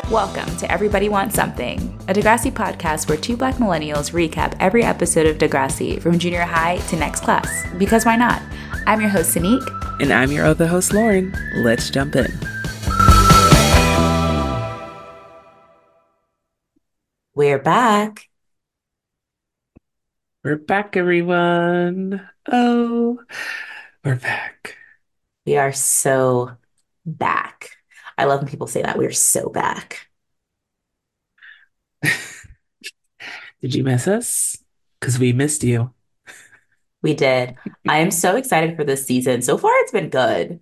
Welcome to Everybody Wants Something, a Degrassi podcast where two Black millennials recap every episode of Degrassi from junior high to next class. Because why not? I'm your host, Sanique. And I'm your other host, Lauren. Let's jump in. We're back. We're back, everyone. Oh, we're back. We are so back. I love when people say that. We're so back. Did you miss us? Because we missed you. We did. I am so excited for this season. So far, it's been good.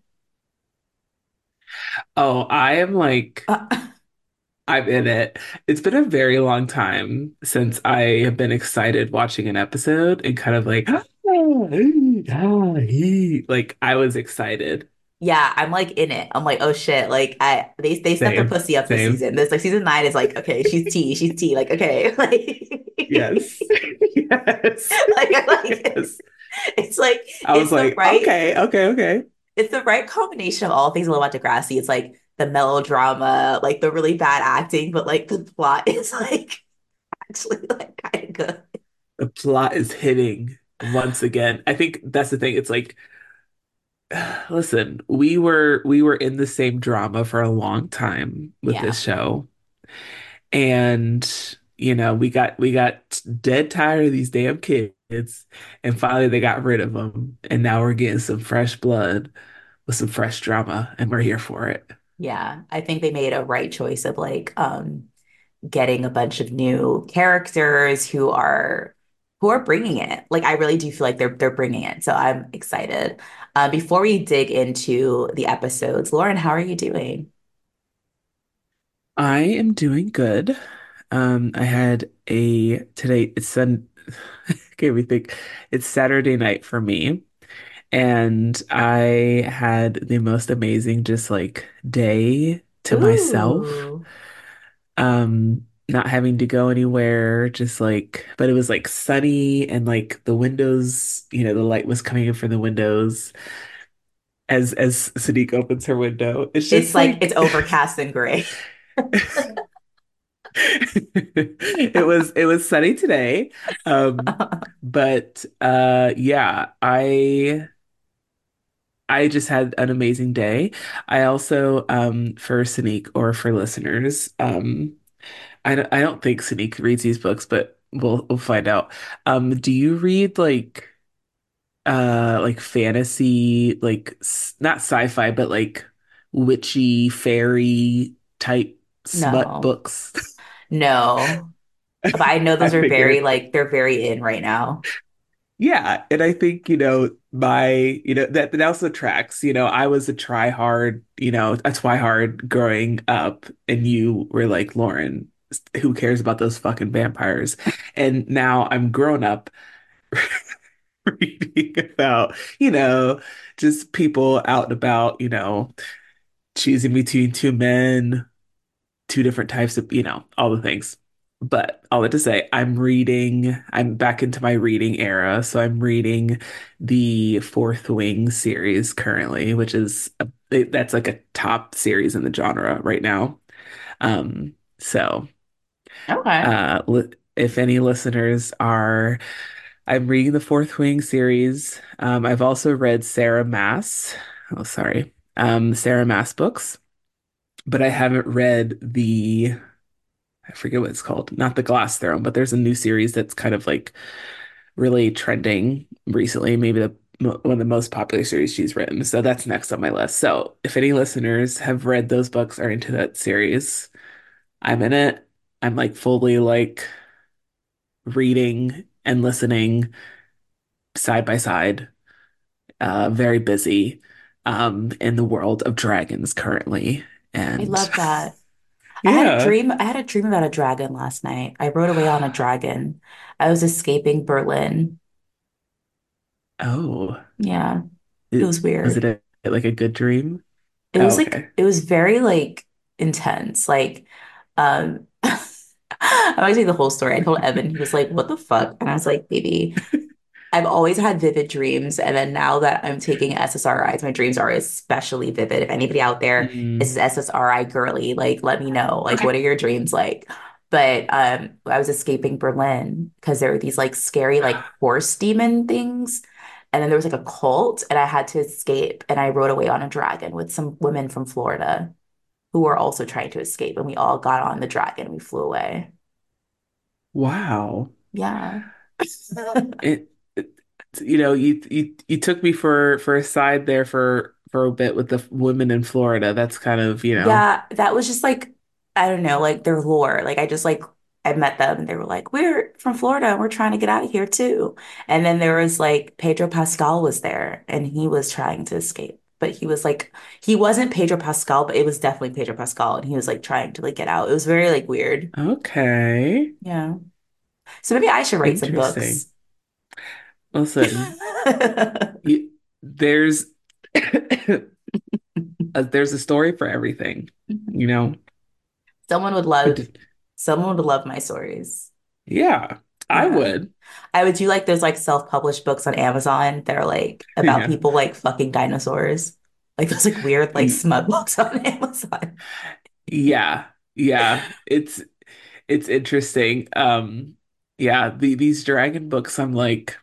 Oh, I am like, Uh, I'm in it. It's been a very long time since I have been excited watching an episode and kind of like, like I was excited. yeah, I'm like in it. I'm like, oh shit. Like they stepped their Same, pussy up this same. season. This like season 9 is like, okay, she's T. Like, okay. Yes. Yes. I like it. Yes. It's like I was like, okay, okay, okay. it's the right combination of all things I love about Degrassi. It's like the melodrama, like the really bad acting, but like the plot is like actually like kind of good. The plot is hitting once again. I think that's the thing. It's like, listen, we were in the same drama for a long time with Yeah. this show. And we got dead tired of these damn kids, and finally they got rid of them. And now we're getting some fresh blood with some fresh drama, and we're here for it. Yeah. I think they made a right choice of like getting a bunch of new characters who are bringing it. Like I really do feel like they're bringing it. So I'm excited. Before we dig into the episodes, Lauren, how are you doing? I am doing good. I had a today, it's sun can't even think. It's Saturday night for me. And I had the most amazing just like day to myself. Ooh. Not having to go anywhere, just like, but it was like sunny and like the windows, the light was coming in from the windows as Sadiq opens her window. It's It's just like it's like overcast and gray. it was sunny today. But yeah, I just had an amazing day. I also, for Sanique or for listeners, I don't think Sanique reads these books, but we'll find out. Do you read like fantasy, like not sci-fi, but like witchy fairy type smut No, books? no. But I know I those are very figured. like they're very in right now. Yeah, and I think, that also tracks. I was a try hard, a try hard growing up, and you were like, Lauren, who cares about those fucking vampires? And now I'm grown up reading about, just people out and about, choosing between two men, two different types of, all the things. But all that to say, I'm back into my reading era. So I'm reading the Fourth Wing series currently, which that's like a top series in the genre right now. So Okay. if any listeners are, I'm reading the Fourth Wing series. I've also read Sarah Maas. Oh, sorry. Sarah Maas books, but I haven't read I forget what it's called. Not the Glass Throne, but there's a new series that's kind of like really trending recently. Maybe one of the most popular series she's written. So that's next on my list. So if any listeners have read those books or into that series, I'm in it. I'm like fully like reading and listening side by side. Very busy in the world of dragons currently. I And love that. yeah. I had a dream about a dragon last night. I rode away on a dragon. I was escaping Berlin. Oh, Yeah, it it, was was it weird. like a good dream? It Oh, was like okay. it was very like intense. Like I'm not gonna tell you the whole story. I told Evan, he was like, "What the fuck?" And I was like, "Baby." I've always had vivid dreams, and then now that I'm taking SSRIs, my dreams are especially vivid. If anybody out there is Mm. SSRI girly, like let me know. Like, Okay. what are your dreams like? But I was escaping Berlin because there were these like scary like horse demon things, and then there was like a cult, and I had to escape. And I rode away on a dragon with some women from Florida who were also trying to escape, and we all got on the dragon. We flew away. Wow. Yeah. It you took me for a side there for a bit with the women in Florida. That's kind of, Yeah, that was just like, I don't know, like their lore. Like I just like I met them and they were like, we're from Florida and we're trying to get out of here too. And then there was like Pedro Pascal was there and he was trying to escape. But he was like he wasn't Pedro Pascal, but it was definitely Pedro Pascal and he was like trying to like get out. It was very like weird. okay. Yeah. So maybe I should write some Interesting. books. Listen, you, there's there's a story for everything, you know. Someone would But love someone would love my stories. yeah, I Yeah. would. I would do like those like self-published books on Amazon that are like about Yeah. people like fucking dinosaurs. Like those like weird like Y- smut books on Amazon. Yeah. Yeah. It's interesting. Yeah, these dragon books, I'm like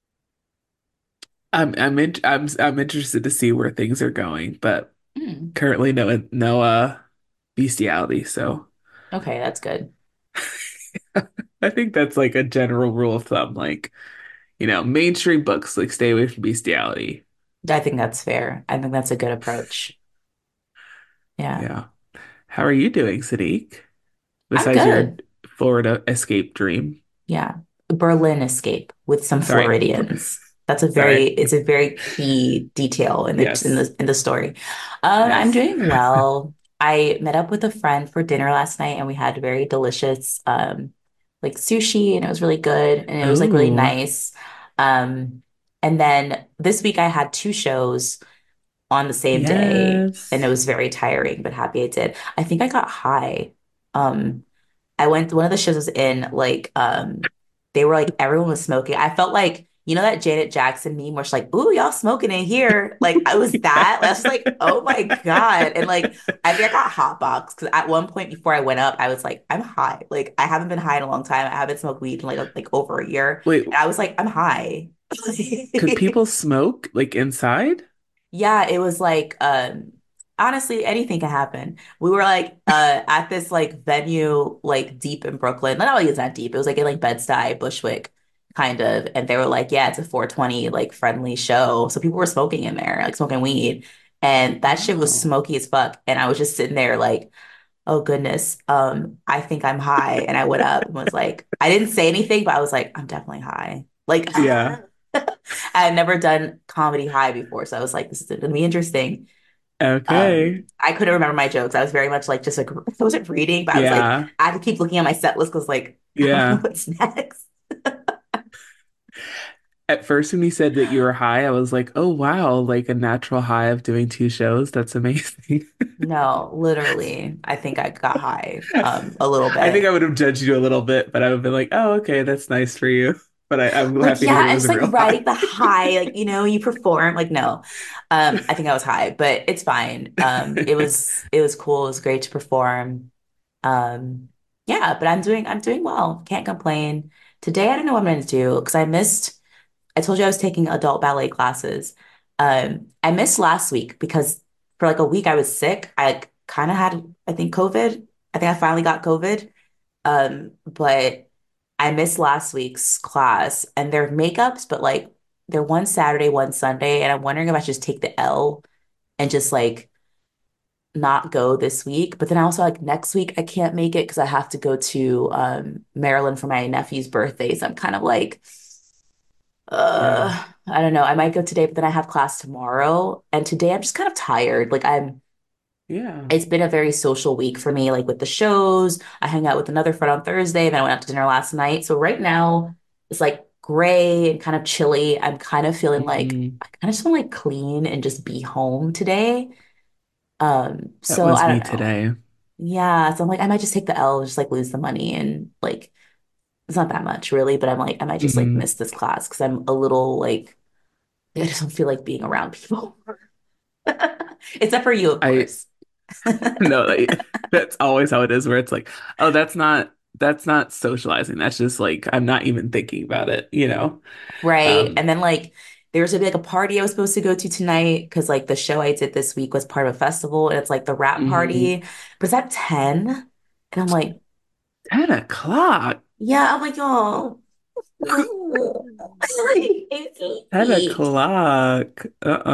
I'm interested to see where things are going, but Hmm. currently no bestiality, so Okay, that's good. I think that's like a general rule of thumb, like, mainstream books, like, stay away from bestiality. I think that's fair. I think that's a good approach. Yeah. Yeah. How are you doing, Sadiq? I'm Besides your good. Florida escape dream. Yeah. Berlin escape with some Sorry. Floridians. Sorry. It's a very key detail in Yes. the story. I'm Yes. doing well. I met up with a friend for dinner last night and we had very delicious like sushi and it was really good and it was like really Oh, nice. Um and then this week I had two shows on the same day and it yes. was very tiring, but happy I did. I think I got high. Um I went one of the shows was in like they were like everyone was smoking. I felt like you know that Janet Jackson meme where she's like, "Ooh, y'all smoking in here." Like I was that. I was like, "Oh my God." And like I think I got hot box because at one point before I went up, I was like, "I'm high." Like I haven't been high in a long time. I haven't smoked weed in like over a year. Wait, And I was like, "I'm high." could people smoke like inside? Yeah, it was like honestly anything can happen. We were like at this like venue like deep in Brooklyn. Not only is that deep, it was like in like Bed-Stuy, Bushwick kind of. And they were like, yeah, it's a 420 like friendly show. So people were smoking in there, like smoking weed. And that shit was Oh, smoky as fuck. And I was just sitting there like, oh goodness, I think I'm high. And I went up and was like, I didn't say anything, but I was like, I'm definitely high. Like yeah. I had never done comedy high before, so I was like, this is gonna be interesting. Okay. I couldn't remember my jokes. I was very much like just like I wasn't reading, but I was like, Yeah. I had to keep looking at my set list because like I don't know Yeah. what's next. At first, when you said that you were high, I was like, oh, wow, like a natural high of doing two shows. That's amazing. No, literally, I think I got high a little I think I bit. would have judged you a little bit, but I would have been like, oh, okay, that's nice for you. But I'm Like, happy to yeah, hear it I'm was just a like real high. riding the high, like, you know, you perform. Like, no. I think I was high, but it's fine. It was cool. It was great to perform. Um, yeah, but I'm doing well. Can't complain. Today I don't know what I'm gonna do because I told you I was taking adult ballet classes. I missed last week because for like a week I was sick. I like, kind of had, I think, COVID. I think I finally got COVID. But I missed last week's class and they're makeups, but like they're one Saturday, one Sunday. And I'm wondering if I should just take the L and just like not go this week. But then I also like next week I can't make it because I have to go to Maryland for my nephew's birthday. So I'm kind of like, Yeah. I don't know. I might go today, but then I have class tomorrow. And today I'm just kind of tired. Yeah. It's been a very social week for me, like with the shows. I hung out with another friend on Thursday, then I went out to dinner last night. So right now it's like gray and kind of chilly. I'm kind of feeling like Mm, I kind of just want to like clean and just be home today. that So was I me don't know. today. Yeah. So I'm like, I might just take the L, just like lose the money and like It's not that much really, but I'm like, I might just like Hmm. miss this class because I'm a little like, I just don't feel like being around people. Except for you, of I course. no, that's always how it is, where it's like, oh, that's not socializing. That's just like I'm not even thinking about it, you know? Right. Um, And then like there's gonna be like a party I was supposed to go to tonight because like the show I did this week was part of a festival and it's like the rap mhm. party. But it's at 10. And I'm like, 10 o'clock. yeah, I'm like, oh, no. It's 10 8. o'clock.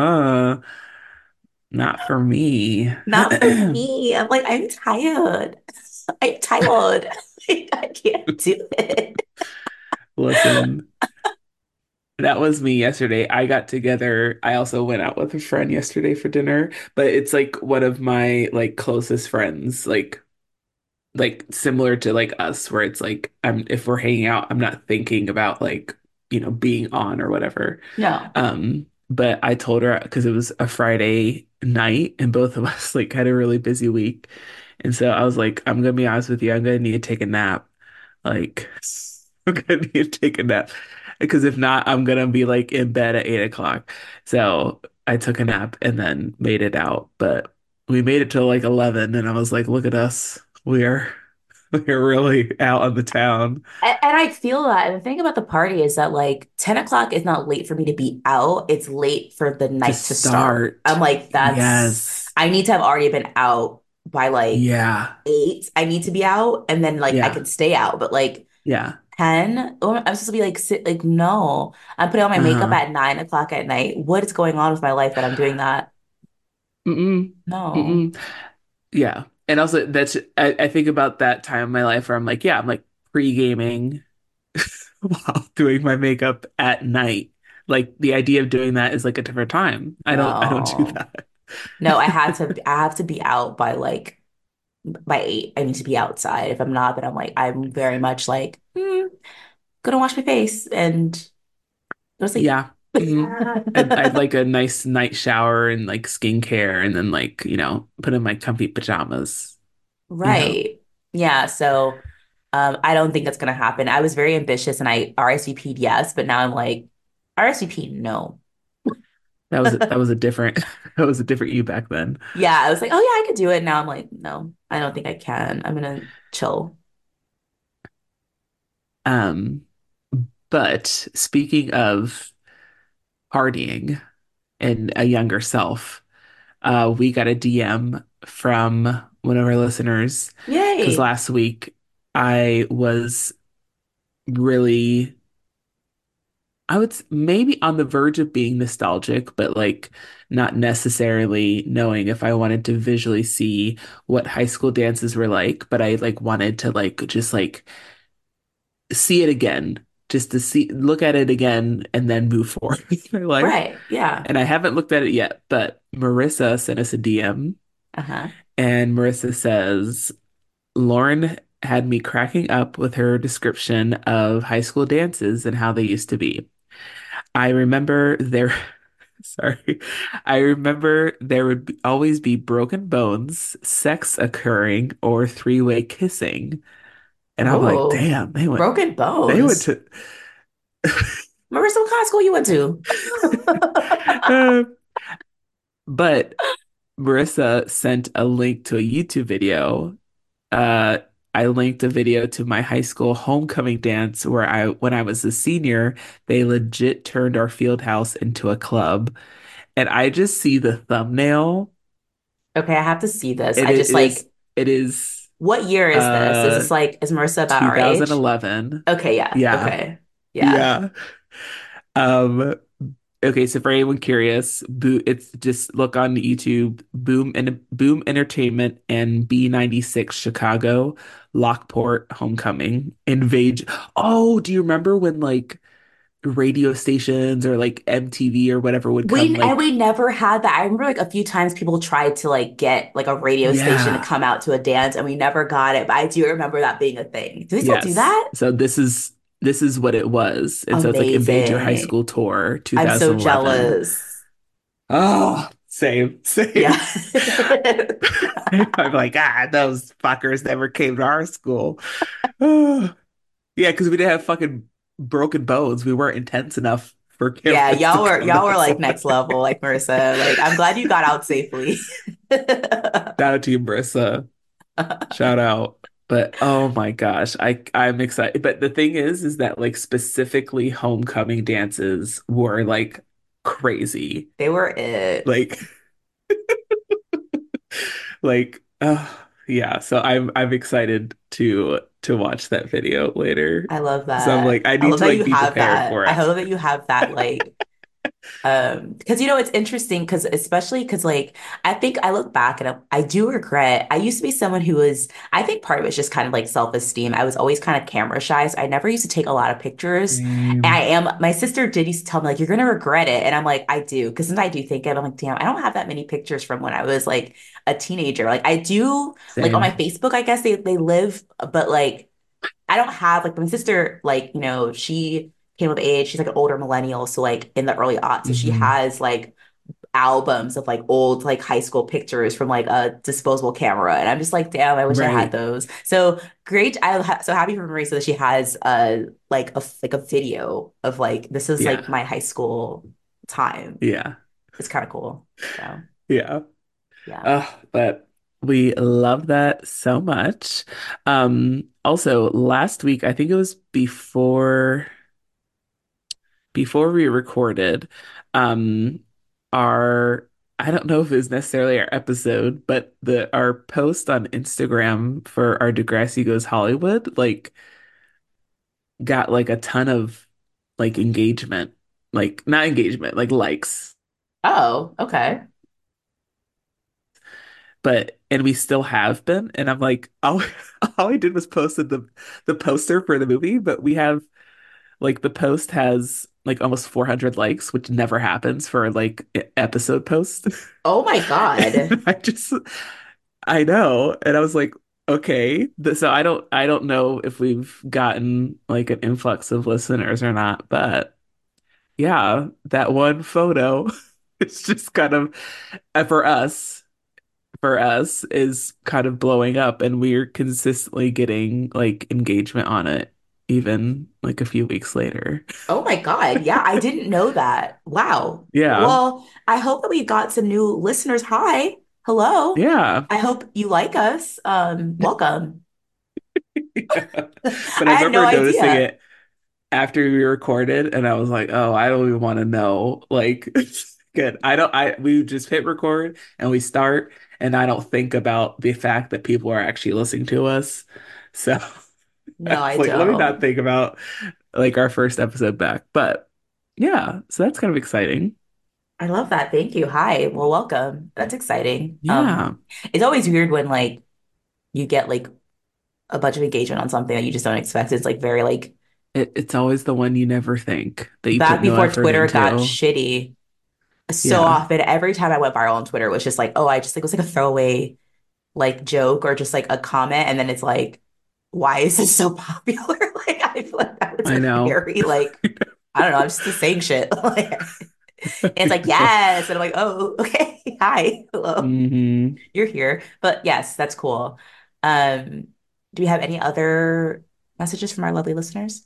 Not for me. Not for me. I'm like, I'm tired. I'm tired. I can't do it. Listen, that was me yesterday. I got together. I also went out with a friend yesterday for dinner, but it's like one of my like closest friends, like similar to like us, where it's like I'm if we're hanging out, I'm not thinking about like, being on or whatever. No. But I told her because it was a Friday night and both of us like had a really busy week. And so I was like, I'm gonna be honest with you, I'm gonna need to take a nap. Like I'm gonna need to take a nap. Because if not, I'm gonna be like in bed at 8 o'clock. So I took a nap and then made it out. But we made it till like 11 and I was like, look at us. We're really out on the town And I feel that. And the thing about the party is that like 10 o'clock is not late for me to be out. It's late for the to night to start. I'm start. like, Yes. I need to have already been out by like Yeah. 8. I need to be out and then like I Yeah. can stay out. But like Yeah. 10, oh, I'm supposed to be like, like, no. I'm putting on my makeup Uh-huh. at 9 o'clock at night. What is going on with my life that I'm doing that? Mm-mm. No. Mm-mm. Yeah. And also I think about that time in my life where I'm like, yeah, I'm like pre-gaming while doing my makeup at night. Like the idea of doing that is like a different time. I don't do No. that. No, I have to be out by like by 8. I need to be outside. If I'm not, then I'm like, I'm very much like, gonna wash my face and go to sleep. Yeah. Hmm. I'd like a nice night shower and like skincare and then like, put in my comfy pajamas, you know. Right. Yeah. So I don't think that's gonna happen. I was very ambitious and I RSVP'd yes, but now I'm like, RSVP no. That was a different that was a different you back then. Yeah, I was like, oh yeah, I could do it. Now I'm like, no, I don't think I can. I'm gonna chill. Um, but speaking of partying and a younger self, we got a DM from one of our listeners because Yay. last week I was really, I would maybe on the verge of being nostalgic, but like not necessarily knowing if I wanted to visually see what high school dances were like, but I like wanted to like just like see it again, just to see, look at it again, and then move forward with my life. Right. Yeah. And I haven't looked at it yet, but Marissa sent us a DM, Uh-huh. and Marissa says, Lauren had me cracking up with her description of high school dances and how they used to be. I remember there, sorry, I remember there would always be broken bones, sex occurring, or three-way kissing. And I'm like, Oh, damn, broken they went bones. to Remember some kind of school you went to? Uh, but Marissa sent a link to a YouTube video. Uh, I linked a video to my high school homecoming dance where when I was a senior, they legit turned our field house into a club. And I just see the thumbnail. Okay, I have to see this. And I just like, it is what year is this? Is uh this like, is Marissa about our age? 2011. Okay, yeah. Yeah. Okay. Yeah. Yeah. Um, okay, so for anyone curious, it's just look on YouTube, Boom Entertainment and B96 Chicago, Lockport Homecoming, Invade. Oh, do you remember when like radio stations or like MTV or whatever would come like, We never had that. I remember like a few times people tried to like get like a radio station to yeah, come out to a dance and we never got it. But I do remember that being a thing. Do they still do yes. that? So this is what it was. And so it's like Invade Your High Amazing. School Tour I'm so 2011. jealous. Oh, same, Yeah. same. I'm like, those fuckers never came to our school. Yeah, because we didn't have fucking broken bones. We weren't intense enough for Yeah, cameras to come y'all to were us. like next level, like Marissa. Like I'm glad you got out safely. Shout out to you, Marissa. Shout out. But oh my gosh, I'm excited. But the thing is that like specifically homecoming dances were like crazy. They were it. Like like yeah, so I'm excited to watch that video later. I love So I'm that. like I I need love to that like you be have prepared that. for I it. hope that you have that like because it's interesting because especially because like I think I look back and I do regret I used to be someone who was I think part of it's just kind of like self-esteem. I was always kind of camera shy, so I never used to take a lot of pictures. And I Same. am my sister did used to tell me like you're gonna regret it, and I'm like I do because sometimes I do think it. I'm like damn, I don't have that many pictures from when I was like a teenager. Like I do like on my Same. Facebook, I guess they live, but like. I don't have like my sister, like, she came of age. She's like an older millennial. So like in the early aughts. So she Hmm. has like albums of like old like high school pictures from like a disposable camera. And I'm just like, damn, I wish I had Right. those. So great. So happy for Marisa that she has like a video of like this is Yeah. like my high school time. Yeah. It's kind of cool. So Yeah. yeah. But we love that so much. Also last week, I think it was before we recorded, um, our I don't know if it was necessarily our episode, but the our post on Instagram for our Degrassi Goes Hollywood, like got like a ton of like engagement. Like not engagement, like likes. Oh, okay. But and we still have been. And I'm like, all I did was posted the poster for the movie, but we have like the post has like almost 400 likes, which never happens for like episode posts. Oh my God. And I know, and I was like, okay, so I don't know if we've gotten like an influx of listeners or not, but yeah, that one photo it's just kind of for us is kind of blowing up and we're consistently getting like engagement on it even like a few weeks later. Oh my God. Yeah, I didn't know that. Wow. Yeah. Well, I hope that we got some new listeners. Hi. Hello. Yeah. I hope you like us. Welcome. But I I had no remember noticing idea. it after we recorded and I was like, "Oh, I don't even want to know." Like good. I we just hit record and we start and I don't think about the fact that people are actually listening to us. So I No, was I like, let me not don't. think about like our first episode back. But yeah, so that's kind of exciting. I love that. Thank you. Hi. Well, welcome. That's exciting. Yeah. It's always weird when like you get like a bunch of engagement on something that you just don't expect. It's like very like It's always the one you never think that you back put no before effort Twitter got into. shitty. So Yeah. often, every time I went viral on Twitter, it was just like, oh, I just like it was like a throwaway like joke or just like a comment, and then it's like, why is this so popular? Like I feel like that was I a know. very like I don't know, I'm just saying shit. Like and it's I like know. yes, and I'm like oh okay, hi, hello, Hmm. you're here. But yes, that's cool. Um, do we have any other messages from our lovely listeners?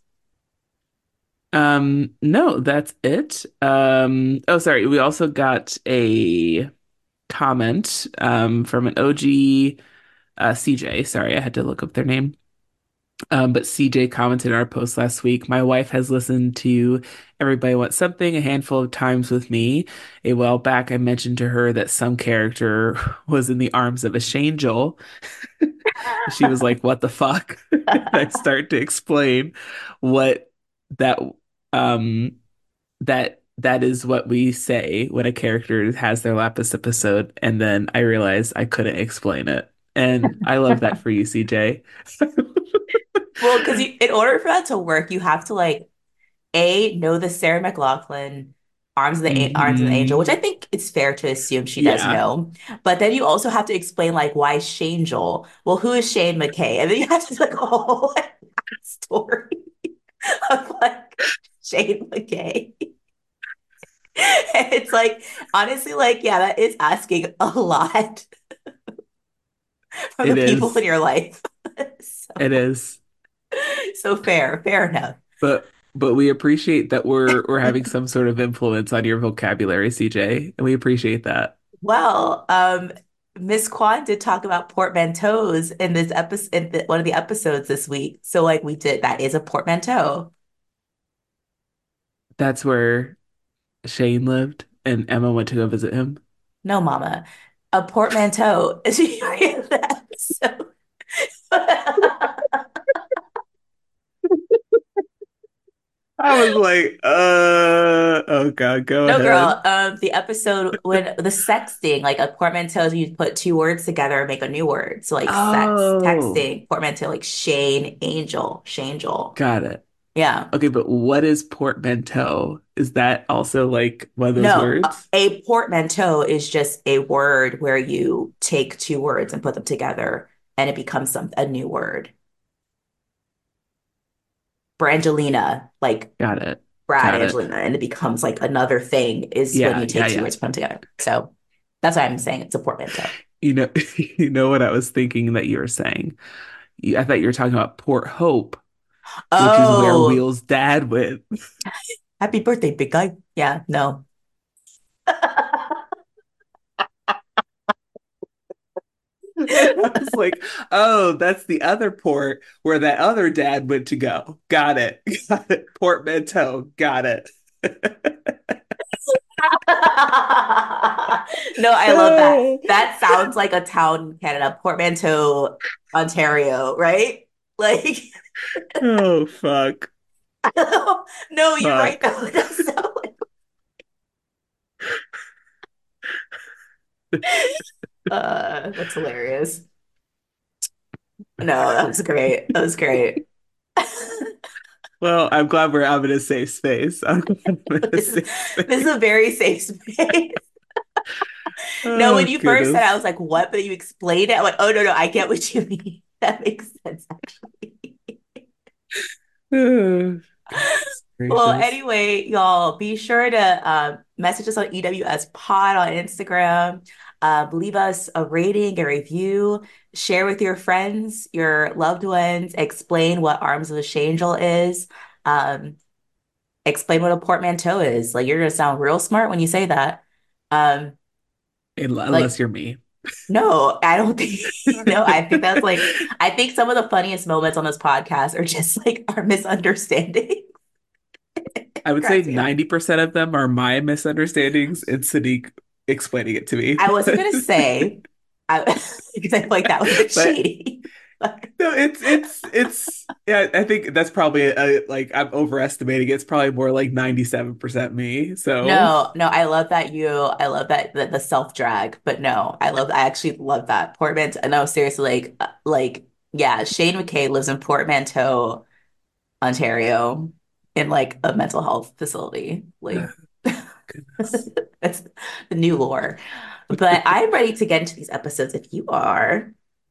No, that's it. Oh, sorry. We also got a comment from an OG CJ. Sorry, I had to look up their name. But CJ commented on our post last week. My wife has listened to Everybody Wants Something a handful of times with me. A while back, I mentioned to her that some character was in the arms of a Shangel. She was like, "What the fuck?" And I start to explain what that that is what we say when a character has their Lapis episode, and then I realized I couldn't explain it. And I love that for you, CJ. Well, because in order for that to work, you have to like A, know the Sarah McLachlan Arms of the Angel, which I Hmm. think it's fair to assume she does Yeah, know. But then you also have to explain like why Shangel? Well, who is Shane McKay? And then you have to do like a whole like, story of like Shane McKay. And it's like honestly, like, yeah, that is asking a lot from the it people in is. your life. So It is. So fair, fair enough. But we appreciate that we're having some sort of influence on your vocabulary, CJ, and we appreciate that. Well, Miss Kwan did talk about portmanteaus in this episode, in one of the episodes this week. So, like, we did, that is a portmanteau. That's where Shane lived and Emma went to go visit him. No, Mama, a portmanteau. Is she in the episode? I was like, oh God, go No, ahead. girl. The episode when the sexting, like a portmanteau, is you put two words together and make a new word. So like sex, Oh, texting, portmanteau, like Shane, Angel, Shangel. got it. Yeah. Okay, but what is portmanteau? Is that also like one of those No, words? a portmanteau is just a word where you take two words and put them together and it becomes a new word. Brangelina, like Got it. Brad Got it. Angelina, and it becomes like another thing is when Yeah, you yeah, take two yeah. words, put them together. So that's why I'm saying it's a portmanteau. You know, you know what I was thinking that you were saying. I thought you were talking about Port Hope, which is where Oh, Will's dad went. happy birthday, big guy. Yeah, no. And I was like, oh, that's the other port where that other dad went to go. Got it. Got it. Portmanteau. Got it. No, I love that. That sounds like a town in Canada, Portmanteau, Ontario, right? Like, Oh, fuck. no, you're right Fuck. though. That's so that's hilarious. No, that was great. That was great. Well, I'm glad we're out in a safe space. I'm glad I'm in a This is safe this is space. a very safe space. No, Oh, when you first said it, I was goodness. like, what? But you explained it. I'm like, oh no, no, I get what you mean. That makes sense actually. Oh, goodness Well, gracious. anyway, y'all be sure to message us on EWS Pod on Instagram. Leave us a rating, a review, share with your friends, your loved ones, explain what Arms of the Shangel is, um, explain what a portmanteau is. Like you're gonna sound real smart when you say that. Um, Unless like you're me. no, I don't think no, I think that's like I think some of the funniest moments on this podcast are just like our misunderstanding. I would say Cracks me up. 90% of them are my misunderstandings and Sadiq explaining it to me. I wasn't gonna say I because I feel like that was a bit But shady. But no, it's yeah, I think that's probably like I'm overestimating. It's probably more like 97% me. So no, no, I love that the self drag, but no, I actually love that. Portmanteau, no, seriously, yeah, Shane McKay lives in Portmanteau, Ontario, in like a mental health facility. Like goodness. that's the new lore. But I'm ready to get into these episodes if you are.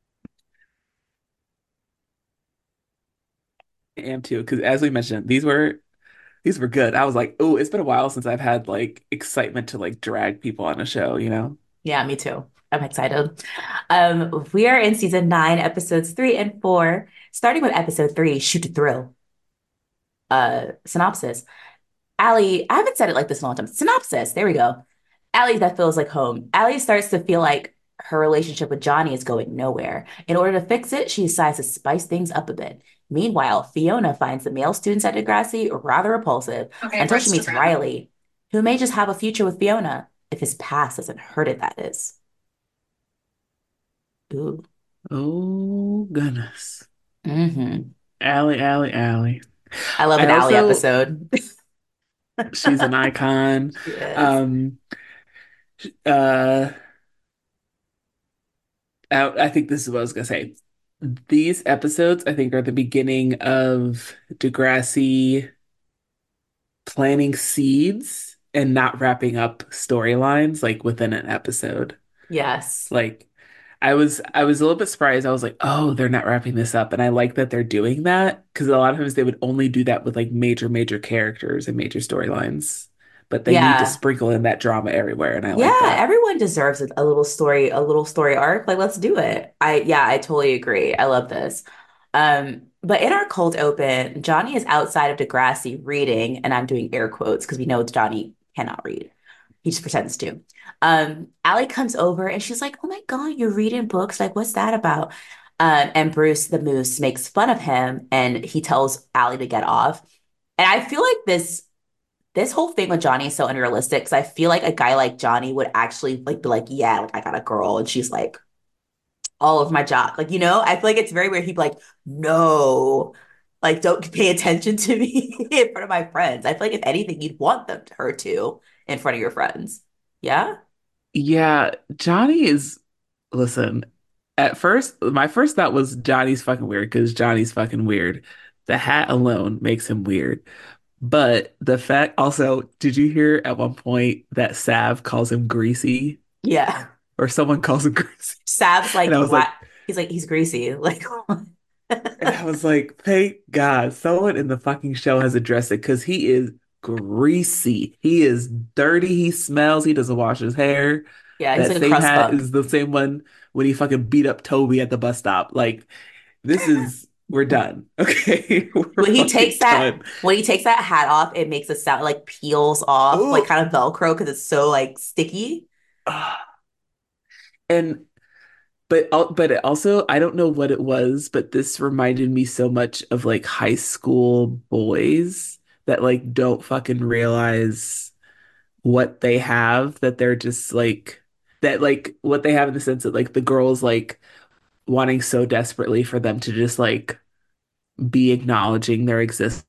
I am too, because as we mentioned, these were good. I was like, oh, it's been a while since I've had like excitement to like drag people on a show, you know? Yeah, me too. I'm excited. We are in season 9, episodes 3 and 4, starting with episode 3, Shoot to Thrill. Synopsis. Allie, I haven't said it like this in a long time. Synopsis. There we go. Allie, that feels like home. Allie starts to feel like her relationship with Johnny is going nowhere. In order to fix it, she decides to spice things up a bit. Meanwhile, Fiona finds the male students at Degrassi rather repulsive until she meets Riley, who may just have a future with Fiona if his past doesn't hurt it, that is. Ooh. Oh goodness. Hmm. Allie, Allie, Allie. I love I an Allie also episode. she's an icon. She is. Um uh I think this is what I was gonna say. These episodes, I think, are the beginning of Degrassi planting seeds and not wrapping up storylines like within an episode. Yes. Like I was a little bit surprised. I was like, oh, they're not wrapping this up. And I like that they're doing that because a lot of times they would only do that with like major characters and major storylines. But they need to Yeah. sprinkle in that drama everywhere, and I like Yeah, that. everyone deserves a little story arc. Like, let's do it. Yeah, I totally agree. I love this. But in our cold open, Johnny is outside of Degrassi reading, and I'm doing air quotes because we know Johnny cannot read. He just pretends to. Allie comes over and she's like, "Oh my God, you're reading books? Like, what's that about?" And Bruce the Moose makes fun of him and he tells Allie to get off. And I feel like this whole thing with Johnny is so unrealistic because I feel like a guy like Johnny would actually like be like, "Yeah, like I got a girl," and she's like, all of my job. Like, I feel like it's very weird. He'd be like, no, like, don't pay attention to me in front of my friends. I feel like if anything, you'd want her to in front of your friends. Yeah. Yeah, Johnny is, listen, at first, my first thought was Johnny's fucking weird because Johnny's fucking weird. The hat alone makes him weird. But the fact also, did you hear at one point that Sav calls him greasy Yeah. or someone calls him greasy? Sab's And like, I was what? like, He's like, he's greasy. Like, thank God someone in the fucking show has addressed it because he is greasy. He is dirty. He smells. He doesn't wash his hair. yeah, he's That like a same crust hat bug. is the same one when he fucking beat up Toby at the bus stop. Like, we're done. Okay. We're fucking done. When he takes that hat off, it makes a sound like peels off, like Oh, kind of Velcro because it's so like sticky. and but it also I don't know what it was, but this reminded me so much of like high school boys that like don't fucking realize what they have, that they're just like that like what they have in the sense that like the girls like wanting so desperately for them to just like be acknowledging their existence.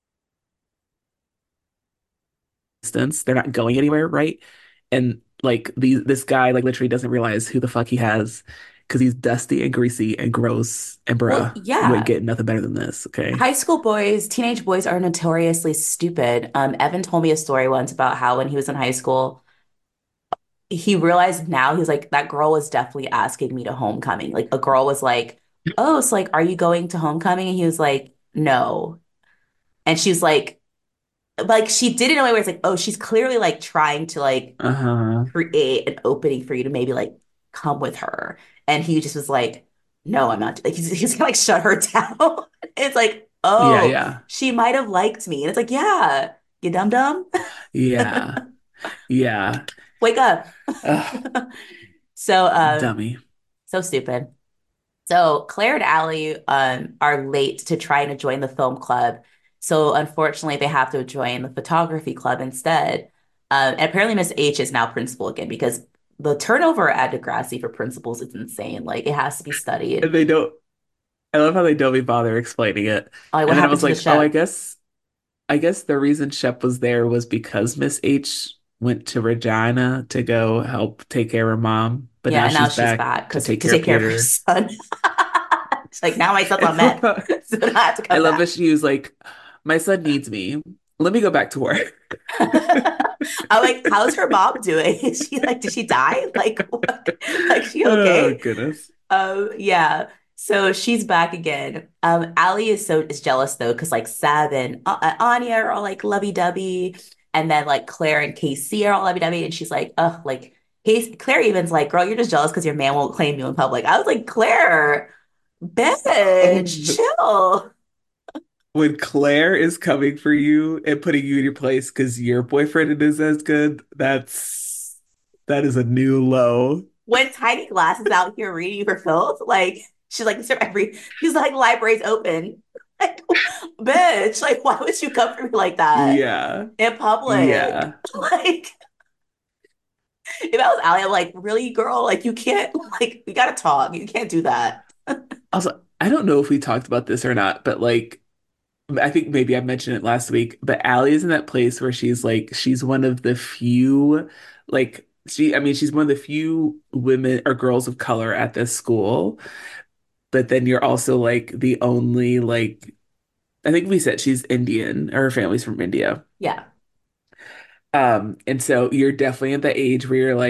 They're not going anywhere, right? And like this guy like literally doesn't realize who the fuck he has because he's dusty and greasy and gross and Well, bruh. You ain't yeah. getting nothing better than this, okay? High school boys, teenage boys are notoriously stupid. Evan told me a story once about how when he was in high school, he realized now he's like, that girl was definitely asking me to homecoming. Like a girl was like, "Oh, so like, are you going to homecoming?" And he was like, "No." And she's like she did it in a way where it's like, oh, she's clearly like trying to like Uh-huh. create an opening for you to maybe like come with her. And he just was like, "No, I'm not." Like he's gonna like shut her down. It's like, Yeah, oh, yeah. she might have liked me. And it's like, yeah, you dumb dumb. Yeah. Yeah. Wake up. Ugh, So dummy. so stupid. So Claire and Allie are late to trying to join the film club. So unfortunately, they have to join the photography club instead. And apparently, Miss H is now principal again because the turnover at Degrassi for principals is insane. Like it has to be And studied. they don't I love how they don't even bother explaining it. Oh, like, what And then I happened was to the like, oh, chef? I guess the reason Shep was there was because Miss H went to Regina to go help take care of her mom, but Yeah, now and now she's she's back back to because take to care of take care of her Peter. son. She's like, now my son's And on meth, so now I have to I come love that back. she was like, my son needs me. Let me go back to work. I'm like, how's her mom doing? Is she like, did she die? Like, what? Like, she Oh okay? goodness. Yeah. So she's back again. Allie is jealous though, because like Sav and Anya are all like lovey-dovey, and then like Claire and Casey are all lovey-dovey, and she's like, ugh, like Claire even's like, girl, you're just jealous because your man won't claim you in public. I was like, Claire, bitch, Um, chill. when Claire is coming for you and putting you in your place because your boyfriend is as good, that is a new low. When Tiny Glass is out here reading for Phil, like she's like, she's like, library's open. Like, bitch, like, why would you come for me like that Yeah. in public? Yeah. Like, if I was Allie, I'm like, really, girl? Like, you can't, like, we gotta talk. You can't do that. Also, I don't know if we talked about this or not, but like I think maybe I mentioned it last week, but Allie is in that place where she's one of the few she's one of the few women or girls of color at this school, but then you're also like the only like I think we said she's Indian or her family's from India. Yeah. And so you're definitely at the age where you're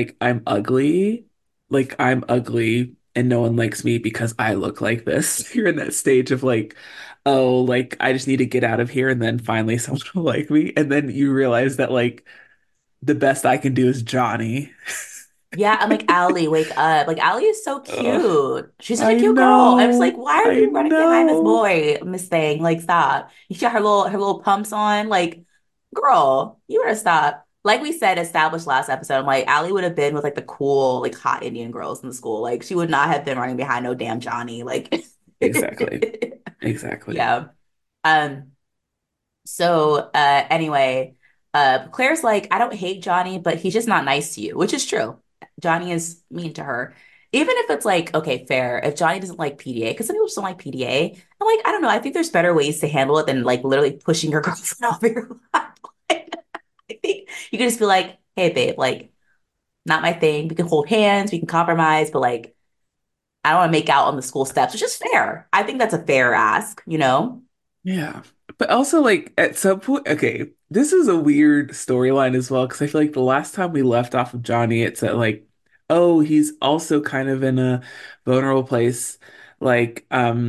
like I'm ugly and no one likes me because I look like this. You're in that stage of like, oh, like I just need to get out of here and then finally someone will like me. And then you realize that like the best I can do is Johnny. Yeah, I'm like, Allie, wake up. Like, Allie is so Ugh, cute. She's such a cute girl. I'm just like, why are I you running behind this know. boy, Miss Thing? Like, stop. You got her little pumps on. Like, girl, you better stop. Like we said, established last episode, I'm like, Allie would have been with like the cool, like hot Indian girls in the school. Like, she would not have been running behind no damn Johnny. Like, Exactly. Exactly. yeah. Um, anyway, Claire's like, I don't hate Johnny, but he's just not nice to you, which is true. Johnny is mean to her. Even if it's like, okay, fair, if Johnny doesn't like PDA, because some people just don't like PDA, I'm like, I don't know. I think there's better ways to handle it than like literally pushing your girlfriend off your lap. Like, I think you can just be like, hey, babe, like, not my thing. We can hold hands, we can compromise, but like, I don't want to make out on the school steps, which is fair. I think that's a fair ask, you know? Yeah. But also, like, at some point, okay, this is a weird storyline as well, because I feel like the last time we left off of Johnny, it's at like, oh, he's also kind of in a vulnerable place. Like,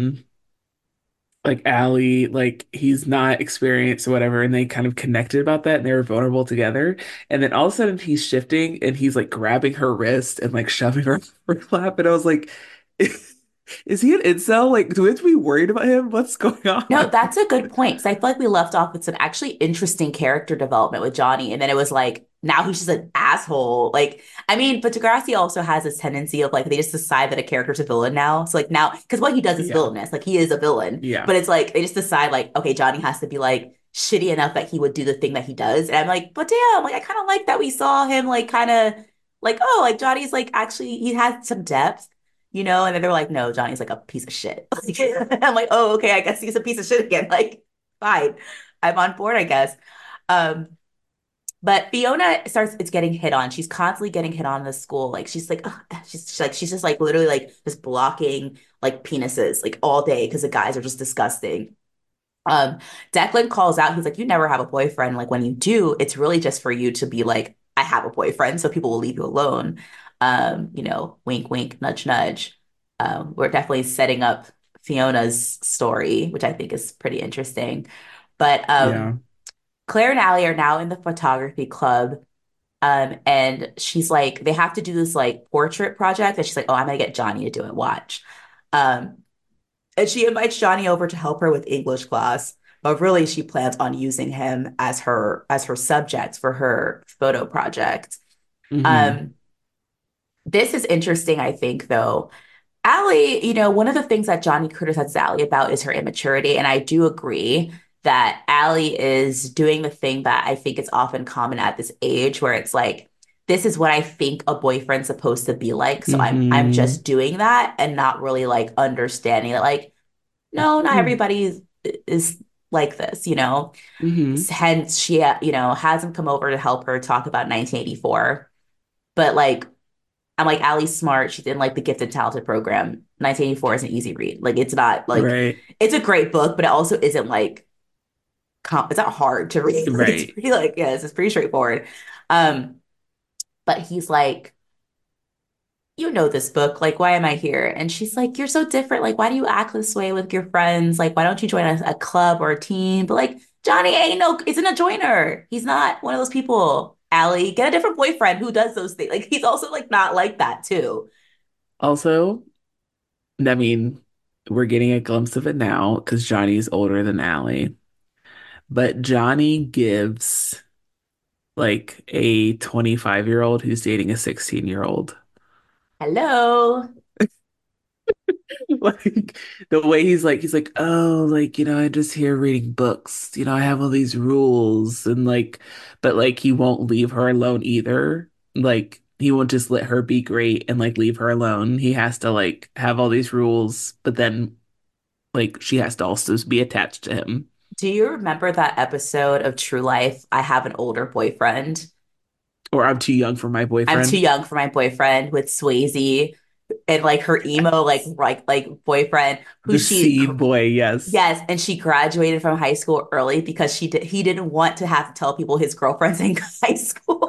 like Allie, like he's not experienced or whatever, and they kind of connected about that and they were vulnerable together. And then all of a sudden he's shifting and he's like grabbing her wrist and like shoving her off her lap. And I was like, is he an incel? Like, do we have to be worried about him? What's going No, on? that's a good point because I feel like we left off with some actually interesting character development with Johnny, and then it was like now he's just an asshole. Like, I mean, but Degrassi also has this tendency of like they just decide that a character's a villain now. So like now, because what he does is Yeah. villainous, like he is a villain, Yeah. but it's like they just decide like okay, Johnny has to be like shitty enough that he would do the thing that he does, and I'm like, but damn, like I kind of like that we saw him like kind of like oh, like Johnny's like actually he has some depth. And then they're like, no, Johnny's like a piece of shit. I'm like, oh, okay, I guess he's a piece of shit again. Like, fine. I'm on board, I guess. Um, but Fiona starts it's getting hit on. She's constantly getting hit on in the school. Like she's like, ugh, she's just like literally like just blocking like penises like all day because the guys are just disgusting. Um, Declan calls out, he's like, you never have a boyfriend. Like when you do, it's really just for you to be like, I have a boyfriend, so people will leave you alone. Wink, wink, nudge, nudge. We're definitely setting up Fiona's story, which I think is pretty interesting. But Yeah. Claire and Allie are now in the photography club. And she's like, they have to do this like portrait project, and she's like, oh, I'm gonna get Johnny to do it. Watch. Um, and she invites Johnny over to help her with English class, but really she plans on using him as her subject for her photo project. Hmm. Um, this is interesting, I think, though. Allie, one of the things that Johnny criticizes Allie about is her immaturity, and I do agree that Allie is doing the thing that I think is often common at this age, where it's like, this is what I think a boyfriend's supposed to be like, so I'm Hmm. just doing that and not really like understanding that, like, no, not everybody is like this. Hmm. Hence, she, has him come over to help her talk about 1984. But like, I'm like, Allie's smart. She's in like the gifted talented program. 1984 is an easy read. Like, it's not like, Right. it's a great book, but it also isn't like, it's not hard to read. Like, it's Right. pretty like, yes, it's pretty straightforward. Um, but he's like, you know this book. Like, why am I here? And she's like, you're so different. Like, why do you act this way with your friends? Like, why don't you join a club or a team? But like, Johnny ain't no, isn't a joiner. He's not one of those people. Allie, get a different boyfriend who does those things. Like, he's also like not like that too. Also, I mean, we're getting a glimpse of it now because Johnny's older than Allie. But Johnny gives like a 25-year-old who's dating a 16-year-old. Hello. Like the way he's like, oh, like, I'm just here reading books. I have all these rules and like, but like he won't leave her alone either. Like he won't just let her be great and like leave her alone. He has to like have all these rules, but then like she has to also be attached to him. Do you remember that episode of True Life? I have an older boyfriend. Or I'm too young for my I'm too boyfriend. young for my boyfriend with Swayze and like her emo Yes. like boyfriend who The seed boy, yes. yes, and she graduated from high school early because he didn't want to have to tell people his girlfriend's in high school.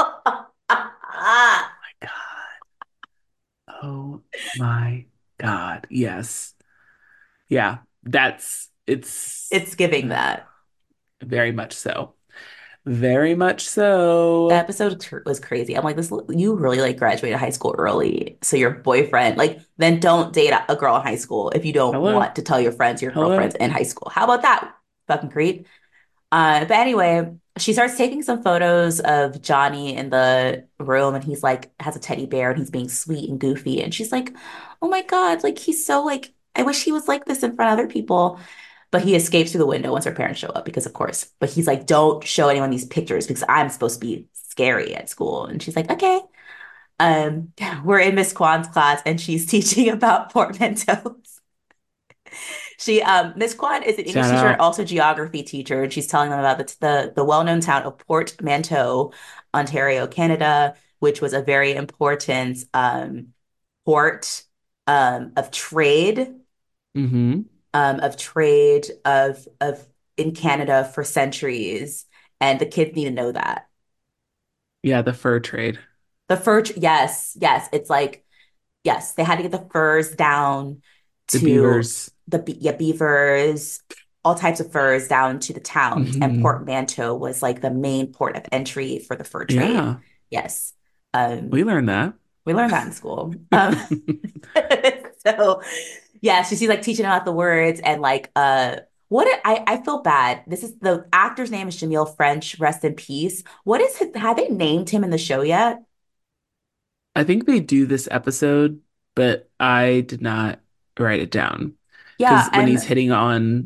My God. Oh my God. Yes. Yeah. It's It's giving that. very much so. Very much The so. episode was crazy. I'm like, this, you really like graduated high school early. So your boyfriend, like, then don't date a girl in high school if you don't Hello. want to tell your friends your girlfriend's Hello. in high school. How about that? Fucking creep. But anyway, she starts taking some photos of Johnny in the room, and he's like has a teddy bear and he's being sweet and goofy. And she's like, "Oh my God, like he's so like I wish he was like this in front of other people." But he escapes through the window once her parents show up because of course. But he's like, "Don't show anyone these pictures because I'm supposed to be scary at school." And she's like, "Okay." Um, we're in Miss Kwan's class and she's teaching about portmanteaus. She Miss Kwan is an English Shout teacher and out. also geography teacher, and she's telling them about the well-known town of Portmanteau, Ontario, Canada, which was a very important port Hmm. of trade of in Canada for centuries, and the kids need to know that. Yeah, the fur trade. The fur, yes, yes, it's like yes, they had to get the furs down The to beavers. yeah, beavers, all types of furs down to the towns. And Hmm. Portmanteau was like the main port of entry for the fur trade. Yeah, Yes. we Um, learned that. we learned that in school. So yeah, she's like teaching about the words and like I feel bad. This is the actor's name is Jamil French, rest in peace. What is it? Have they named him in the show yet? I think they do this episode, but I did not write it down Yeah, because when he's and hitting on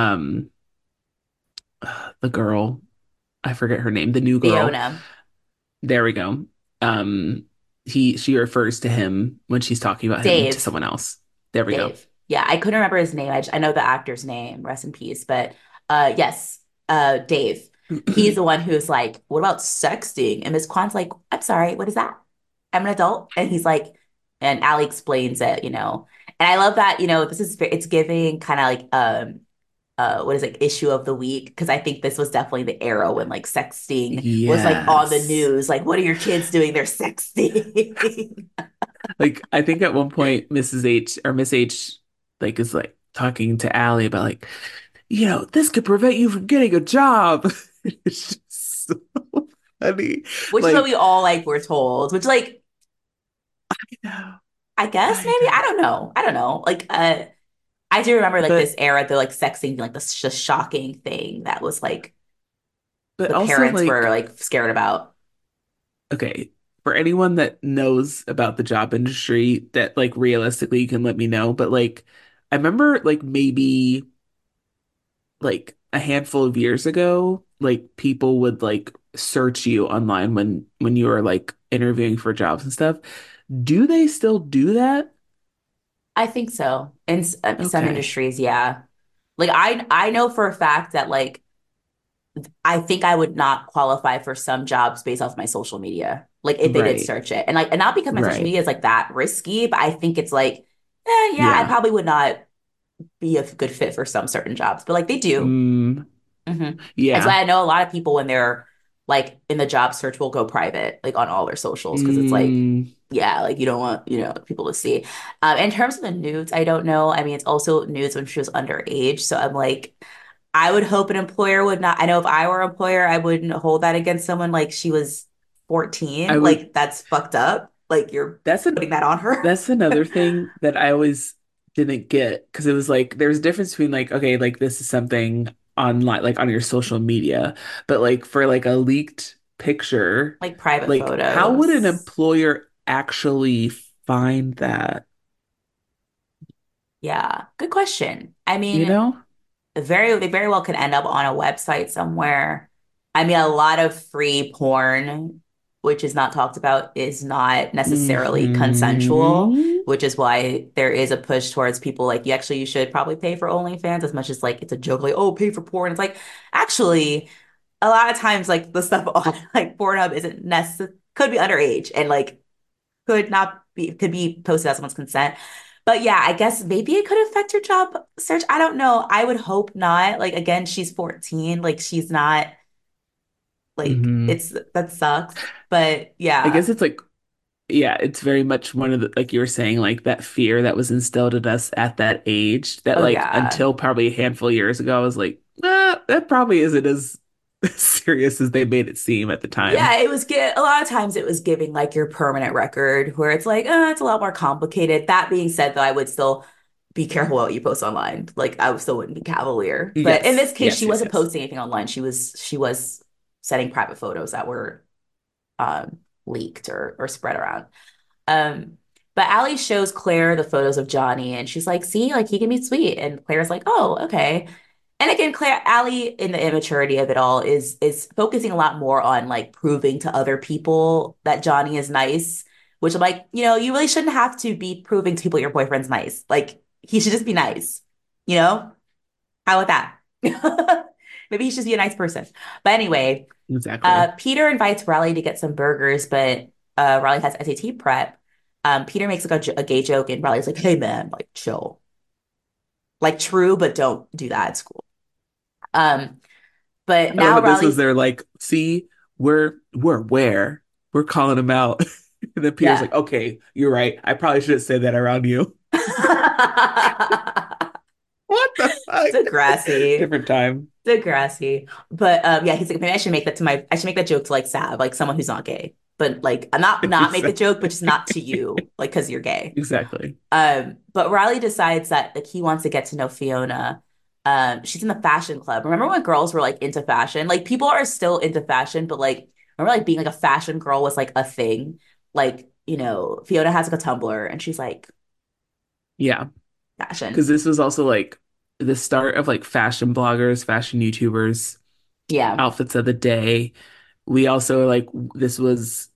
the girl, I forget her name, the new girl. Fiona. There we go. Um, she refers to him when she's talking about him to Dave. someone else. There we go. Dave. Yeah, I couldn't remember his name. I know the actor's name, rest in peace. But yes, Dave. He's the one who's like, what about sexting? And Miss Kwan's like, I'm sorry, what is that? I'm an adult. And he's like, and Allie explains it, you know. And I love that, you know, it's giving kind of like what is like issue of the week because I think this was definitely the era when like sexting was like on the Yes. news. Like, what are your kids doing? They're sexting. Like I think at one point Mrs. H or Miss H like is like talking to Allie about like, this could prevent you from getting a job. It's just so funny. Which is what we Like, all like were told, which like no, I guess I maybe I know. don't know. I don't know. Like I do remember like this But era, the like sexing, like this just shocking thing that was like but the also parents were like, like scared about. okay, for anyone that knows about the job industry that like realistically you can let me know, but like I remember like maybe like a handful of years ago, like people would like search you online when you were like interviewing for jobs and stuff. Do they still do that? I think so. In some Okay. industries, yeah. Like I know for a fact that like I think I would not qualify for some jobs based off my social media. Like if they did Right. search it. And not because my social Right. media is like that risky, but I think it's like, yeah, I Yeah. probably would not be a good fit for some certain jobs. But like they do. Mm, Hmm. That's yeah. why I know a lot of people when they're like in the job search will go private, like on all their socials, because it's like, Mm, yeah, like you don't want, people to see. In terms of the nudes, I don't know. I mean, it's also nudes when she was underage. So I'm like, I would hope an employer would not. I know if I were an employer, I wouldn't hold that against someone like she was 14. I would Like that's fucked up. Like you're that's an putting that on her. that's another thing that I always didn't get because it was like there's a difference between like okay like this is something online like on your social media but like for like a leaked picture Like private like how would an photos. employer actually find that, Yeah, good question. I you mean, know? they very well could end up on a website somewhere. I mean, a lot of free porn, which is not talked about, is not necessarily consensual, Hmm. which is why there is a push towards people like you should probably pay for OnlyFans as much as like it's a joke, like, oh, pay for porn. It's like actually a lot of times like the stuff on like Pornhub isn't necessary could be underage and like could be posted without someone's consent. But yeah, I guess maybe it could affect your job search. I don't know. I would hope not. Like again, she's 14. Like she's not like Hmm. it's that sucks. But I guess yeah. it's like yeah, it's very much one of the like you were saying like that fear that was instilled in us at that age that Oh like yeah. until probably a handful of years ago I was like that probably isn't as serious as they made it seem at the Yeah, time. it was a lot of times it was giving like your permanent record where it's like, it's a lot more complicated. That being said, though, I would still be careful what you post online. Like I still wouldn't be cavalier. But in Yes, this case, yes, she yes, wasn't yes. posting anything online. She was setting private photos that were leaked or spread around. Um, but Allie shows Claire the photos of Johnny and she's like, see, like he can be sweet. And Claire's like, oh, okay. And again, Claire Allie in the immaturity of it all is focusing a lot more on like proving to other people that Johnny is nice, which I'm like, you really shouldn't have to be proving to people your boyfriend's nice. Like he should just be nice, you know? How about that? Maybe he should just be a nice person. But anyway, Exactly. Peter invites Riley to get some burgers, but Riley has SAT prep. Peter makes like a gay joke, and Riley's like, "Hey man, like chill, like true, but don't do that at school." Um, but I love now it. This was Riley's their like, see, we're aware. We're calling him out. And then Peter's yeah. like, okay, you're right. I probably shouldn't say that around you. What the fuck? Degrassi. Different time. Degrassi. But yeah, he's like, maybe I should make that joke to like Sav, like someone who's not gay. But like I'm not make the joke, but just not to you, like because you're gay. Exactly. But Riley decides that like he wants to get to know Fiona. She's in the fashion club. Remember when girls were like into fashion? Like people are still into fashion, but like remember like being like a fashion girl was like a thing. Like, Fiona has like a Tumblr and she's like Yeah. Because fashion. this was also like the start of like fashion bloggers, fashion YouTubers, Yeah. outfits of the day. We also like this was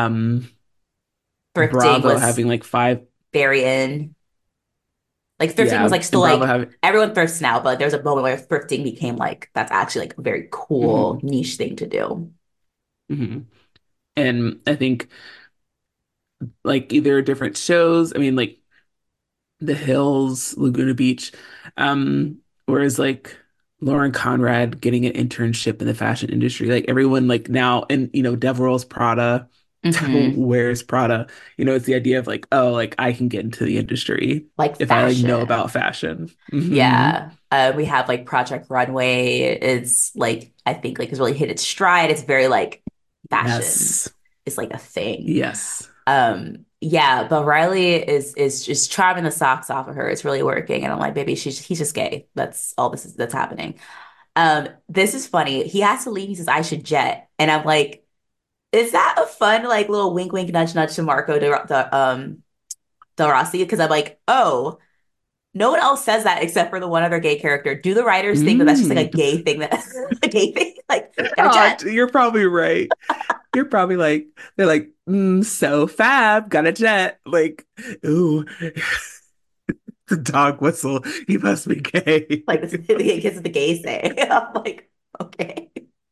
Thrifting Bravo was having like five, very in. Like thrifting was yeah, like still and Bravo like having everyone thrifts now, but there's a moment where thrifting became like that's actually like a very cool mhm, niche thing to do. mhm. And I think like either different shows, I mean like The Hills, Laguna Beach, whereas like Lauren Conrad getting an internship in the fashion industry, like everyone like now and Deverell's Prada Hmm. wears Prada. It's the idea of like, oh, like I can get into the industry Like if I like know fashion. about fashion. Yeah. We have like Project Runway is like I think like has really hit its stride. It's very like fashion Yes. is like a thing. Yes. Yeah, but Riley is just charming the socks off of her. It's really working. And I'm like, baby, he's just gay. That's all that's happening. This is funny. He has to leave. He says, I should jet. And I'm like, is that a fun like little wink wink nudge nudge to Marco Del Rossi? Because I'm like, oh. No one else says that except for the one other gay character. Do the writers think that that's just like Mm. a gay thing that a gay thing? Like, gotta Oh, jet. you're probably right. You're probably like, they're like, so fab, got a jet. Like, ooh, the dog whistle. He must be gay. Like this is the gay say. I'm like, okay.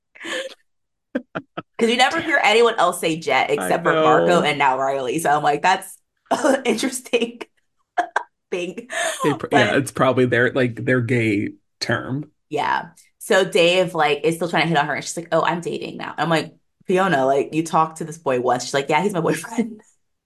Because you never hear anyone else say jet I except for Marco know. and now Riley. So I'm like, that's an interesting thing. Yeah, But it's probably their gay term. yeah. So Dave like is still trying to hit on her and she's like, oh, I'm dating now. I'm like, Fiona, like you talked to this boy once. She's like, yeah, he's my boyfriend.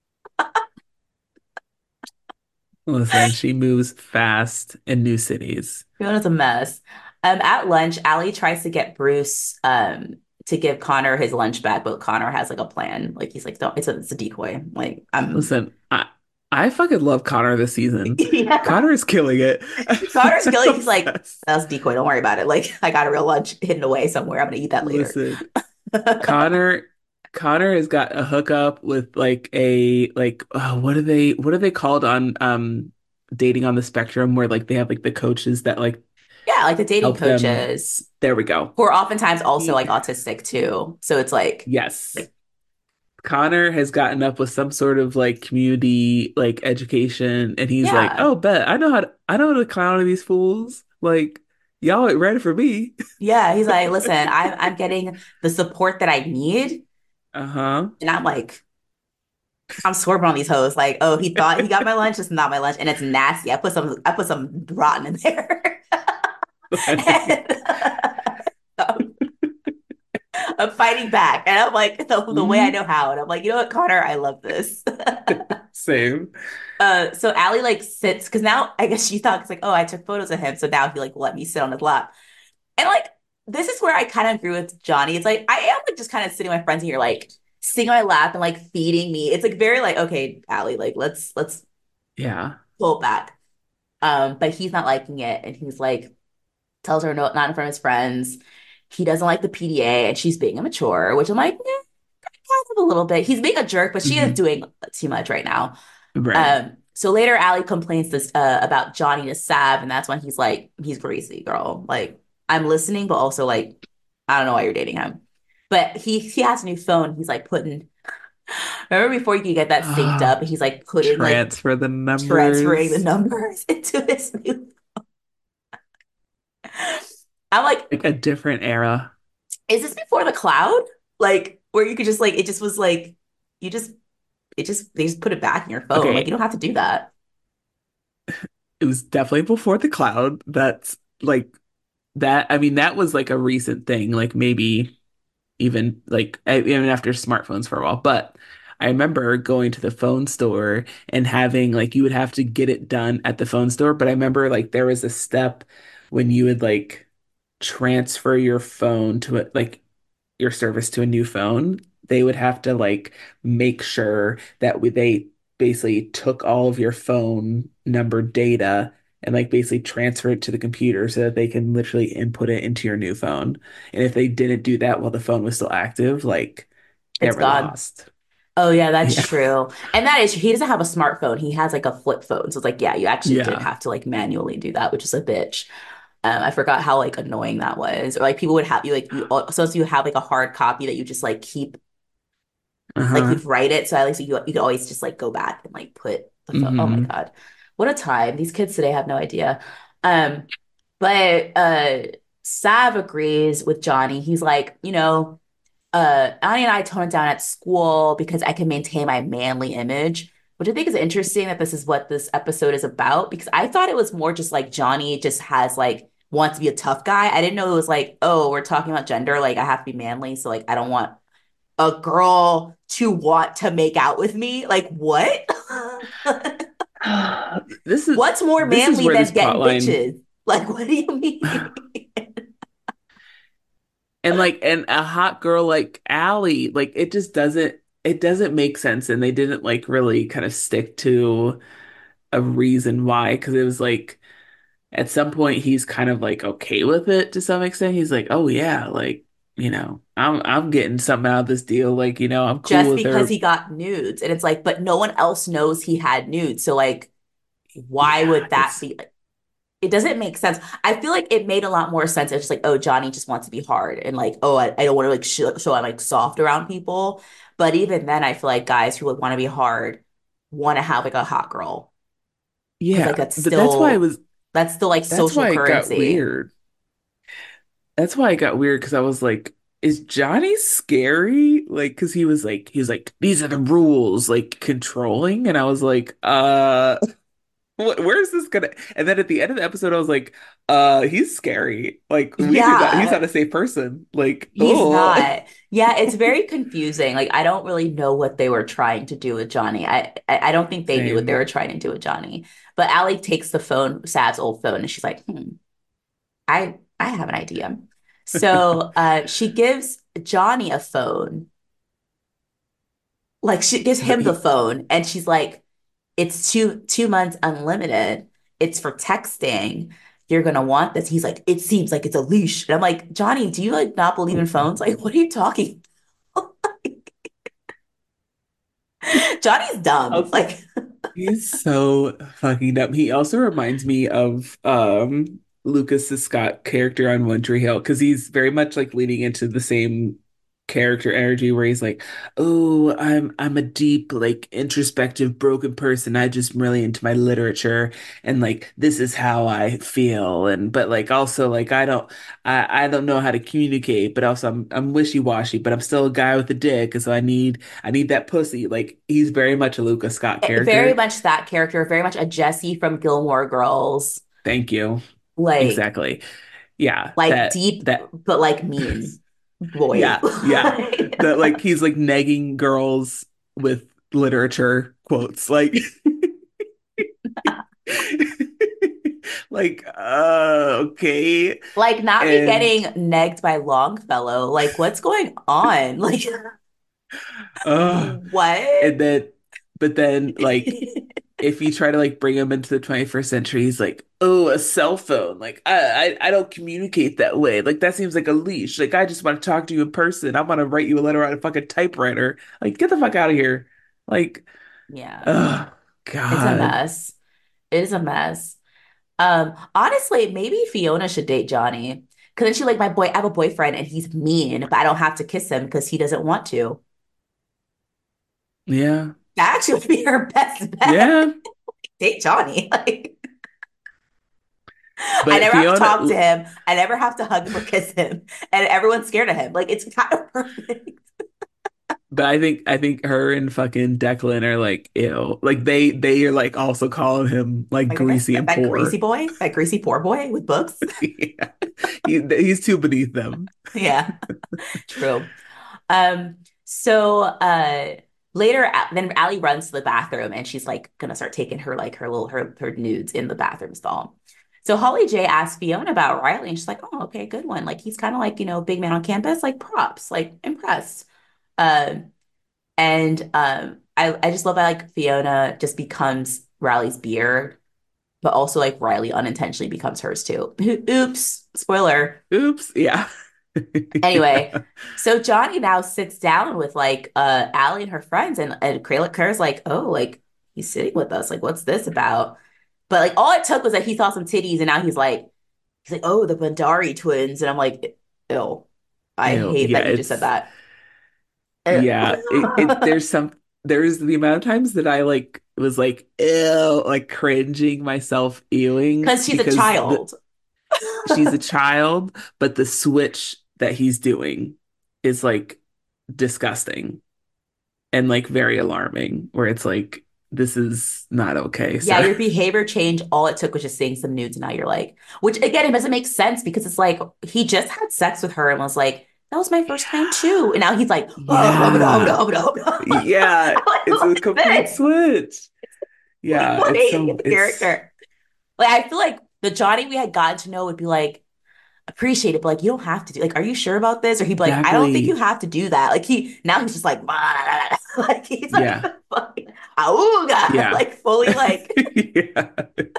Listen, she moves fast in new cities. Fiona's a mess. At lunch, Allie tries to get Bruce to give Connor his lunch back, but Connor has like a plan. Like he's like, don't, it's a decoy. Like I'm Listen, I fucking love Connor this season. yeah. Connor is killing it. Connor's I'm killing. He's like, obsessed. that was a decoy. Don't worry about it. Like I got a real lunch hidden away somewhere. I'm gonna eat that later. Listen, Connor Connor has got a hookup with like a like what are they called on dating on the spectrum where like they have like the coaches that like Yeah, like the dating help them. coaches There we go. who are oftentimes also He like autistic too. So it's yes. like Connor has gotten up with some sort of like community like education and he's like, yeah, "Oh, bet I know how to clown these fools. Like y'all ain't ready for me." yeah. He's like, listen, I'm getting the support that I need, Uh-huh. and I'm like. I'm swerving on these hoes. Like, oh, he thought he got my lunch. It's not my lunch, and it's nasty. I put some rotten in there. And, I'm fighting back, and I'm like the way I Mhm. know how, and I'm like, you know what, Connor, I love this. Same. So Allie like sits because now I guess she thought it's like, oh, I took photos of him, so now he like let me sit on his lap, and like this is where I kind of agree with Johnny. It's like I am like just kind of sitting with my friends and you're like sitting on my lap and like feeding me. It's like very like, okay, Allie, like let's Yeah. pull back. But he's not liking it, and he's like tells her no, not in front of his friends. He doesn't like the PDA, and she's being immature, which I'm like, kind of a little bit. He's being a jerk, but she is Hmm. doing too much right now. Right. So later, Allie complains this about Johnny to Sav, and that's when he's like, he's crazy, girl. Like, I'm listening, but also like, I don't know why you're dating him. But he has a new phone. He's like putting. Remember before you could get that synced up, and he's like putting like Transfer the transferring the numbers. numbers into his new. I'm like, Like a different era. is this before the cloud? Like where you could just like it just was like you just it just they just put it back in your phone. Like you Okay, don't have to do that. it was definitely before the cloud. That's like that. I mean, that was like a recent thing, like maybe even like even after smartphones for a while. But I remember going to the phone store and having like you would have to get it done at the phone store. But I remember like there was a step when you would like transfer your phone to it, like your service to a new phone, they would have to like make sure that they basically took all of your phone number data and like basically transfer it to the computer so that they can literally input it into your new phone. And if they didn't do that while the phone was still active, like It's never gone. lost. Oh yeah, that's Yeah. true. And that is he doesn't have a smartphone. He has like a flip phone. So it's like, yeah, you actually did Yeah. have to like manually do that, which is a bitch. I forgot how like annoying that was. Or like people would have you like you so you have like a hard copy that you just like keep like Uh-huh. you'd write it. So at least you could always just like go back and like put the phone. Oh my Hmm. God. What a time. These kids today have no idea. Um, but Sav agrees with Johnny. He's like, Annie and I tone it down at school because I can maintain my manly image, which I think is interesting that this is what this episode is about because I thought it was more just like Johnny just has like wants to be a tough guy. I didn't know it was like, oh, we're talking about gender, like I have to be manly, so like I don't want a girl to want to make out with me. Like what? This is What's more this is manly where this than plot getting line bitches? Like what do you mean? and like and a hot girl like Allie, like it doesn't make sense and they didn't like really kind of stick to a reason why because it was like at some point he's kind of like okay with it to some extent. He's like, "Oh yeah, like, I'm getting something out of this deal. Like, I'm cool Just with because her." he got nudes. And it's like, but no one else knows he had nudes. So like why Yeah, would that it's be like it doesn't make sense. I feel like it made a lot more sense. It's just like, oh, Johnny just wants to be hard and like, oh, I don't want to like show I'm like soft around people. But even then, I feel like guys who would want to be hard want to have like a hot girl because like yeah, but that's why it was that's still like that's social why it got currency. weird. That's why it got weird because I was like, is Johnny scary? Like, because he was like, these are the rules, like controlling. And I was like, where's this gonna? And then at the end of the episode, I was like, he's scary. Like, he's not Yeah, a safe person. Like, he's oh, not. Yeah, it's very confusing. Like I don't really know what they were trying to do with Johnny. I don't think they knew what they same. were trying to do with Johnny. But Allie takes the phone, Sav's old phone, and she's like, I have an idea. So she gives Johnny a phone. Like she gives But him the phone and she's like, it's two months unlimited. It's for texting. You're gonna want this. He's like, it seems like it's a leash. And I'm like, Johnny, do you like not believe in phones? Like, what are you talking about? Johnny's dumb. also, Like, he's so fucking dumb. He also reminds me of Lucas the Scott character on One Tree Hill because he's very much like leaning into the same character energy where he's like, "Oh, I'm a deep, like introspective, broken person. I just am really into my literature and like this is how I feel." And but like also like I don't know how to communicate, but also I'm wishy-washy, but I'm still a guy with a dick, and so I need that pussy. Like he's very much a Lucas Scott very character. much that character, very much a Jesse from Gilmore Girls. Thank you. Like, Exactly. Yeah, like that deep, that but like mean boy. yeah, yeah. That like he's like negging girls with literature quotes. Like Like, okay. Like not be And getting negged by Longfellow. Like what's going on? Like uh what? and then but then like if you try to like bring him into the 21st century, he's like, oh, a cell phone. Like I don't communicate that way. Like that seems like a leash. Like I just want to talk to you in person. I want to write you a letter on a fucking typewriter. Like get the fuck out of here. Like, Yeah, oh it's a God. mess. It is a mess. Honestly, maybe Fiona should date Johnny. Cause then she like my boy, I have a boyfriend and he's mean, but I don't have to kiss him because he doesn't want to. Yeah. That actually would be her best bet. Yeah. Date Johnny. Like I But never have to Fiona talk to him. I never have to hug him or kiss him. And everyone's scared of him. Like it's kind of perfect. but I think her and fucking Declan are like ew. Like they are like also calling him like Like greasy and that greasy poor. boy, that greasy poor boy with books. Yeah. He's too beneath them. Yeah, true. So later then Allie runs to the bathroom and she's like gonna start taking her like her nudes in the bathroom stall. So Holly J asks Fiona about Riley and she's like, oh, okay, good one. Like he's kind of like, big man on campus, like props, like impressed. Um, and I just love that like Fiona just becomes Riley's beard, but also like Riley unintentionally becomes hers too. Oops, spoiler. Oops. Yeah. Anyway, Yeah. so Johnny now sits down with like Allie and her friends and Claire's like, oh, like he's sitting with us. Like, what's this about? But like all it took was that he saw some titties and now he's like, oh, the Bandari twins. And I'm like, ew. I Ew. hate Yeah, that you just said it's that. yeah. There's the amount of times that I like was like ew, like cringing myself ewing Because she's a because the child. she's a child, but the switch that he's doing is like disgusting and like very alarming, where it's like, this is not okay, Yeah, sir. your behavior change, all it took was just seeing some nudes, and now you're like, which again, it doesn't make sense because it's like he just had sex with her and was like, that was my first time too. And now he's like, oh, no, Yeah. no, no, no. Yeah. Like, It's what a is complete this? switch. Yeah. Completely hating the It's, character. Like, I feel like the Johnny we had gotten to know would be like, appreciate it, but like, you don't have to do, like, are you sure about this? Or he'd be like, I don't think you exactly. have to do that. Like, now he's just like, like, he's like, Yeah. fucking, auga, Yeah. like, fully like, Yeah.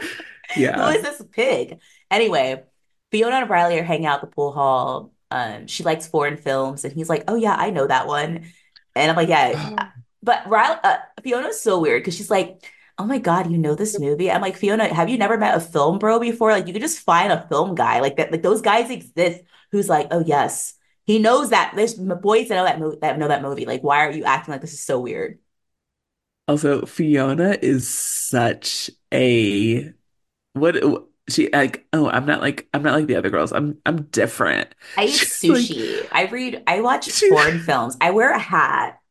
who Yeah. is this pig? Anyway, Fiona and Riley are hanging out at the pool hall. She likes foreign films, and he's like, "Oh yeah, I know that one." And I'm like, "Yeah," but Riley, Fiona's so weird because she's like, "Oh my God, you know this movie?" I'm like, "Fiona, have you never met a film bro before? Like, you could just find a film guy like that. Like those guys exist. Who's like, oh yes, he knows that. There's boys that know that movie that know that movie. Like, why are you acting like this is so weird?" Also, Fiona is such a what she like, oh, I'm not like the other girls. I'm different. I eat She's like sushi. I watch she foreign films. I wear a hat.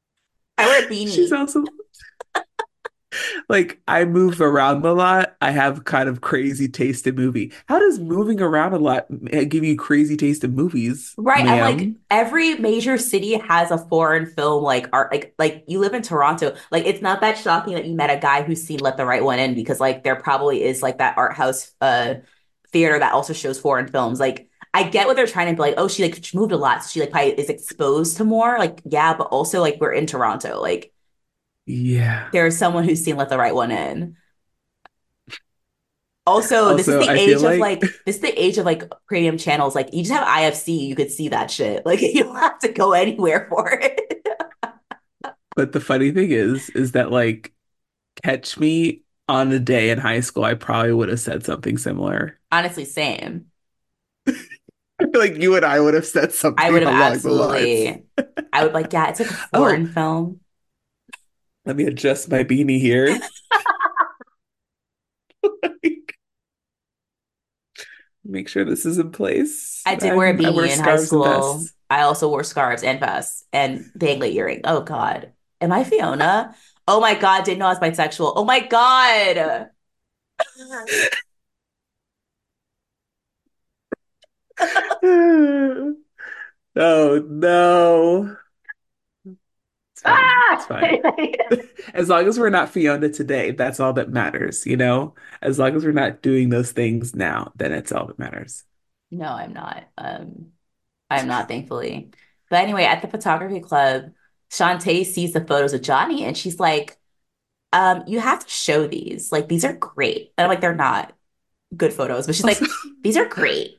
I wear a she's beanie. also like, I move around a lot. I have kind of crazy taste in movie. How does moving around a lot give you crazy taste in movies, Right. I'm like, ma'am? every major city has a foreign film like art. Like you live in Toronto. Like it's not that shocking that you met a guy who's seen Let the Right One In because like there probably is like that art house theater that also shows foreign films. Like I get what they're trying to be like, oh, she moved a lot. So she like probably is exposed to more. Like, yeah, but also like we're in Toronto. Like Yeah. there's someone who's seen Let the Right One In. Also, Also, I feel like, this is the age of like premium channels. Like you just have IFC, you could see that shit. Like you don't have to go anywhere for it. but the funny thing is that like, catch me on a day in high school, I probably would have said something similar. Honestly, same. I feel like you and I would have said I something would have along the lines. absolutely, I would like, yeah, it's like a Oh, foreign film. let me adjust my beanie here. Make sure this is in place. I did wear a I beanie wear in high scarves and school. vests. I also wore scarves and vests and dangly earring. Oh God. Am I Fiona? Oh my God, didn't know I was bisexual. Oh my God. Oh no. It's Ah! fine. It's fine. As long as we're not Fiona today, that's all that matters, you know? As long as we're not doing those things now, then it's all that matters. No, I'm not. I'm not, thankfully. But anyway, at the photography club, Shantae sees the photos of Johnny and she's like, you have to show these. Like, these are great. And I'm like, they're not good photos, but she's Also, like, these are great.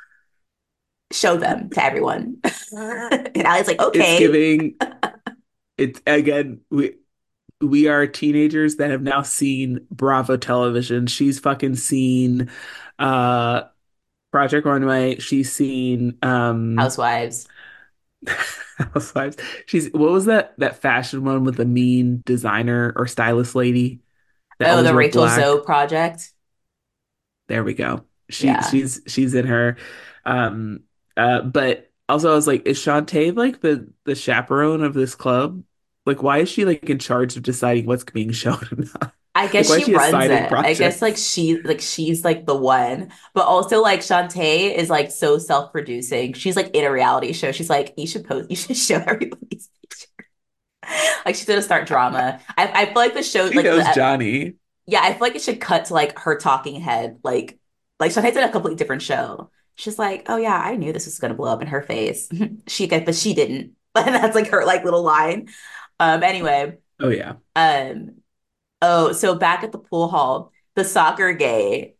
Show them to everyone. And Allie's like, it's okay. giving it's again, we are teenagers that have now seen Bravo television. She's fucking seen uh Project Runway. She's seen Housewives. Housewives. She's what was that fashion one with the mean designer or stylist lady that Oh, always the wore Rachel black? Zoe project. There we go. Yeah. She's in her. Um but also I was like, is Shantae like the chaperone of this club? Like why is she like in charge of deciding what's being shown and not? I Like guess why she is she runs assigning it. I guess like projects? she's like the one. But also like Shantae is like so self-producing. She's like in a reality show. She's like, you should show everybody's picture. Like she's gonna start drama. I feel like the show She like knows the Johnny. yeah, I feel like it should cut to like her talking head. Like Shantae's in a completely different show. She's like, oh yeah, I knew this was gonna blow up in her face. But she didn't. But that's like her like little line. Anyway, Oh yeah. um oh, so back at the pool hall, the soccer gay,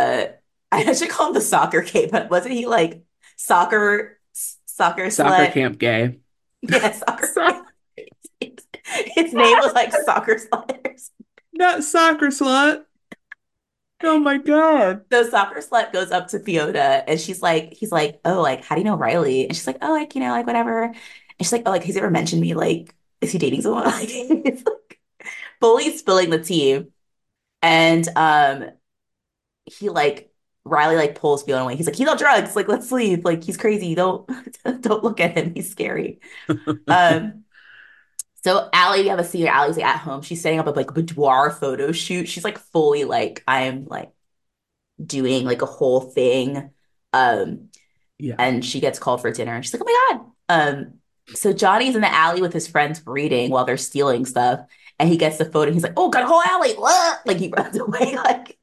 I should call him the soccer gay, but wasn't he like soccer Soccer slut? camp gay. Yeah, soccer So, gay. His name was like soccer slut. not soccer slut. Oh my God. So soccer slut goes up to Fiona and he's like, oh, like, how do you know Riley? And she's like, oh, like, like whatever. And she's like, oh, like, has he ever mentioned me? Like, is he dating someone? Like, it's like fully spilling the tea. And he like Riley like pulls Fiona away. He's like, he's on drugs. Like, let's leave. Like, he's crazy. Don't don't look at him. He's scary. Um, so Allie, we have a scene where Allie's like at home. She's setting up a like boudoir photo shoot. She's like fully like, I'm like doing like a whole thing. Um, Yeah. and she gets called for dinner and she's like, oh my God. So Johnny's in the alley with his friends reading while they're stealing stuff. And he gets the photo and he's like, oh, got a whole alley. Like he runs away. Like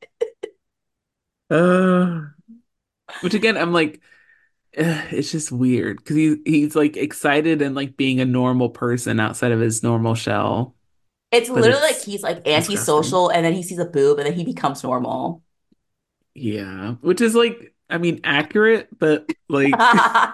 Uh, which again, I'm like, it's just weird because he's like excited and like being a normal person outside of his normal shell, it's but literally like it's he's like disgusting. antisocial and then he sees a boob and then he becomes normal. Yeah, which is like, I mean, accurate, but like,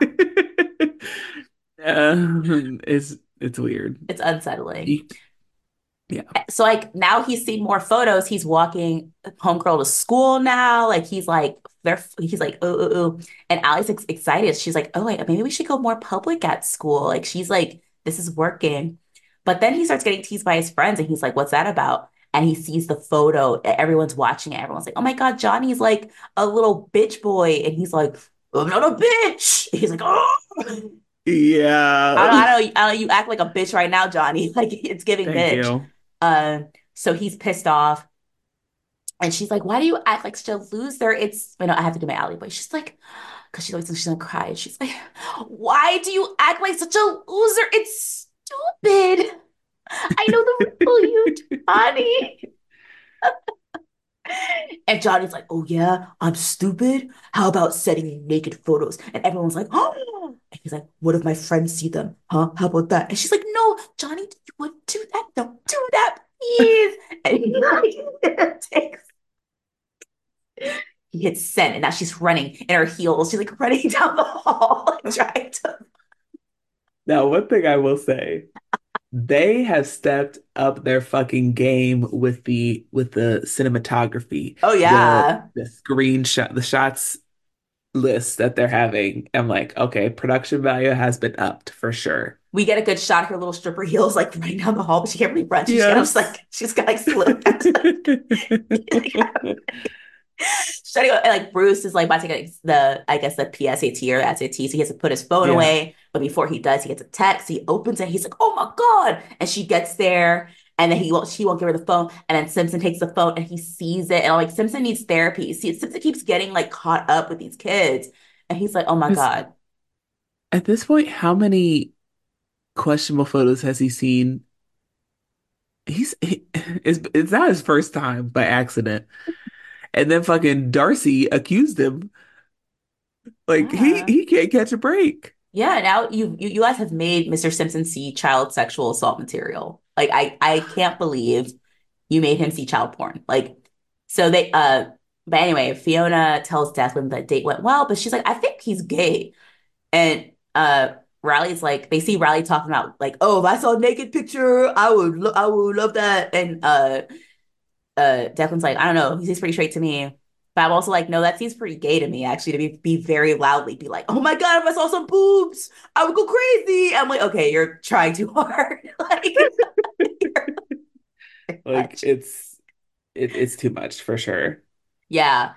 it's weird. It's unsettling. You- Yeah. So like now he's seen more photos. He's walking homegirl to school now. Like he's like oh. And Allie's excited. She's like, oh wait, maybe we should go more public at school. Like she's like, this is working. But then he starts getting teased by his friends and he's like, what's that about? And he sees the photo. Everyone's watching it. Everyone's like, oh my God, Johnny's like a little bitch boy. And he's like, I'm not a bitch. He's like, oh. Yeah. I don't know. You act like a bitch right now, Johnny. Like it's giving Thank bitch. you. So he's pissed off. And she's like, why do you act like such a loser? I have to do my alley boy. She's like, because she's gonna cry. And she's like, why do you act like such a loser? It's stupid. I know the real you, Johnny. And Johnny's like, oh yeah, I'm stupid. How about sending naked photos? And everyone's like, oh. And he's like, what if my friends see them? Huh? How about that? And she's like, no, Johnny, you wouldn't do that. Don't do that, please. And he like takes he hits send and now she's running in her heels. She's like running down the hall, like, trying to. Now, one thing I will say, they have stepped up their fucking game with the cinematography, Oh the yeah. the screenshot, the shots list that they're having. I'm like, okay, production value has been upped for sure. We get a good shot of her little stripper heels like running down the hall, but she can't really run. She's kind of just Yes. like she's got like slip. Like, Shutting up, and like Bruce is like about to get the I guess the PSAT or SAT, so he has to put his phone Yeah. away. But before he does, he gets a text. He opens it. He's like, "Oh my God!" And she gets there, and then she won't give her the phone. And then Simpson takes the phone and he sees it, and like Simpson needs therapy. See, Simpson keeps getting like caught up with these kids, and he's like, "Oh my 'Cause God." at this point, how many questionable photos has he seen it's not his first time by accident. And then fucking Darcy accused him. Like Yeah. he can't catch a break. Yeah, now you guys have made Mr. Simpson see child sexual assault material. Like I can't believe you made him see child porn. Like so they but anyway, Fiona tells Declan that date went well, but she's like, I think he's gay. And Riley's like, they see Riley talking about like, oh, if I saw a naked picture, I would love that. And Declan's like, I don't know, he seems pretty straight to me. But I'm also like, no, that seems pretty gay to me, actually, to be very loudly be like, oh my God, if I saw some boobs, I would go crazy. I'm like, okay, you're trying too hard. Like, you're Like much. it's too much for sure. Yeah.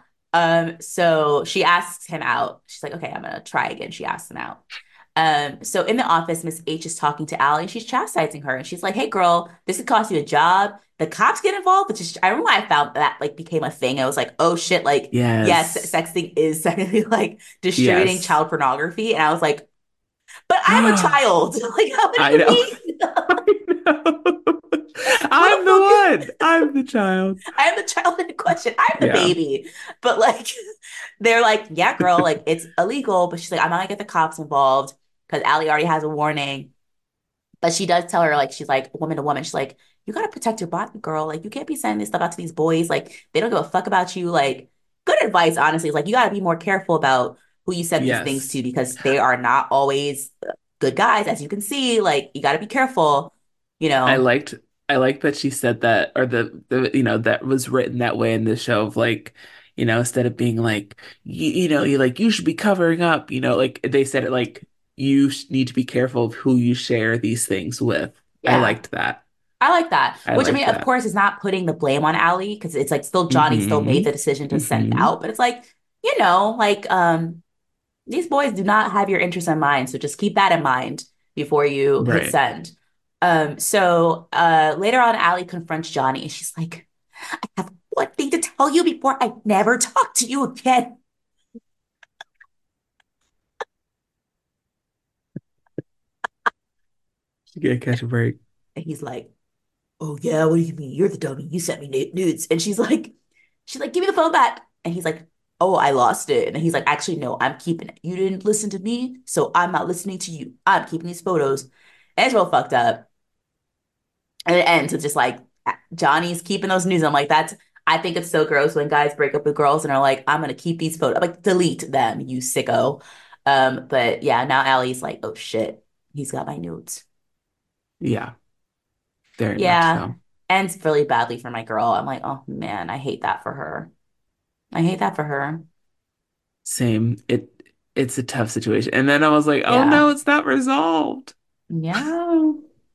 So she asks him out. She's like, okay, I'm gonna try again. She asks him out. So in the office, Miss H is talking to Allie and she's chastising her. And she's like, hey girl, this could cost you a job. The cops get involved, which is I remember when I found that like became a thing. I was like, oh shit, like, yes, Yes. sexting is technically like distributing Yes. child pornography. And I was like, but I'm a I child. Like, what do you know. mean? I know. What I'm the fuck the is one. I'm the child. I am the child in question. I'm the Yeah. baby. But like they're like, yeah, girl, like it's illegal. But she's like, I'm not gonna get the cops involved because Allie already has a warning. But she does tell her, like, she's like, woman to woman, she's like, you gotta protect your body, girl. Like, you can't be sending this stuff out to these boys. Like, they don't give a fuck about you. Like, good advice, honestly. Is like, you gotta be more careful about who you send these things to Yes. because they are not always good guys, as you can see. Like, you gotta be careful, you I know. liked I liked that she said that or the that was written that way in the show of like instead of being like you like you should be covering up like they said it like need to be careful of who you share these things with. I Yeah. liked that. I like that. I Which I liked mean, of that. course, is not putting the blame on Allie because it's like still Johnny still made Mm-hmm. the decision to send Mm-hmm. out, but it's like, like these boys do not have your interests in mind, so just keep that in mind before you hit Right. send. So later on, Allie confronts Johnny and she's like, I have one thing to tell you before I never talk to you again. She can't catch a break. And he's like, oh yeah, what do you mean? You're the dummy. You sent me nudes. And she's like, give me the phone back. And he's like, oh, I lost it. And he's like, actually, no, I'm keeping it. You didn't listen to me, so I'm not listening to you. I'm keeping these photos. And it's real fucked up. And it ends with just like Johnny's keeping those nudes. I'm like, I think it's so gross when guys break up with girls and are like, I'm gonna keep these photos. I'm like, delete them, you sicko. But yeah, now Allie's like, oh shit, he's got my nudes. Yeah, very much Yeah, so. ends really badly for my girl. I'm like, oh man, I hate that for her. I hate that for her. Same. It's a tough situation. And then I was like, oh Yeah. no, it's not resolved. Yeah.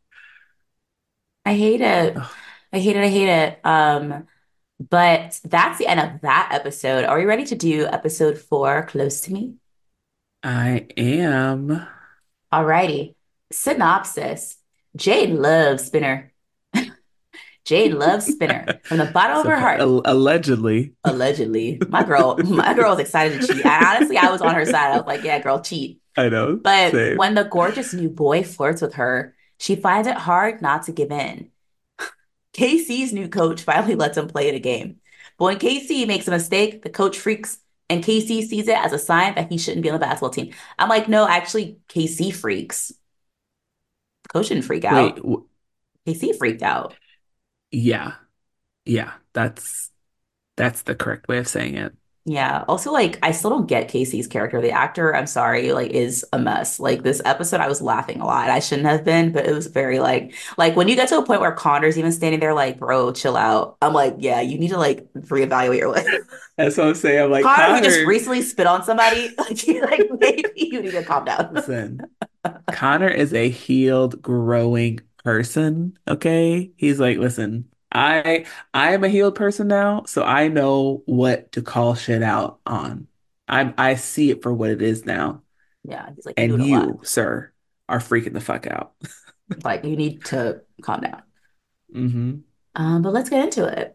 I hate it. Ugh, I hate it. I hate it. But that's the end of that episode. Are we ready to do episode 4, Close to Me? I am. Alrighty. Synopsis. Jade loves Spinner. Jade loves Spinner from the bottom of her heart. Allegedly. Allegedly. My girl was excited to cheat. And honestly, I was on her side. I was like, yeah, girl, cheat. I know. But when Same. the gorgeous new boy flirts with her, she finds it hard not to give in. KC's new coach finally lets him play the game. But when KC makes a mistake, the coach freaks, and KC sees it as a sign that he shouldn't be on the basketball team. I'm like, no, actually, KC freaks. The coach didn't freak Wait, out. KC freaked out. yeah. Yeah, that's the correct way of saying it. Yeah. Also, like, I still don't get Casey's character. The actor, I'm sorry, like, is a mess. Like this episode, I was laughing a lot. I shouldn't have been, but it was very like when you get to a point where Connor's even standing there, like, bro, chill out. I'm like, yeah, you need to like reevaluate your life. That's what I'm saying. I'm like, Connor, who just Connor, recently spit on somebody, like maybe you need to calm down. listen, Connor is a healed, growing person. Okay. He's like, listen, I am a healed person now, so I know what to call shit out on. I see it for what it is now. Yeah, he's like, you're And doing a lot. you, sir, are freaking the fuck out. Like, you need to calm down. Hmm. But let's get into it.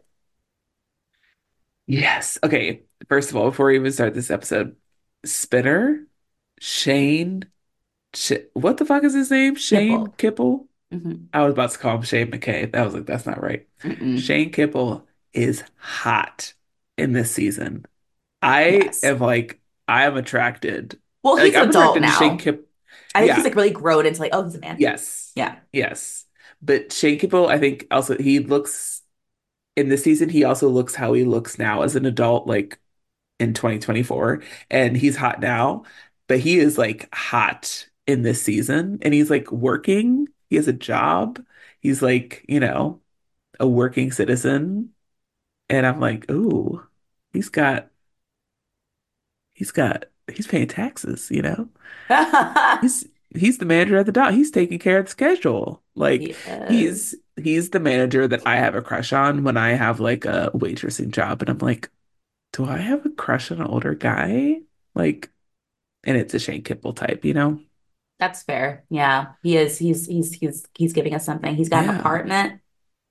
Yes. Okay. First of all, before we even start this episode, Spinner, Shane, what the fuck is his name? Shane Kipple. Kipple? Hmm. I was about to call him Shane McKay. That was like, that's not right. Mm-mm. Shane Kipple is hot in this season. I Yes. am like, I am attracted. Well, Like, he's an I'm adult attracted to Shane now. Kip. I think he's Yeah, like really grown into like, oh, he's a man. yes, Yeah. yes. But Shane Kipple, I think also he looks in this season, he also looks how he looks now as an adult, like in 2024. And he's hot now, but he is like hot in this season. And he's like working, he has a job. He's like, a working citizen. And I'm like, ooh, he's got, he's paying taxes. He's he's the manager at the dock. He's taking care of the schedule. Like Yes. he's the manager that I have a crush on when I have like a waitressing job. And I'm like, do I have a crush on an older guy? Like, and it's a Shane Kipple type? That's fair. Yeah. He is. He's giving us something. He's got an Yeah. apartment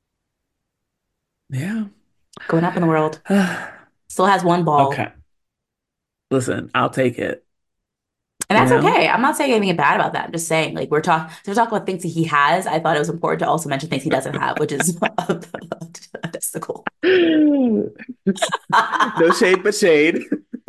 Yeah. going up in the world. Still has one ball. Okay. Listen, I'll take it, And you that's know? okay. I'm not saying anything bad about that. I'm just saying, like, we're talking about things that he has. I thought it was important to also mention things he doesn't have, which is a testicle. No shade, but shade.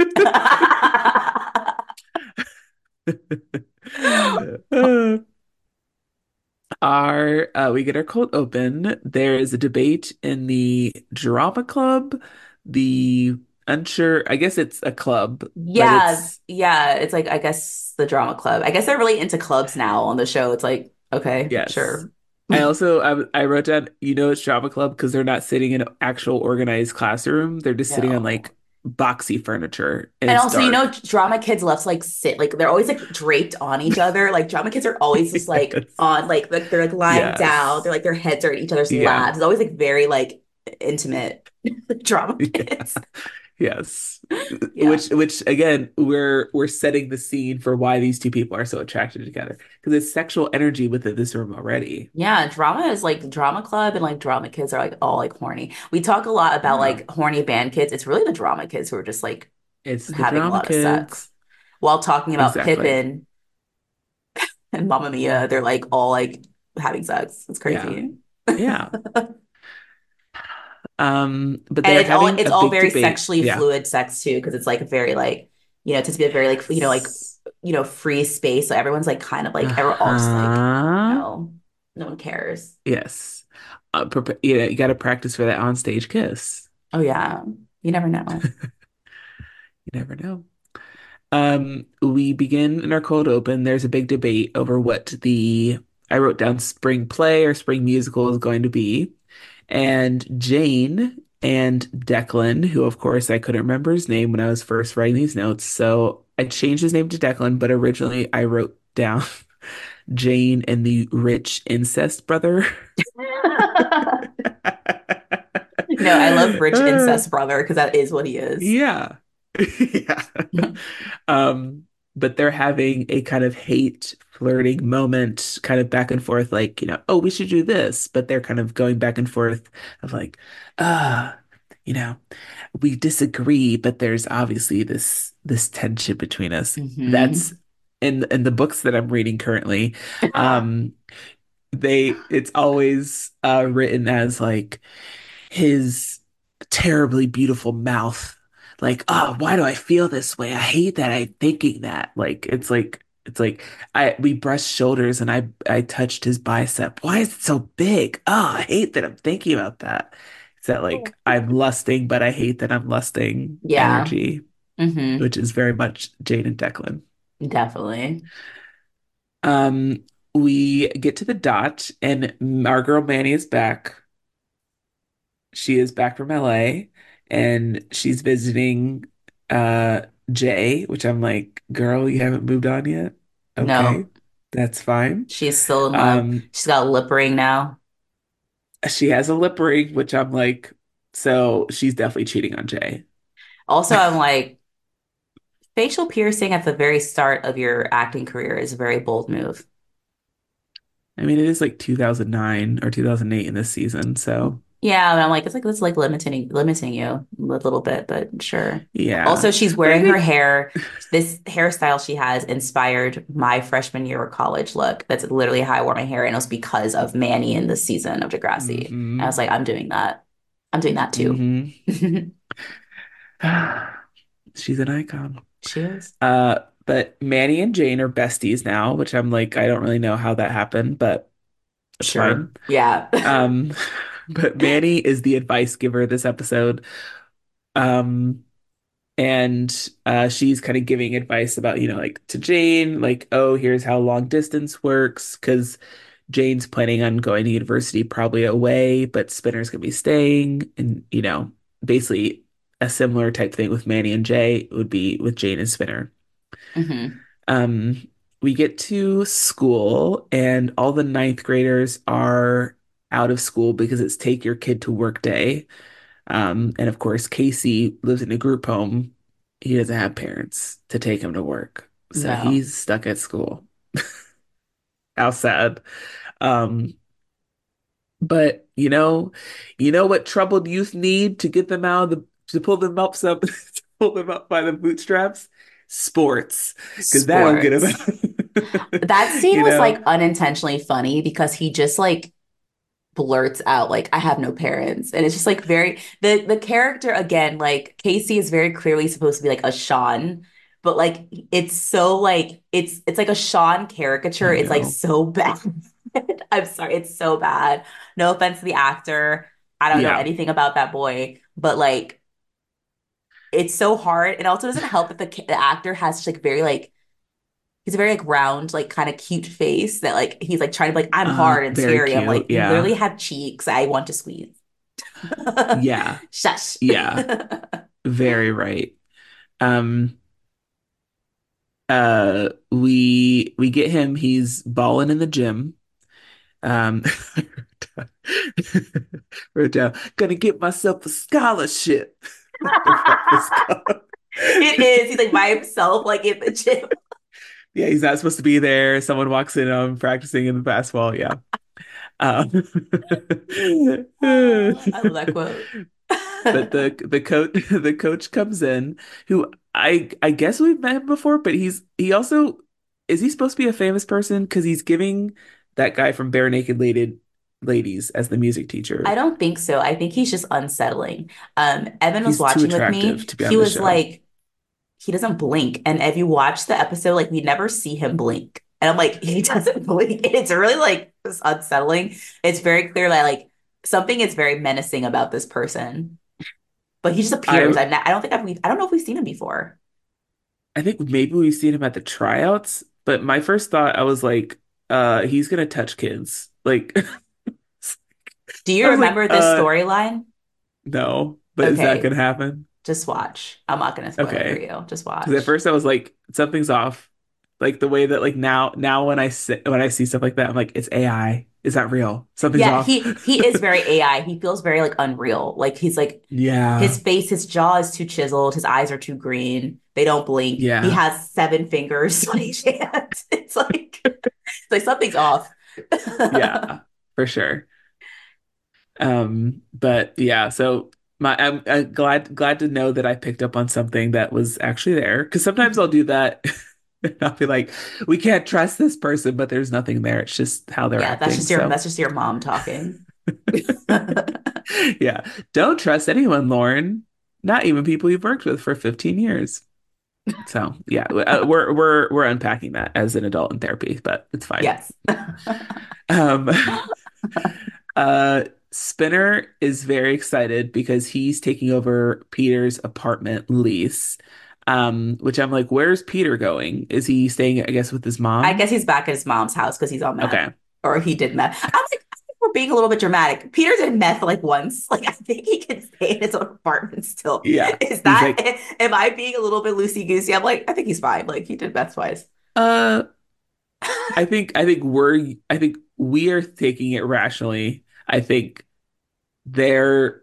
We get our cold open. There is a debate in the drama club. The unsure, I guess it's a club, but Yeah, it's yeah. It's like I guess the drama club. I guess they're really into clubs now on the show. It's like, okay, yes. sure. I wrote down, it's drama club because they're not sitting in an actual organized classroom. They're just sitting on No. like boxy furniture and And it's also, dark. drama kids love to like sit, like they're always like draped on each other. Like drama kids are always just like Yes. on, like they're like lying down. They're Yes. like their heads are in each other's Yeah. laps. It's always like very like intimate drama Yeah. kids. Yes. Yeah. Which again, we're setting the scene for why these two people are so attracted together. Because there's sexual energy within this room already. Yeah, drama is like drama club and like drama kids are like all like horny. We talk a lot about Yeah. like horny band kids. It's really the drama kids who are just like It's the having a drama lot of sex. kids. While talking about Exactly. Pippin and Mamma Mia, they're like all like having sex. It's Yeah. crazy. Yeah. But And they're it's all having it's a all big very debate. sexually Yeah. fluid sex too, because it's like a very like, to be a very like, Yes. free space. So everyone's like kind of like everyone all just like, Uh-huh. no one cares. Yes. You got to practice for that on-stage kiss. Oh yeah. You never know. You never know. We begin in our cold open. There's a big debate over what I wrote down spring play or spring musical is going to be. And Jane and Declan, who of course I couldn't remember his name when I was first writing these notes, so I changed his name to Declan, but originally I wrote down Jane and the rich incest brother. No, I love rich incest brother because that is what he is. Yeah. Yeah. Um, but they're having a kind of hate flirting moment, kind of back and forth, like, oh, we should do this. But they're kind of going back and forth of like, ah, you know, we disagree, but there's obviously this tension between us. That's Hmm. in the books that I'm reading currently. Um, it's always written as like his terribly beautiful mouth. Like, oh, why do I feel this way? I hate that I'm thinking that. It's like we brushed shoulders and I touched his bicep. Why is it so big? Oh, I hate that I'm thinking about that. It's that like I'm lusting, but I hate that I'm lusting Yeah. energy, Hmm. which is very much Jade and Declan. Definitely. Um, we get to the dot and our girl Manny is back. She is back from LA and she's visiting uh Jay, which I'm like, girl, you haven't moved on yet. Okay, No, that's fine. she's still in love. Um, She's got a lip ring now. she has a lip ring, which I'm like, so she's definitely cheating on Jay. Also, I'm like, facial piercing at the very start of your acting career is a very bold move. I mean, it is like 2009 or 2008 in this season, so Yeah, and I'm like, it's like limiting you a little bit, but sure. Yeah. Also, she's But I wearing her think hair. This hairstyle she has inspired my freshman year of college look. That's literally how I wore my hair, and it was because of Manny in this season of Degrassi. And I was hmm like, I'm doing that. I'm doing that too. hmm she's an icon. She is. Uh, but Manny and Jane are besties now, which I'm like, I don't really know how that happened, but it's Sure. fine. Yeah. Um, but Manny is the advice giver this episode. Um, and she's kind of giving advice about, like to Jane, like, oh, here's how long distance works, because Jane's planning on going to university, probably away, but Spinner's gonna be staying, and basically a similar type thing with Manny and Jay would be with Jane and Spinner. hmm Um, we get to school, and all the ninth graders are out of school because it's take your kid to work day. And of course, Casey lives in a group home. He doesn't have parents to take him to work, so No. he's stuck at school. How sad. Um, but what troubled youth need to get them out of to pull them up some to pull them up by the bootstraps? Sports, because that'll get them Sports. out. That scene You was know? like unintentionally funny because he just like blurts out like I have no parents, and it's just like very the character again, like Casey is very clearly supposed to be like a Sean, but like it's so like it's like a Sean caricature. I It's like know. so bad. I'm sorry, it's so bad. No offense to the actor. I don't know Yeah. anything about that boy, but like it's so hard. It also doesn't help that the actor has such like very like he's a very like round, like kind of cute face that like he's like trying to be like, I'm hard and Very scary. I'm cute. like, you literally Yeah. have cheeks I want to squeeze. Yeah. Shush. Yeah. Very right. Um, we get him, he's balling in the gym. Um, wrote down, gonna get myself a scholarship. The Breakfast Club. It is. He's like by himself, like in the gym. Yeah, he's not supposed to be there. Someone walks in on him practicing in the basketball. Yeah. Um, I love that quote. but the coach the coach comes in, who I guess we've met him before, but he also is he supposed to be a famous person because he's giving that guy from Bare Naked Ladies as the music I teacher. don't think so. I think he's just unsettling. Evan was He's too watching with attractive me. to be He on the was show. like, he doesn't blink. And if you watch the episode, like we never see him blink. And I'm like, he doesn't blink. And it's really like just unsettling. It's very clear that like something is very menacing about this person. But he just appears. I I don't think I don't know if we've seen him before. I think maybe we've seen him at the tryouts, but my first thought I was like, he's gonna touch kids. Like Do you I was like, remember this storyline? no, but is that Okay, gonna happen? just watch. I'm not gonna spoil it for Okay. you. Just Because at watch. first I was like, something's off. Like the way that like now when I see stuff like that, I'm like, it's AI. Is that real? Something's Yeah, off. he is very AI. He feels very like unreal. Like he's like his Yeah. face, his jaw is too chiseled, his eyes are too green. They don't blink. He Yeah. has seven fingers on each hand. It's like something's off. Yeah. For sure. But yeah, so I'm glad to know that I picked up on something that was actually there. Because sometimes I'll do that. And I'll be like, we can't trust this person, but there's nothing there. It's just how they're Yeah, acting. So that's just your mom talking. yeah. Don't trust anyone, Lauren. Not even people you've worked with for 15 years. So yeah, we're unpacking that as an adult in therapy, but it's fine. Yes. Um, Spinner is very excited because he's taking over Peter's apartment lease. Which I'm like, where's Peter going? Is he staying, I guess, with his I mom? guess he's back at his mom's house because he's on meth. Okay. Or he did meth. I think we're being a little bit dramatic. Peter did meth like once. Like I think he can stay in his own apartment still. Yeah. Is He's that like, am I being a little bit loosey goosey? I'm like, I think he's fine. Like he did meth twice. uh, I think we are taking it rationally. I think they're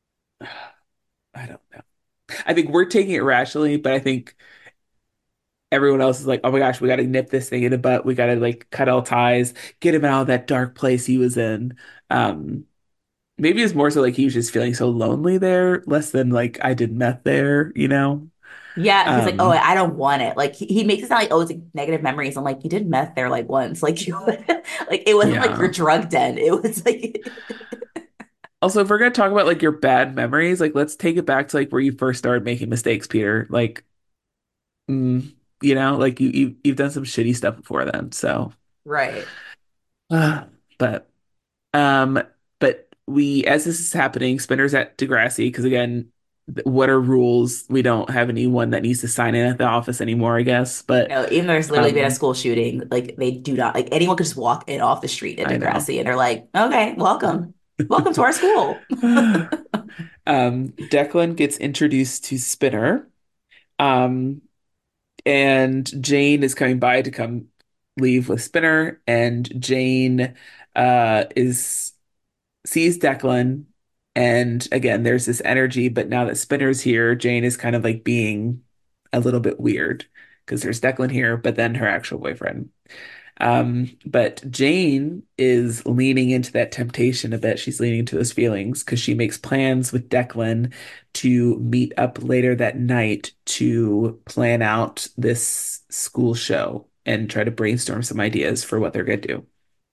I don't know. I think we're taking it rationally, but I think everyone else is like, oh my gosh, we got to nip this thing in the butt. We got to like cut all ties, get him out of that dark place he was in. Um, Maybe it's more so like he was just feeling so lonely there, less than like I did meth there, you know? Yeah, he's like, oh, Um, I don't want it. Like he makes it sound like, oh, it's like negative memories. I'm like, you did meth there like once. Like you, like it wasn't like your yeah. drug den. It was like, Also, if we're gonna talk about like your bad memories, like let's take it back to like where you first started making mistakes, Peter. Like, like you've done some shitty stuff before then. So, right. uh, but um, but we as this is happening, Spinner's at Degrassi because again, what are rules? We don't have anyone that needs to sign in at the office anymore, I guess. But No, even though there's literally been a um, school shooting, like they do not like anyone could just walk in off the street at I know. Degrassi and they're like, okay, welcome. Welcome to our school. Declan gets introduced to Spinner. Um, and Jane is coming by to come leave with Spinner, and Jane is sees Declan, and again, there's this energy, but now that Spinner's here, Jane is kind of like being a little bit weird because there's Declan here, but then her actual boyfriend. But Jane is leaning into that temptation a bit. She's leaning into those feelings because she makes plans with Declan to meet up later that night to plan out this school show and try to brainstorm some ideas for what they're going to do.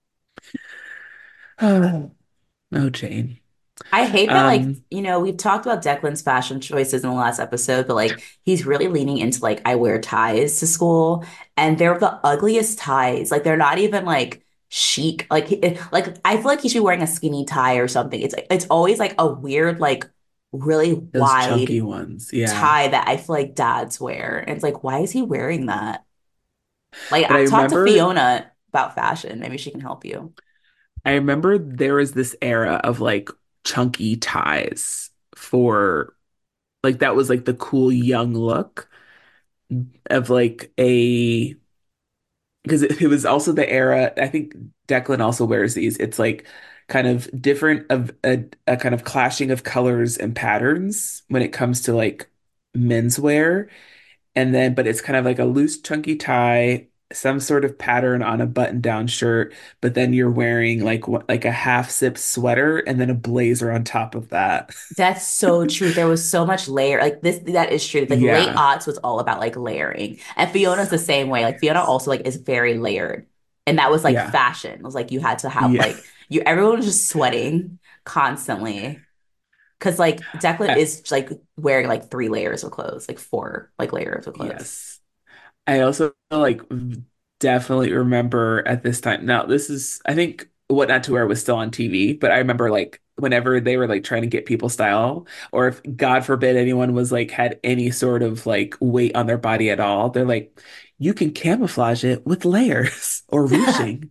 Oh, Jane. I hate that, like, Um, we've talked about Declan's fashion choices in the last episode, but like he's really leaning into like I wear ties to school, and they're the ugliest ties. Like they're not even like chic. Like I feel like he should be wearing a skinny tie or something. It's always like a weird, like really those chunky wide ones. Yeah. tie that I feel like dads wear. And it's like, why is he wearing that? Like But I I talked to remember Fiona about fashion. Maybe she can help you. I remember there was this era of like chunky ties for like that was like the cool young look of like a because it was also the era I think Declan also wears these. It's like kind of different of a kind of clashing of colors and patterns when it comes to like menswear. And then, but it's kind of like a loose, chunky tie, some sort of pattern on a button-down shirt, but then you're wearing like a half zip sweater and then a blazer on top of that. That's so true. There was so much layer. Like this, that is true. Like late Yeah. aughts was all about like layering. And Fiona's So the same way. Like Fiona nice. also like is very layered. And that was like Yeah. fashion. It was like you had to have Yeah. like everyone was just sweating constantly. Cause like Declan I- is like wearing like three layers of clothes, like four like layers of clothes. yes. I also like definitely remember at this time. Now, this is I think What Not to Wear was still on TV, but I remember like whenever they were like trying to get people style, or if God forbid anyone was like had any sort of like weight on their body at all, they're like, you can camouflage it with layers or ruching.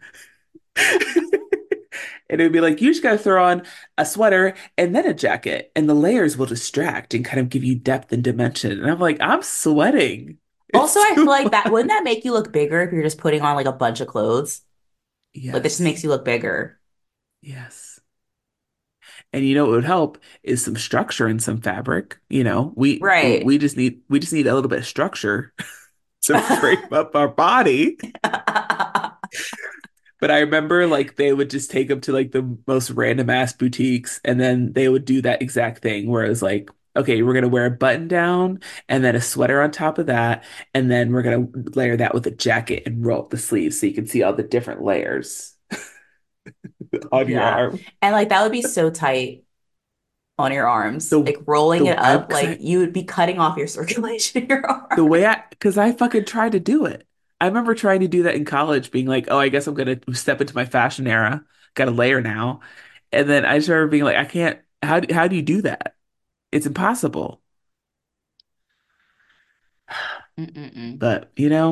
And it would be like, you just gotta throw on a sweater and then a jacket, and the layers will distract and kind of give you depth and dimension. And I'm like, I'm sweating. Also, It's I feel too like that wouldn't much. that make you look bigger if you're just putting on like a bunch of clothes? Like this just makes Yes. you look bigger. Yes. And you know what would help is some structure and some fabric. Right. We just need a little bit of structure to frame up our body. But I remember like they would just take them to like the most random ass boutiques and then they would do that exact thing where it was like, okay, we're gonna wear a button down and then a sweater on top of that, and then we're gonna layer that with a jacket and roll up the sleeves so you can see all the different layers on your Yeah. arm. And like that would be so tight on your arms, The like rolling the it I up, because like I you would be cutting off your circulation in your the arm. way because I fucking tried to do it. I remember trying to do that in college, being like, oh, I guess I'm gonna step into my fashion era. Got a layer now. And then I just remember being like, I can't, how do you do that? It's impossible. Mm-mm-mm. But,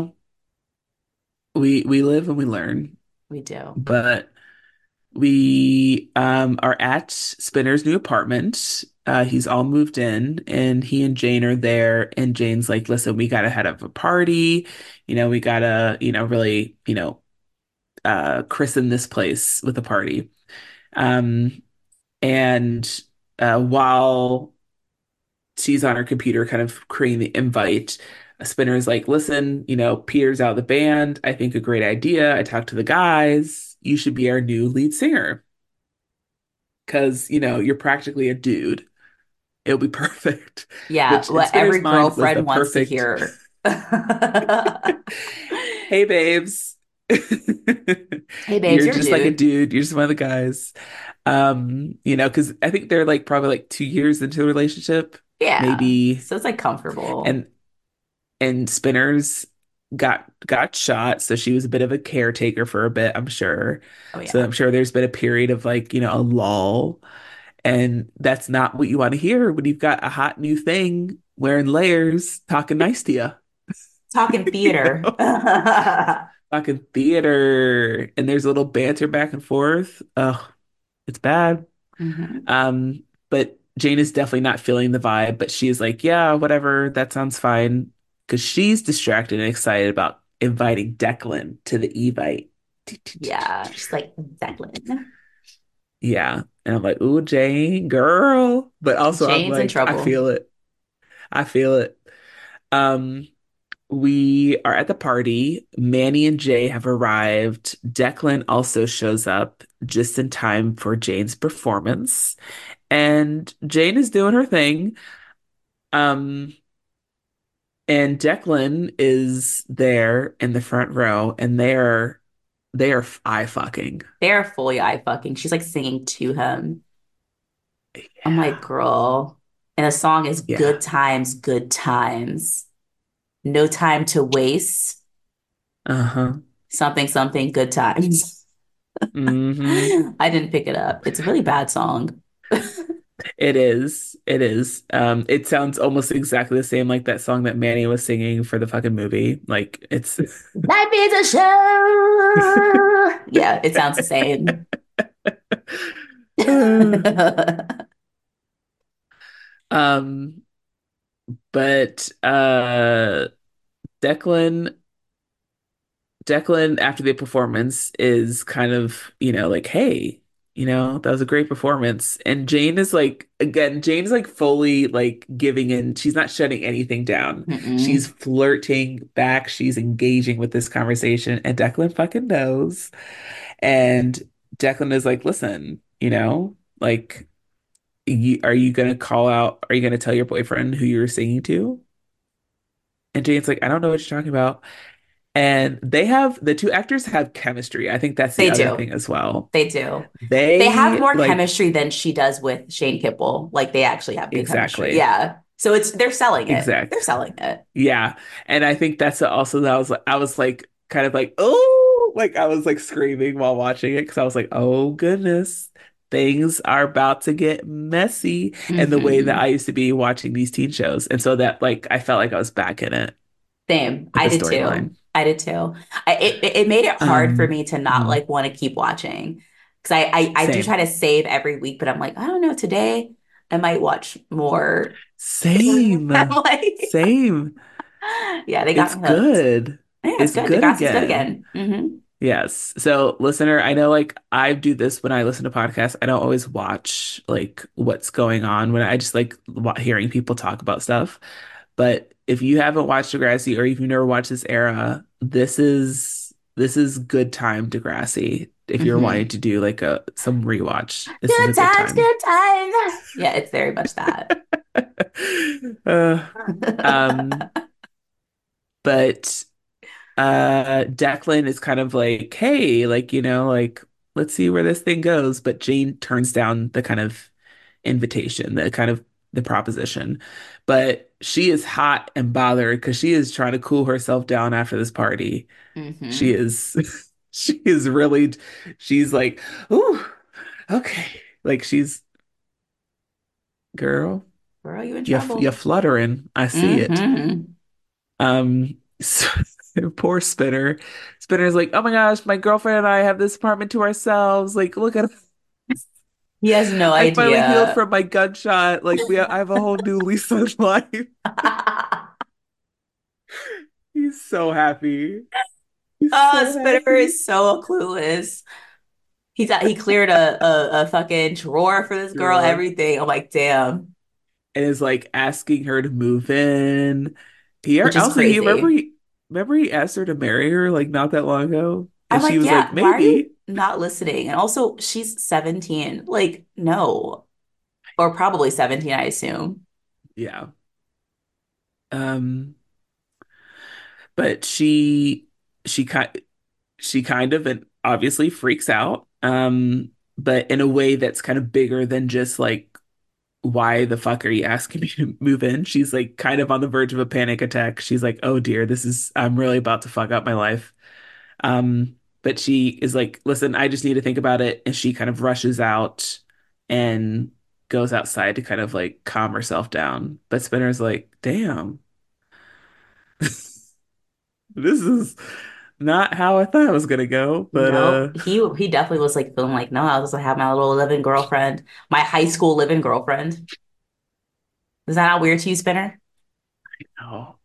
we live and we learn. We do. But we are at Spinner's new apartment. He's all moved in and he and Jane are there. And Jane's like, listen, we gotta head up a party. We gotta, really, christen this place with a party. Um, and while she's on her computer kind of creating the invite, Spinner's like, listen, Peter's out of the band. I think a great idea. I talked to the guys. You should be our new lead singer because, you're practically a dude. It'll be perfect. Yeah, Which in what Spinner's every mind was the girlfriend wants to perfect, hear. hey, babes. Hey, babes, You're you're a just like a dude. dude. You're just one of the guys. Because I think they're like probably like 2 years into the relationship, Yeah. maybe. So it's like comfortable. And Spinners got shot, so she was a bit of a caretaker for a bit, I'm sure. Oh, So yeah. I'm sure there's been a period of like, a lull, and that's not what you want to hear when you've got a hot new thing wearing layers talking nice to you. Talking You theater. know? Talking theater, and there's a little banter back and forth. Oh, it's bad. hmm Um, but Jane is definitely not feeling the vibe, but she's like, yeah, whatever, that sounds fine. Because she's distracted and excited about inviting Declan to the Evite. Yeah. She's like, Declan. Yeah. And I'm like, ooh, Jane, girl. But also I'm Jane's in like, I trouble. feel it. I feel it. Um, we are at the party. Manny and Jay have arrived. Declan also shows up just in time for Jane's performance. And Jane is doing her thing. Um, And Declan is there in the front row, and they are eye fucking. They're fully eye fucking. She's like singing to him. I'm like, Yeah, girl. And the song is yeah, good times, good times. No time to waste. uh-huh. Something, something, good times. Mm-hmm. I didn't pick it up. It's a really bad song. It is. It is. It sounds almost exactly the same like that song that Manny was singing for the fucking movie. Like it's Life is a show. Yeah, it sounds the same. um, but Declan Declan, after the performance, is kind of, like, hey, that was a great performance. And Jane is like, again, Jane's like fully like giving in. She's not shutting anything down. She's Mm-mm. flirting back. She's engaging with this conversation. And Declan fucking knows. And Declan is like, listen, like, are you going to call out? Are you going to tell your boyfriend who you were singing to? And Jane's like, I don't know what you're talking about. And the two actors have chemistry. I think that's the They other do. thing as well. They do. They have They more like chemistry than she does with Shane Kipple. Like they actually have good chemistry. exactly, Yeah. So they're selling it. They're exact. selling it. Yeah. And I think that's also that I was like kind of like, oh, like I was like screaming while watching it because I was like, oh goodness, things are about to get messy. And the way that I hmm used to be watching these teen shows. And so that like I felt like I was back in it Same. with I the did too. storyline. I did too. It made it hard for me to not Mhm. like want to keep watching because I do try Same. to save every week, but I'm like, I don't know, today I might watch more. I'm Same. like, Same. yeah, they got It's me hooked. good. Yeah, it's It's good. good Degrassi's good again. again. hmm Yes. So, listener, I know like I do this when I listen to podcasts. I don't always watch like what's going on when I just like hearing people talk about stuff. But if you haven't watched Degrassi or if you've never watched this era, this is good time Degrassi. If you're wanting hmm to do like some rewatch, this is Good a good times, time. good times. Yeah, it's very much that. Uh, um, but Declan is kind of like, hey, like, like, let's see where this thing goes. But Jane turns down the kind of invitation, the kind of the proposition. But she is hot and bothered because she is trying to cool herself down after this party. She hmm is, she is really, she's like, ooh, okay. Like she's, girl, Girl, you in you're trouble. fluttering. I see it. hmm So, poor Spinner. Spinner's like, oh my gosh, my girlfriend and I have this apartment to ourselves. Like, look at He has no I finally healed idea. from my gunshot. Like, I have a whole new lease on life. He's so happy. He's Oh, so Spinner happy. is so clueless. He cleared a fucking drawer for this girl, Sure. everything. I'm like, damn. And is like asking her to move in. which is Also crazy. remember he asked her to marry her like not that long ago, I'm and she like, was like, yeah, why are you maybe. not listening? And also, she's 17. Like, no, or probably 17, I assume. Yeah. Um, but she she kind of and obviously freaks out. But in a way that's kind of bigger than just like, why the fuck are you asking me to move in? She's like kind of on the verge of a panic attack. She's like, oh dear, I'm really about to fuck up my life. But she is like, listen, I just need to think about it. And she kind of rushes out and goes outside to kind of like calm herself down. But Spinner's like, damn, this is not how I thought it was gonna go. But Nope. He definitely was like feeling like, no, I was just have my little living girlfriend, my high school living girlfriend. Is that not weird to you, Spinner? oh,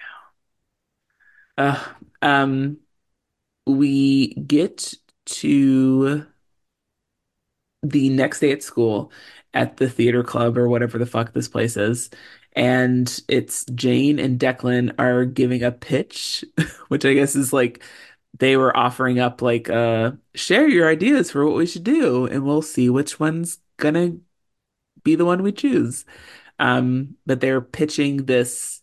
uh, um, we get to the next day at school at the theater club or whatever the fuck this place is. And it's Jane and Declan are giving a pitch, which I guess is like they were offering up like share your ideas for what we should do and we'll see which one's gonna be the one we choose. But they're pitching this.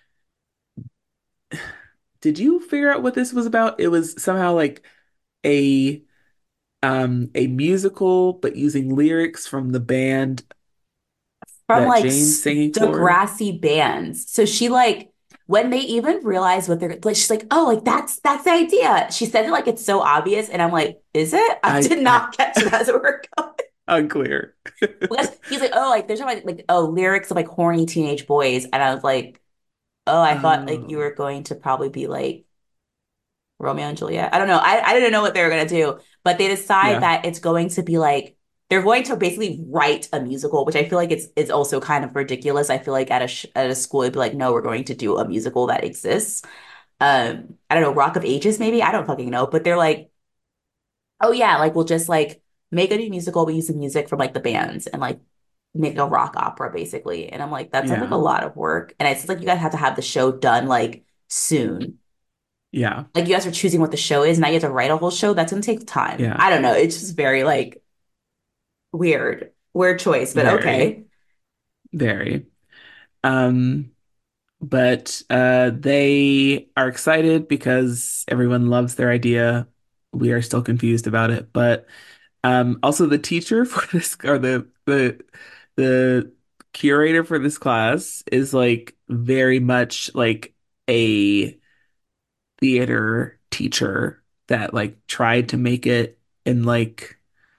Did you figure out what this was about? It was somehow like a a musical but using lyrics from the band From that like Jane's singing the for. grassy bands. So she like when they even realize what they're like, she's like, oh, like that's the idea. She said it like it's so obvious, and I'm like, is it? I I did I not catch that as a word. unclear. He's like, oh, like there's like oh lyrics of like horny teenage boys, and I was like, oh, I thought like you Oh, were going to probably be like Romeo and Juliet. I don't know. I didn't know what they were gonna do, but they decide yeah, that it's going to be like they're going to basically write a musical, which I feel like it's also kind of ridiculous. I feel like at a school it'd be like, no, we're going to do a musical that exists. I don't know, Rock of Ages maybe. I don't fucking know, but they're like, oh yeah, like we'll just like make a new musical. We use the music from like the bands and like make a rock opera basically. And I'm like, that sounds like a yeah, lot of work. And it's like you guys have to have the show done like soon. yeah, Like you guys are choosing what the show is. Now you have to write a whole show. That's gonna take time. yeah. I don't know. It's just very like weird choice, but Very, okay. very. Um, but they are excited because everyone loves their idea. We are still confused about it, but also the teacher for this or the curator for this class is like very much like a theater teacher that like tried to make it in like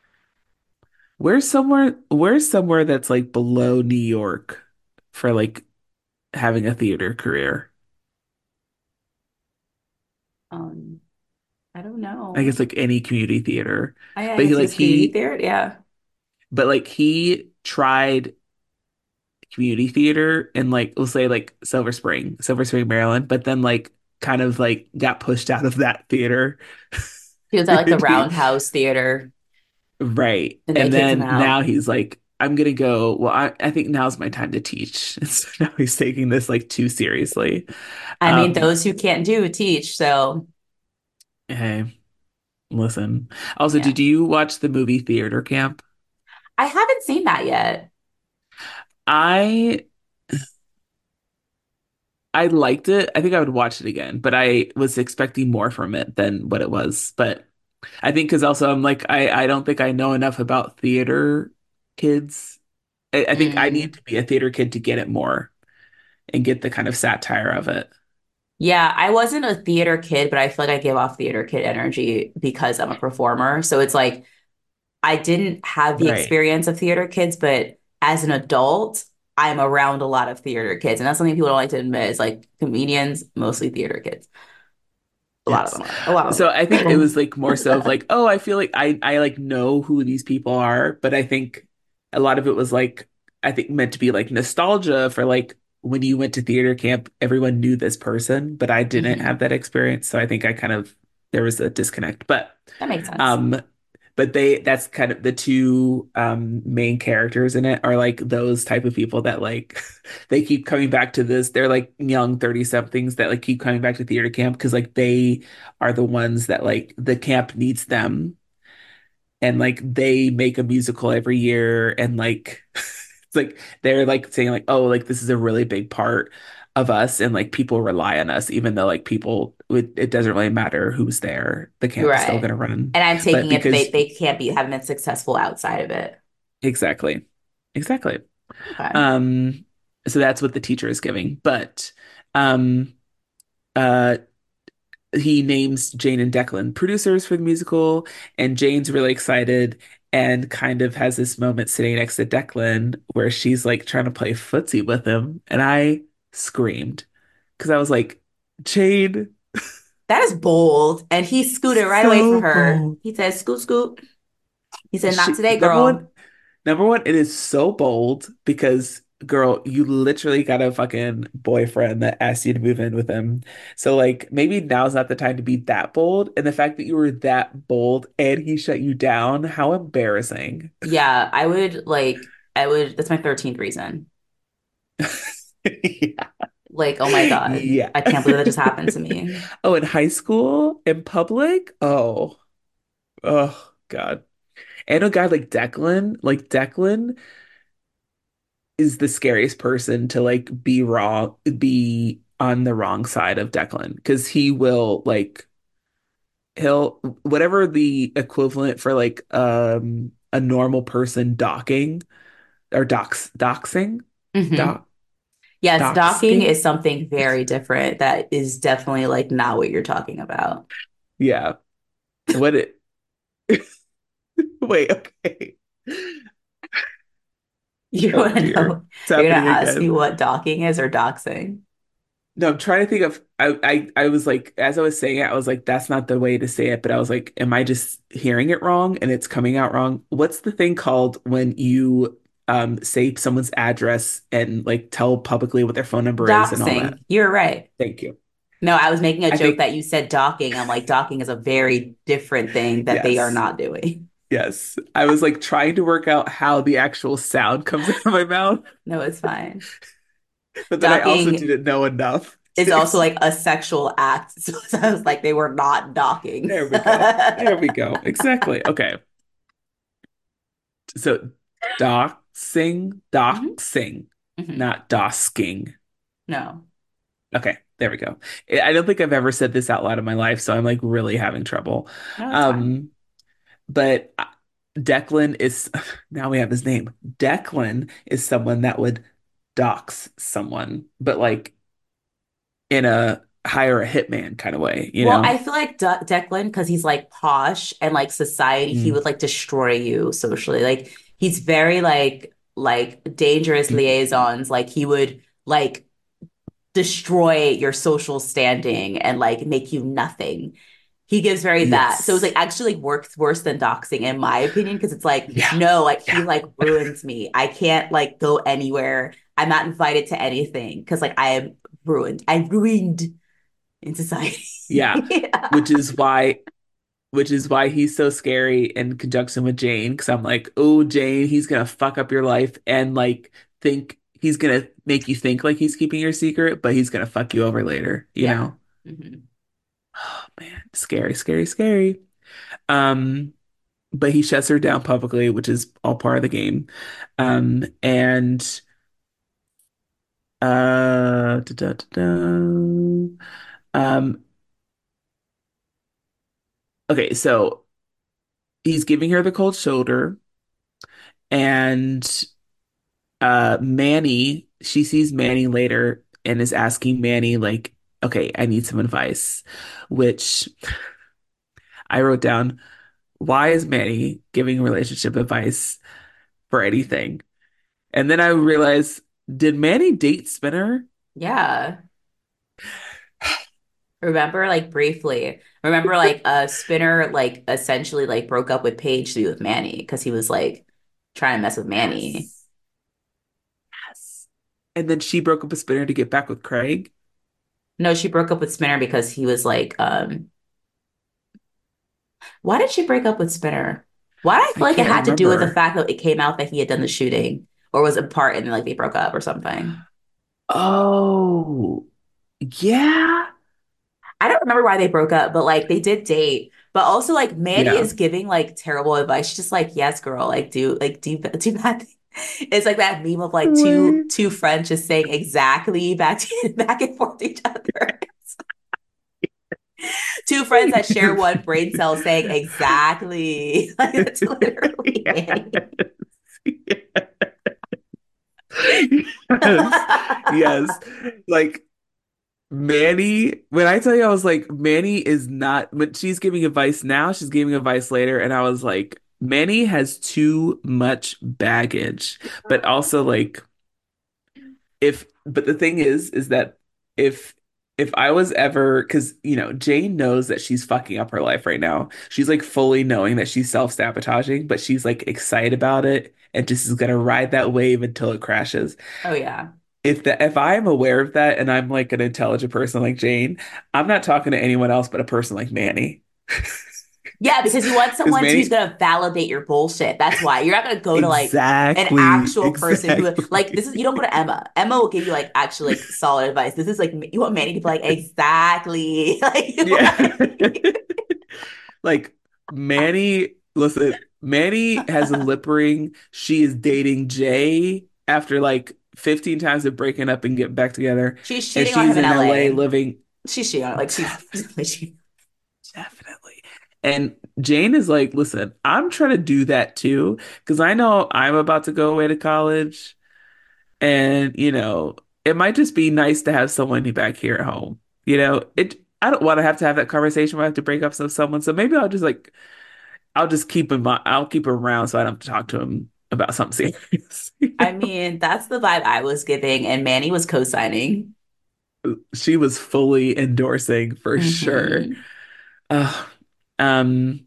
where's somewhere that's like below New York for like having a theater career. Um, I don't I guess know. like any community theater. I But he guess like just community he theater. Yeah. but like he tried community theater in like we'll say like Silver Spring, Maryland, but then like kind of like got pushed out of that theater. He was at like the Roundhouse Theater Right. and they And kicked him then now out. he's like, I'm gonna go, well, I think now's my time to teach. And so now he's taking this like too seriously. I mean, Um, those who can't do teach. So hey, listen. Also, yeah. did you watch the movie Theater Camp? I haven't seen that yet. I I liked it. I think I would watch it again, but I was expecting more from it than what it was. But I think because also I'm like, I don't think I know enough about theater kids. I think I need Mm. to be a theater kid to get it more and get the kind of satire of it. Yeah, I wasn't a theater kid, but I feel like I give off theater kid energy because I'm a performer. So it's like I didn't have the Right. experience of theater kids, but as an adult, I'm around a lot of theater kids. And that's something people don't like to admit is like comedians, mostly theater kids. A lot of Yes. them are. A lot of So I think it was them like more so of like, oh, I feel like I like know who these people are, but I think a lot of it was like I think meant to be like nostalgia for like when you went to theater camp, everyone knew this person, but I didn't have Mhm. that experience. So I think I kind of there was a disconnect. But That makes sense. um but that's kind of the two main characters in it are like those type of people that like they keep coming back to this. They're like young 30 somethings that like keep coming back to theater camp because like they are the ones that like the camp needs them, and like they make a musical every year, and like it's like they're like saying like, oh, like this is a really big part of us, and like people rely on us even though like people it doesn't really matter who's there, the camp is still Right. going to run. And I'm But taking it because they can't be haven't been successful outside of it. exactly, exactly. Okay. um so that's what the teacher is giving, but um uh he names Jane and Declan producers for the musical, and Jane's really excited and kind of has this moment sitting next to Declan where she's like trying to play footsie with him. And I screamed because I was like, Jane, That is bold. And he scooted right away from so her. bold. He said, scoot, scoot. He said, not She, today, girl. number one, it is so bold because, girl, you literally got a fucking boyfriend that asked you to move in with him. So, like, maybe now's not the time to be that bold. And the fact that you were that bold and he shut you down, how embarrassing. Yeah, I would, that's my 13th reason. Yeah. Like, oh my God, Yeah. I can't believe that just happened to me. Oh, in high school, in public? Oh, God. And a guy like Declan is the scariest person to like be on the wrong side of Declan because he will like he'll whatever the equivalent for like a normal person docking or doxing Hmm. doc Yes, docking doxing. is something very different that is definitely like not what you're talking about. Yeah. What it wait, okay. You Oh want to dear. know, It's you're gonna happening ask me again. what docking is or doxing. No, I'm trying to think of I was like as I was saying it, I was like, that's not the way to say it, but I was like, am I just hearing it wrong and it's coming out wrong? What's the thing called when you say someone's address and like tell publicly what their phone number is and all that? Doxing, you're right. Thank you. No, I was making a I joke think that you said docking. I'm like, docking is a very different thing that they are yes. not doing. Yes. I was like trying to work out how the actual sound comes out of my mouth, No, it's fine. but then I also Docking didn't know enough is to also like a sexual act. So I was like, they were not docking. there we go. There we go. Exactly. Okay. So Hmm. doxing, Hmm. not dosking. No, Okay, there we go. I don't think I've ever said this out loud in my life, so I'm like really having trouble. no, it's fine. Um, but Declan is now we have his name. Declan is someone that would dox someone, but like in a hire a hitman kind of way, you Well, know? I feel like Declan, because he's like posh and like society, he Mm, would like destroy you socially. Like he's very like dangerous mm, mm, mm. liaisons. Like he would like destroy your social standing and like make you nothing. He gives very that. So it's like Yes. actually like works worse than doxing in my opinion because it's like Yeah. no, like he Yeah. like ruins me. I can't like go anywhere. I'm not invited to anything because like I am ruined. I'm ruined in society. Yeah. Which is why which is why he's so scary in conjunction with Jane. Because I'm like, oh, Jane, he's gonna fuck up your life and like think he's gonna make you think like he's keeping your secret, but he's gonna fuck you over later, you Yeah. know? Hmm. Oh man, scary, scary, scary. Um, but he shuts her down publicly, which is all part of the game. And da, da, da, da. Um, okay, so he's giving her the cold shoulder, and Manny, she sees Manny later and is asking Manny, like, okay, I need some advice, which I wrote down, why is Manny giving relationship advice for anything? And then I realized, did Manny date Spinner? Yeah. Remember, like briefly. Remember, like Spinner, like essentially, like broke up with Paige to be with Manny because he was like trying to mess with Manny. Yes. Yes. And then she broke up with Spinner to get back with Craig. No, she broke up with Spinner because he was like, why did she break up with Spinner? Why do I I feel like it can't had to do with the remember. fact that it came out that he had done the shooting or was a part and then like they broke up or something? Oh, yeah. I don't remember why they broke up, but like they did date. But also like Manny Yeah. is giving like terrible advice. She's just like, yes, girl, do bad thing. It's like that meme of like Wait. two friends just saying exactly back and forth to each other. Two friends that share one brain cell saying exactly. Like that's literally Manny. Yes. Yes. Yes. Like Manny, when I tell you, I was like, Manny is not, when she's giving advice now, she's giving advice later. And I was like, Manny has too much baggage. But also, like, but the thing is that if, if I was ever, because, Jane knows that she's fucking up her life right now. She's like fully knowing that she's self-sabotaging, but she's like excited about it and just is gonna ride that wave until it crashes. Oh yeah. If I'm aware of that and I'm like an intelligent person like Jane, I'm not talking to anyone else but a person like Manny. Yeah, because you want Because someone who's Manny, gonna validate your bullshit. That's why. You're not gonna go to like an exactly, actual person who like this exactly. is you don't go to Emma. Emma will give you like actually like solid advice. This is like you want Manny to be like exactly like Yeah. Like Manny, listen, Manny has a lip ring. She is dating Jay after like 15 times of breaking up and getting back together. she's And cheating on she's him in in LA LA. living. She's cheating on like she's she, Definitely. And Jane is like, listen, I'm trying to do that too, because I know I'm about to go away to college. And, it might just be nice to have someone back here at home. I don't want to have that conversation where I have to break up with someone. So maybe I'll just I'll keep him around so I don't have to talk to him about something serious. I mean, that's the vibe I was giving, and Manny was co-signing. She was fully endorsing for sure. Hmm. Uh, um,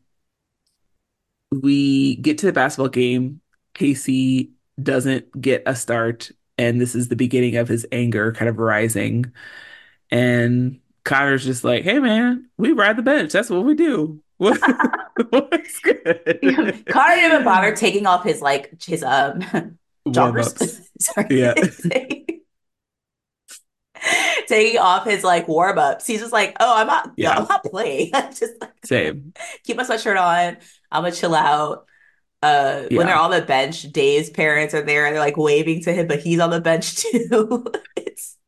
we get to the basketball game. Casey doesn't get a start, and this is the beginning of his anger kind of rising. And Connor's just like, "Hey, man, we ride the bench. That's what we do. What's good?" Connor didn't even bother taking off his joggers. Warm-ups. Sorry. Yeah, Taking off his like warm ups. He's just like, oh, yeah, I'm not playing. I'm just like, same. keep my sweatshirt on. I'm gonna chill out. When they're Yeah, on the bench, Dave's parents are there and they're like waving to him, but he's on the bench too. it's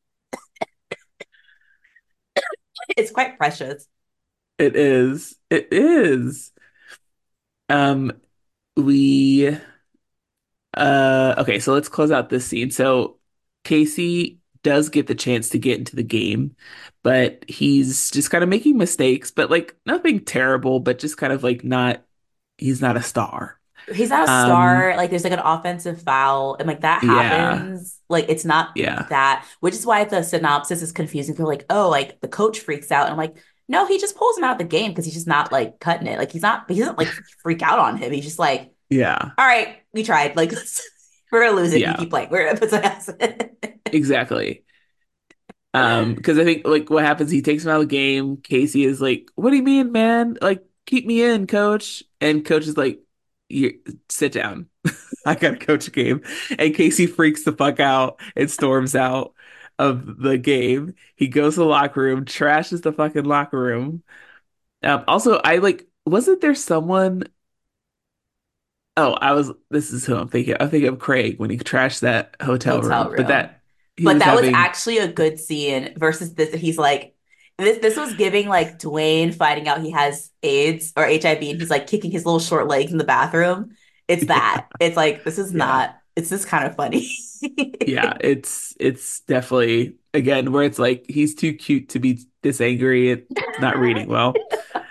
it's quite precious. it is. It is. Um, we okay, so let's close out this scene. So Casey does get the chance to get into the game, but he's just kind of making mistakes, but like nothing terrible, but just kind of like not he's not a star. He's not a Um, star. Like there's like an offensive foul, and like that yeah, happens. Like it's not yeah, that, which is why the synopsis is confusing. They're like, oh, like the coach freaks out, and I'm like, no, he just pulls him out of the game because he's just not like cutting it. Like he doesn't like freak out on him. He's just like, yeah, all right, we tried. Like we're gonna lose it if you yeah, keep playing. We're gonna put some else in. exactly. Because I think like what happens, he takes him out of the game. Casey is like, "What do you mean, man? Like, keep me in, coach." And coach is like, "You sit down. I gotta coach a game." And Casey freaks the fuck out and storms out of the game. He goes to the locker room, trashes the fucking locker room. Also, I like, wasn't there someone? Oh, this is who I'm thinking. I'm thinking of Craig when he trashed that hotel Hotel room, but room. he But was that was having, actually a good scene versus this. He's like, this was giving like Dwayne finding out he has AIDS or HIV and he's like kicking his little short legs in the bathroom. It's yeah, that. It's like, this is yeah. not, it's just kind of funny. Yeah, it's definitely again where it's like he's too cute to be this angry. It's not reading well.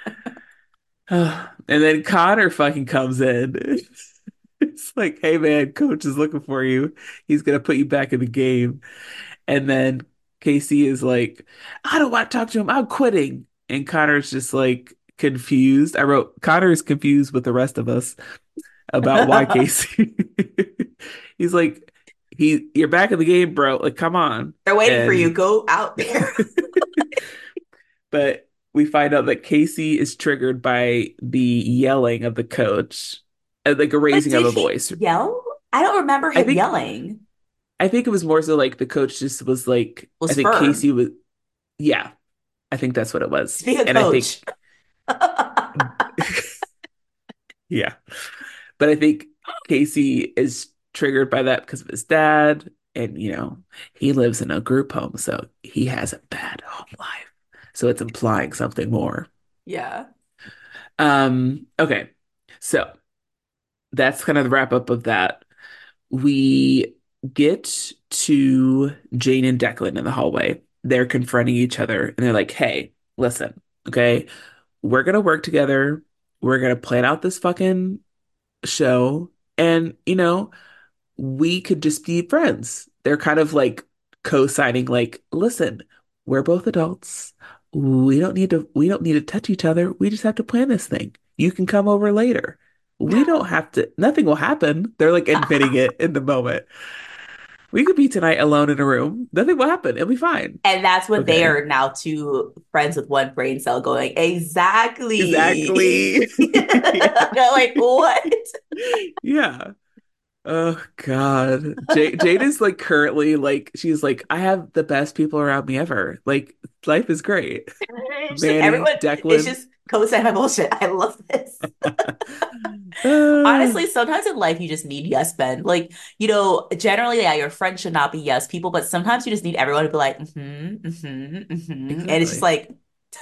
And then Connor fucking comes in. It's like, hey man, coach is looking for you. He's gonna put you back in the game. And then Casey is like, I don't want to talk to him. I'm quitting. And Connor's just like confused. I wrote Connor is confused with the rest of us about why They're Casey. He's like, you're back in the game, bro. Like, come on. waiting for you. And Go out there. but we find out that Casey is triggered by the yelling of the coach. like a But raising of did a he voice. yell? I don't remember I him think yelling. I think it was more so like the coach just was like I Was think firm. Casey was yeah, I think that's what it was. Speaking of And I coach. think yeah. But I think Casey is triggered by that because of his dad. And, he lives in a group home, so he has a bad home life. So it's implying something more. Yeah. Okay. So that's kind of the wrap up of that. We get to Jane and Declan in the hallway. They're confronting each other and they're like, hey, listen, okay, we're gonna work together. We're gonna plan out this fucking show. And, we could just be friends. They're kind of like co-signing, like, listen, we're both adults. We don't need to touch each other. We just have to plan this thing. You can come over later. We don't have to, nothing will happen. They're like admitting it in the moment. We could be tonight alone in a room. Nothing will happen. It'll be fine. And that's what they Okay. are now, two friends with one brain cell going, exactly. Exactly. Yeah. They're like, what? Yeah. Oh God. Jade is like currently like she's like, I have the best people around me ever. Like life is great. It's just Manny, everyone, it's Declan. just co-sign my bullshit. I love this. Uh, Honestly, sometimes in life you just need yes men. Like, generally, yeah, your friends should not be yes people, but sometimes you just need everyone to be like, And it's just exactly. like,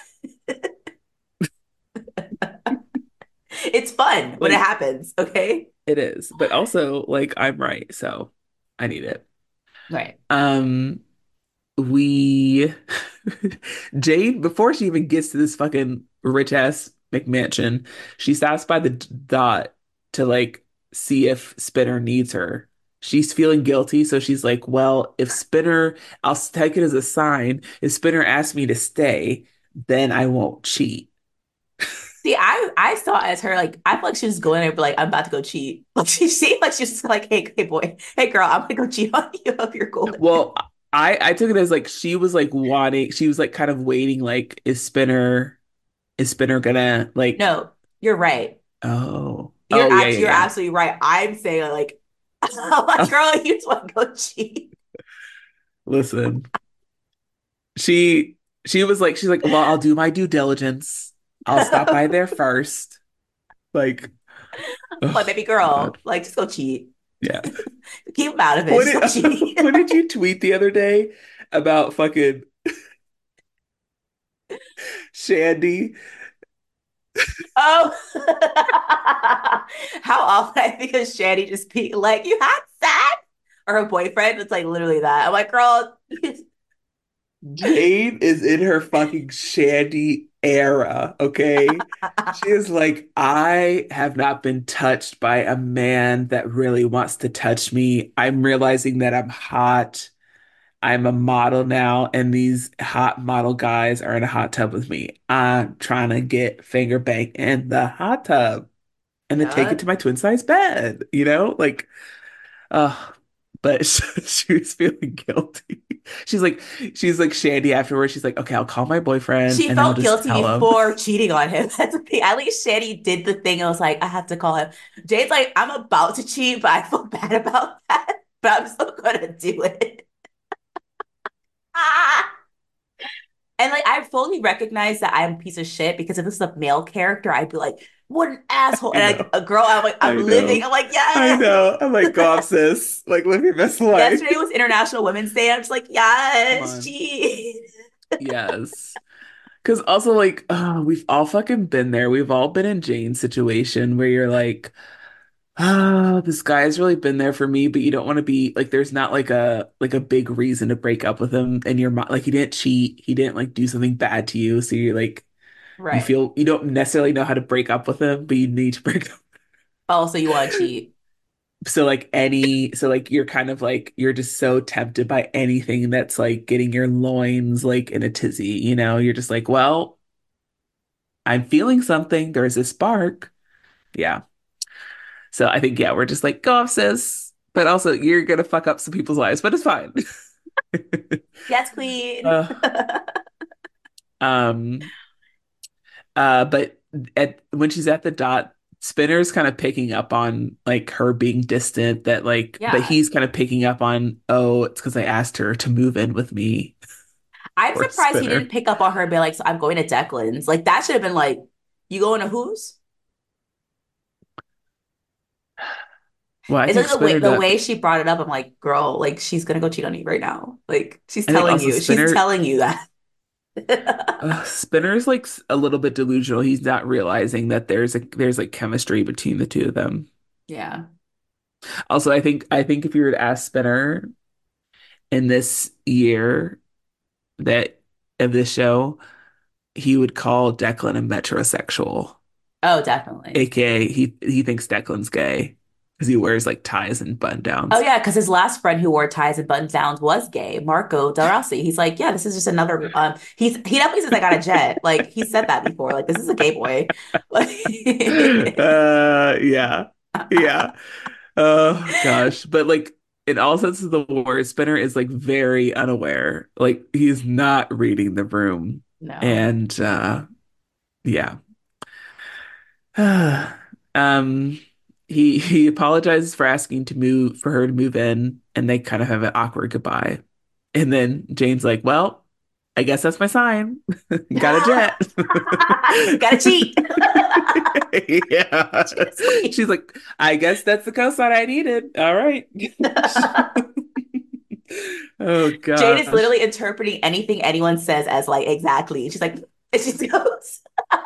it's fun when it Like happens, okay? it is. But also like I'm right, so I need it. Right. Um we Jade, before she even gets to this fucking rich ass McMansion, she stops by the dot to like see if Spinner needs her. She's feeling guilty, so she's like, well, if Spinner, I'll take it as a sign. If Spinner asks me to stay, then I won't cheat. See, I saw it as her like I feel like she was going there, but like I'm about to go cheat. Like she seemed like she's just like, hey boy, hey girl, I'm gonna go cheat on you if you're cool with it. Well, I took it as like she was like wanting, she was like kind of waiting, like, is Spinner gonna like, No, you're right. oh yeah, yeah, You're yeah. absolutely right. I'm saying like, I'm like, girl, you just want to go cheat. Listen. She she was like she's like, well, I'll do my due diligence. I'll stop by there first. Like, Like, oh baby God. girl, like just go cheat. Yeah. Keep him out of it. What Just go did cheat. what did you tweet the other day about fucking Shandy? Oh, how often I think of Shani just being like, "You had sex," or her boyfriend. It's like literally that. I'm like, girl, Jade is in her fucking Shandy era, okay? She is like, I have not been touched by a man that really wants to touch me. I'm realizing that I'm hot. I'm a model now, and these hot model guys are in a hot tub with me. I'm trying to get finger bang in the hot tub and then take it yeah. to my twin size bed, Like, uh, but she was feeling guilty. She's like, she's like Shandy afterwards. She's like, okay, I'll call my boyfriend She and I'll felt just guilty tell him. before cheating on him. That's the thing. At least Shani did the thing. I was like, I have to call him. Jade's like, I'm about to cheat, but I feel bad about that. But I'm still gonna do it. Ah! And like I fully recognize that I'm a piece of shit because if this is a male character, I'd be like, what an asshole. I And like know, a girl, I'm like, I'm I living. know, I'm like, I yes. know. I'm like, go off, sis. Like, live your best life. Yesterday was International Women's Day. I'm just like, Come yes, on. geez. Yes. Because also, like, we've all fucking been there. We've all been in Jane's situation where you're like, this guy's really been there for me, but you don't want to be like, there's not like a big reason to break up with him. And you're like, he didn't cheat, he didn't like do something bad to you. So you're like, you Right. feel you don't necessarily know how to break up with him, but you need to break up. Also, you want to cheat. So like you're kind of like you're just so tempted by anything that's like getting your loins like in a tizzy, You're just like, well, I'm feeling something. There's a spark. Yeah. So I think, yeah, we're just like, go off, sis. But also, you're gonna fuck up some people's lives, but it's fine. Yes, queen. uh, um, but when she's at the dot, Spinner's kind of picking up on like her being distant, that like, but Yeah. he's kind of picking up on, oh, it's because I asked her to move in with me. I'm Or surprised he didn't Spinner. pick up on her and be like, so I'm going to Declan's. Like that should have been like, you going to whose? Well, I It's think like Spinner the does. way she brought it up. I'm like, girl, like she's gonna go cheat on you right now. Like I think also she's Spinner, telling you that. Spinner's like a little bit delusional. He's not realizing that there's like chemistry between the two of them. Yeah. Also, I think if you were to ask Spinner in this year that of this show, he would call Declan a metrosexual, Oh, definitely. aka he thinks Declan's gay because he wears like ties and button Oh downs. yeah, because his last friend who wore ties and button downs was gay, Marco Del Rossi. He's like, yeah, this is just another. He definitely says I got a jet. Like he said that before. Like this is a gay boy. Like, Yeah, yeah. Oh gosh, but like in all senses of the word, Spinner is like very unaware. Like he's not reading the room, no. and yeah. Um, he apologizes for asking to move for her to move in, and they kind of have an awkward goodbye. And then Jane's like, "Well, I guess that's my sign. Got a jet." Gotta cheat. Yeah. Just She's like like, "I guess that's the cosign I needed. All right." Oh Jade is gosh. literally interpreting anything anyone says as like exactly. She's like, and she goes,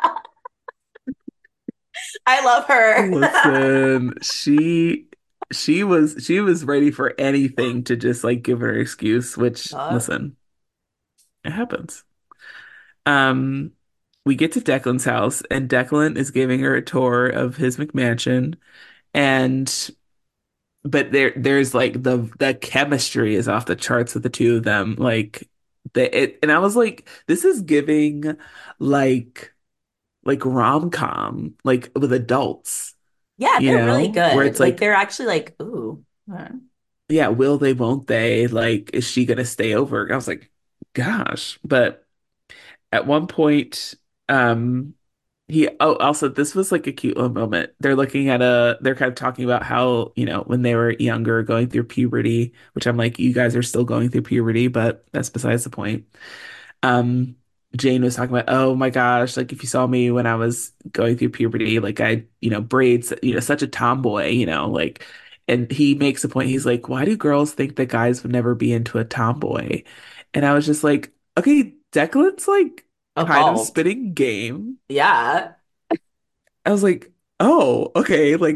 I love her. Listen, she was ready for anything to just like give her an excuse, which Uh, listen, it happens. Um, we get to Declan's house and Declan is giving her a tour of his McMansion, and but there's like the chemistry is off the charts with the two of them. Like and I was like, this is giving like rom-com, like with adults, yeah, they're really where good. it's Like like, they're actually like, ooh. yeah, will they, won't they? Like, is she gonna stay over? I was like, gosh. But at one point, um, also this was like a cute little moment. They're kind of talking about how, when they were younger, going through puberty, which I'm like, you guys are still going through puberty, but that's besides the point. um Jane was talking about, oh my gosh, like if you saw me when I was going through puberty, like I, braids, such a tomboy, like, and he makes a point, he's like, why do girls think that guys would never be into a tomboy? And I was just like, okay, Declan's like kind of Evolved. spitting game. Yeah. I was like, oh, okay, like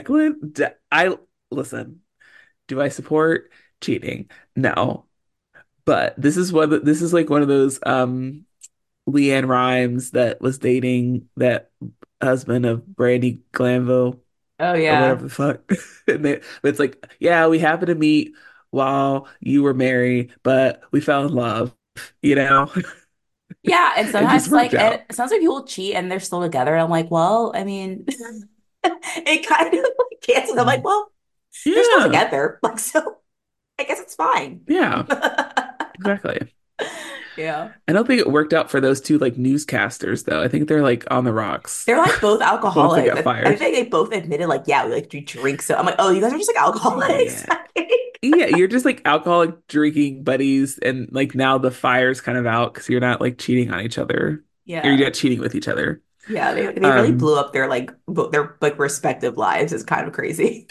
I listen, do I support cheating? No. But this is like one of those Leanne Rimes that was dating that husband of Brandy Glanville Oh or whatever yeah. the fuck. But it's like, yeah, we happened to meet while you were married, but we fell in love, you know? Yeah. And It just sometimes worked like and out. sometimes people cheat and they're still together. I'm like, well, I mean, it kind of like cancels. I'm like, well, they're still Yeah. together. Like, so I guess it's fine. Yeah, exactly. Yeah. I don't think it worked out for those two like newscasters though. I think they're like on the rocks They're like both once they alcoholics. got I fired. think they both admitted, like, yeah, we like do drink. So I'm like, oh, you guys are just like alcoholics. Yeah. Yeah, you're just like alcoholic drinking buddies, and like now the fire's kind of out because you're not like cheating on each other, or you're Yeah. not cheating with each other. Yeah. They really Um, blew up their their like respective lives. It's kind of crazy.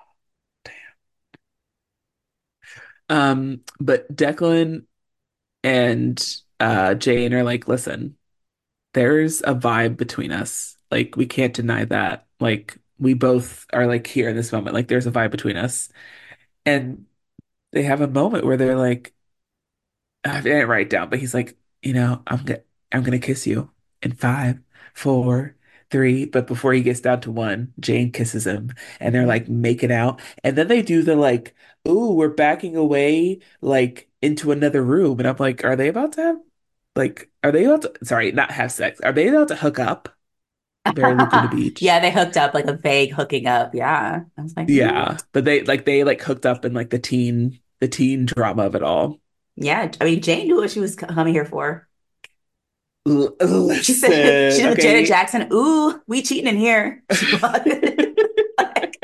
but Declan and Jane are like, listen, there's a vibe between us. Like we can't deny that. Like we both are like here in this moment. Like there's a vibe between us, and they have a moment where they're like, I didn't write it down, but he's like, I'm gonna kiss you in five, four, three. But before he gets down to one, Jane kisses him and they're Mhm. like making out. And then they do the like, ooh, we're backing away like into another room. And I'm like, are they about to, sorry, not have sex? Are they about to hook up? Very Laguna Yeah, Beach. they hooked up like a vague hooking up. Yeah. I was like, Yeah. what? But they like hooked up in like the teen drama of it all. Yeah. I mean, Jane knew what she was coming here for. She Listen, did the Janet okay. Jackson. Ooh, we cheating in here. She bought like,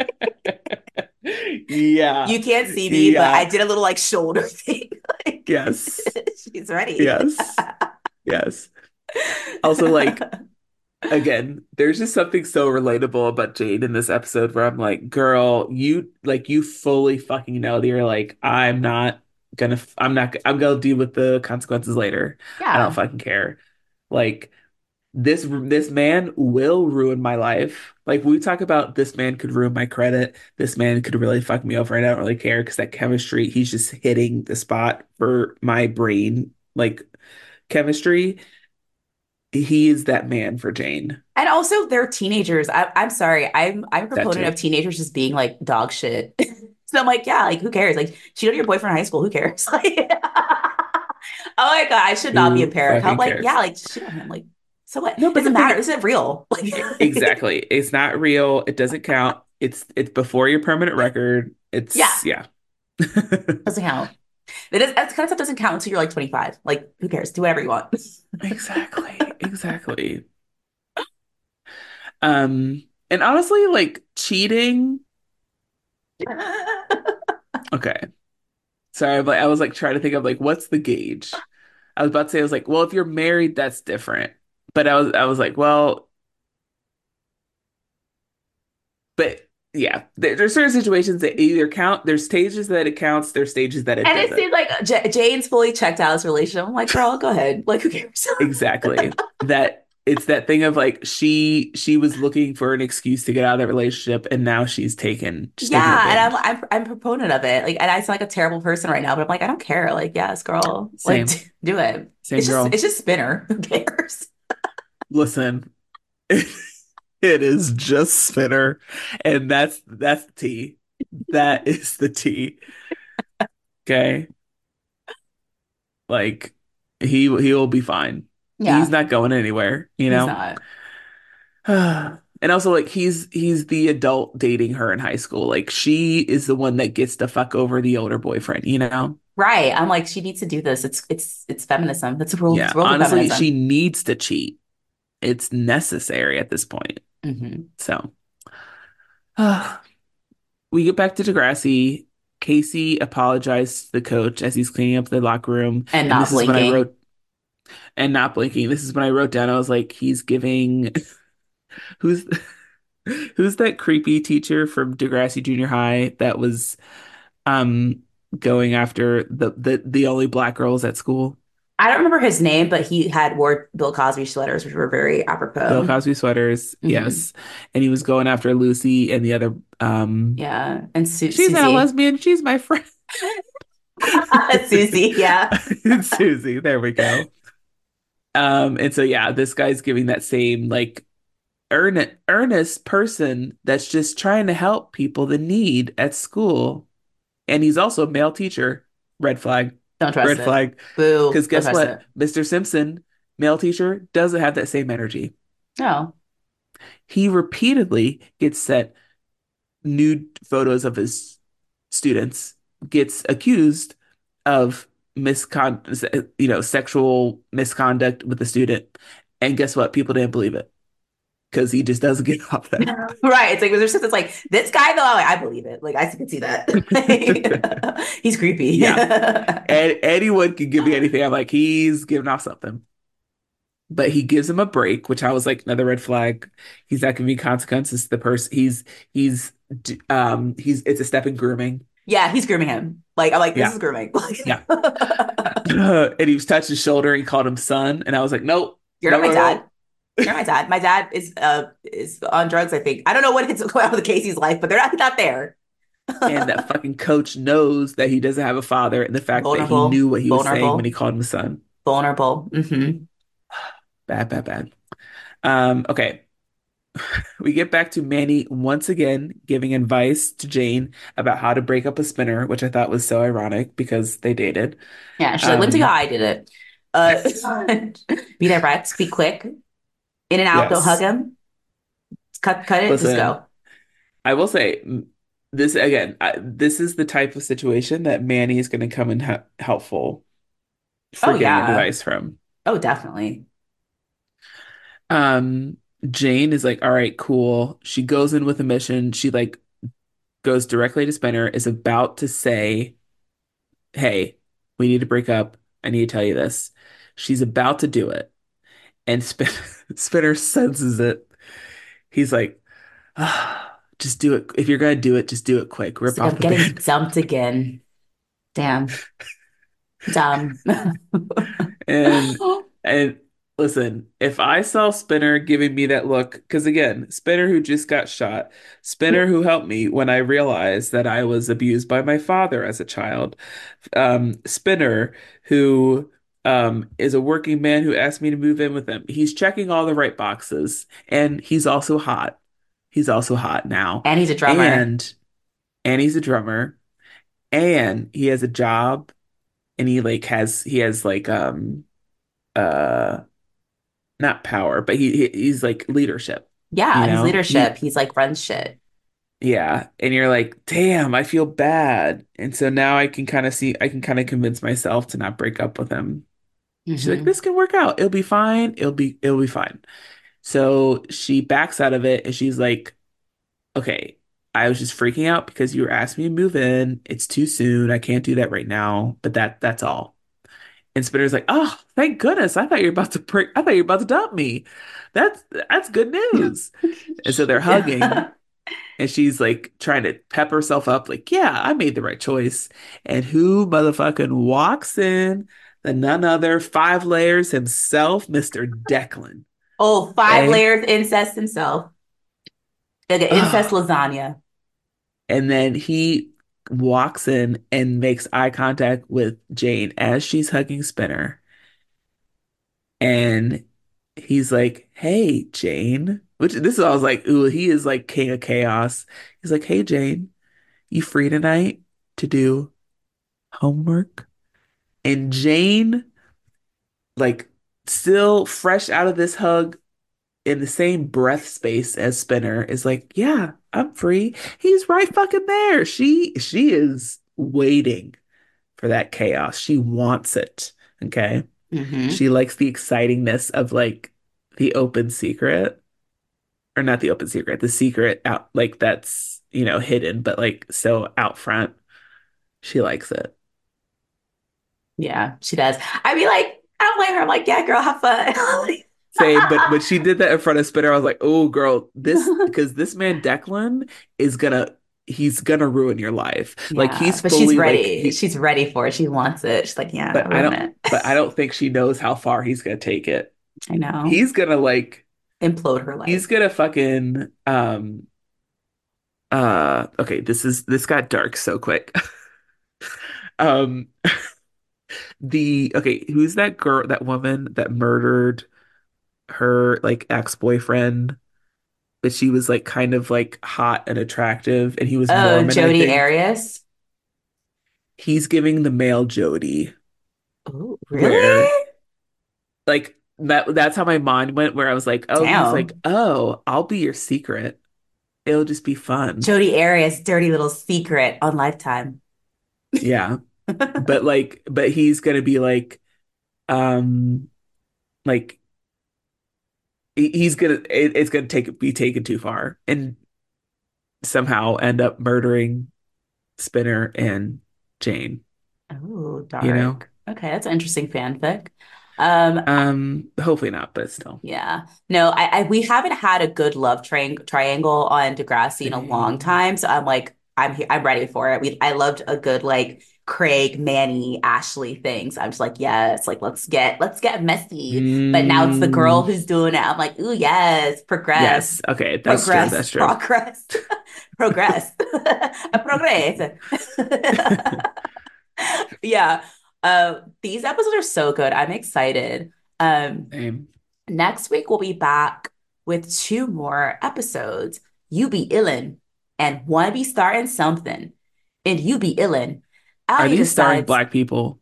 Yeah. you can't see me, but I Yeah. did a little like shoulder thing. Like Yes. she's ready. Yes. Yes. Also, like, again, there's just something so relatable about Jade in this episode where I'm like, girl, you fully fucking know that you're like, I'm gonna deal with the consequences later. I don't Yeah. fucking care. Like, this man will ruin my life. Like we talk about this man could ruin my credit. This man could really fuck me over and I don't really care because that chemistry, he's just hitting the spot for my brain. Like chemistry, he is that man for Jane. And also they're teenagers. I'm sorry. I'm a That proponent too. of teenagers just being like dog shit. So I'm like, yeah, like who cares? Like cheat on your boyfriend in high school, who cares? Like, oh my God, I should not be a Who parent. I'm fucking like, yeah, cares? like cheat on him. Like, so what? No, but the Doesn't matter. thing This isn't real. Like exactly. It's not real. It doesn't count. It's before your permanent record. yeah, It's yeah. doesn't count. That kind of stuff doesn't count until you're like 25. Like, who cares? Do whatever you want. Exactly. Exactly. And honestly, like cheating. Okay. Sorry, but I was like trying to think of like what's the gauge? I was about to say I was like, well, if you're married, that's different. But I was like, well, but yeah, there's certain situations that either count. There's stages that it counts. There's stages that it And it doesn't. seems like Jane's fully checked out his relationship. I'm like, girl, go ahead. Like, who cares? Exactly. That it's that thing of like she was looking for an excuse to get out of that relationship, and now she's taking Yeah, and advantage. I'm a proponent of it. Like, and I sound like a terrible person right now, but I'm like, I don't care. Like, yes, girl, like Same, do it. same girl. It's just spinner. Who cares? Listen, it is just Spinner, and that's the tea. That is the tea. Okay, like he will be fine. He's Yeah, not going anywhere, you he's know. not. And also like he's the adult dating her in high school. Like she is the one that gets to fuck over the older boyfriend, you know? Right. I'm like, she needs to do this. It's feminism. It's Yeah, rules of honestly, she feminism. needs to cheat. It's necessary at this point. Hmm. So, we get back to Degrassi. Casey apologized to the coach as he's cleaning up the locker room, And and not this is when I blinking. wrote and not blinking. This is when I wrote down. I was like, he's giving who's who's that creepy teacher from Degrassi Junior High that was um going after the only black girls at school? I don't remember his name, but he had wore Bill Cosby sweaters, which were very Bill apropos. Cosby sweaters, Hmm. yes. And he was going after Lucy and the other Yeah. And she's not a Susie. lesbian, she's my friend. Susie, yeah. Susie, there we go. And so yeah, this guy's giving that same like earnest person that's just trying to help people that need at school. And he's also a male teacher. Red flag. Don't trust Red it. flag. Boo. Because Don't guess trust what? it. Mr. Simpson, male teacher, doesn't have that same energy. No. He repeatedly gets sent nude photos of his students, gets accused of sexual misconduct with the student. And guess what? People didn't believe it because he just doesn't get off that. Right. It's like there's just it's like this guy though, I believe it. Like I can see that. He's creepy. Yeah. And anyone can give me anything. I'm like, he's giving off something. But he gives him a break, which I was like, another red flag. He's not giving me consequences. The person he's it's a step in grooming. Yeah, he's grooming him. Like I'm like, this Yeah. is grooming. Yeah. And he was touched his shoulder and called him son. And I was like, nope, You're not no, my no, dad. no. You're my dad. My dad is on drugs, I think. I don't know what is going on with Casey's life, but they're not there. And that fucking coach knows that he doesn't have a father, and the fact that he Vulnerable, knew what he was saying when he vulnerable, called him a son. vulnerable. Bad, bad, bad. Okay. We get back to Manny once again giving advice to Jane about how to break up a spinner, which I thought was so ironic because they dated. Yeah, she's like, let me tell you how Um, I did it. Be direct, be quick, in and out, don't hug yes. him. Cut it, just Listen, go. I will say this again. This is the type of situation that Manny is going to come in helpful Oh for getting yeah. advice from. Oh, definitely. Um, Jane is like, all right, cool. She goes in with a mission. She like goes directly to Spinner, is about to say, hey, we need to break up. I need to tell you this. She's about to do it. And Spinner senses it. He's like, just do it. If you're gonna do it, just do it quick. It's Rip like off I'm the getting band. dumped again. Damn. Dumb. And and listen, if I saw Spinner giving me that look, because again, Spinner who just got shot, Spinner who helped me when I realized that I was abused by my father as a child, Spinner who is a working man who asked me to move in with him. He's checking all the right boxes, and he's also hot. He's also hot now, And he's a drummer. and he's a drummer, and he has a job, and he has like uh not power, but he's like leadership, you Yeah, he's know? leadership. He's like runs shit. Yeah. And you're like, damn, I feel bad. And so now I can kind of convince myself to not break up with him. She's like, Hmm. this can work out. It'll be fine. It'll be fine. So she backs out of it and she's like, okay, I was just freaking out because you were asking me to move in. It's too soon. I can't do that right now, but that's all. And Spinner's like, "Oh, thank goodness! I thought you were about to dump me. That's good news." And so they're hugging, and she's like trying to pep herself up, like, "Yeah, I made the right choice." And who motherfucking walks in? The none other 5 layers himself, Mr. Declan. Oh, five Okay. layers incest himself. Like an incest Ah, lasagna. and then he walks in and makes eye contact with Jane as she's hugging Spinner. And he's like, "Hey, Jane." Which this is I was like, "Ooh, he is like king of chaos." He's like, "Hey, Jane, you free tonight to do homework?" And Jane, like, still fresh out of this hug in the same breath space as Spinner, is like, "Yeah, I'm free." He's right fucking there. She is waiting for that chaos. She wants it. Okay. Hmm. She likes the excitingness of like the open secret. Or not the open secret, the secret out like that's, hidden, but like so out front. She likes it. Yeah, she does. I mean, like, I don't blame her. I'm like, yeah, girl, have fun. Same, but when she did that in front of Spinner, I was like, oh girl, this because this man Declan is gonna he's gonna ruin your life. Like Yeah, he's but she's fully like ready. he She's ready for it. She wants it. She's like, yeah, but I ruin don't it. but I don't think she knows how far he's gonna take it. I know. He's gonna like Implode her he's life. gonna fucking okay, this got dark so quick. Um the okay, who's that girl, that woman that murdered her like ex-boyfriend, but she was like kind of like hot and attractive, and he was Oh, Mormon, I Jodi think. Arias. He's giving the male Jody, Oh, where really? like that's how my mind went, where I was like, oh, he's like, Damn. oh, I'll be your secret. It'll just be fun. Jodi Arias, dirty little secret on Lifetime. Yeah. But he's gonna be um like he's gonna it's gonna take be taken too far and somehow end up murdering Spinner and Jane, Oh, you know? dark. Okay, that's an interesting fanfic. Hopefully not, but still. Yeah. No, we haven't had a good love triangle on Degrassi in a long Same. time. So I'm like, I'm here, I'm ready for it. I loved a good like Craig, Manny, Ashley thing. So I'm just like, yes, like let's get messy. But now it's the girl Mm, who's doing it. I'm like, ooh, yes, progress, yes. Okay, that's true. progress, That's true. progress, progress, progress. Yeah. These episodes are so good. I'm excited. Same. Next week, we'll be back with two more episodes. You be illin' and wanna be starting something. And you be illin'. Are Ali these starring decides, black people?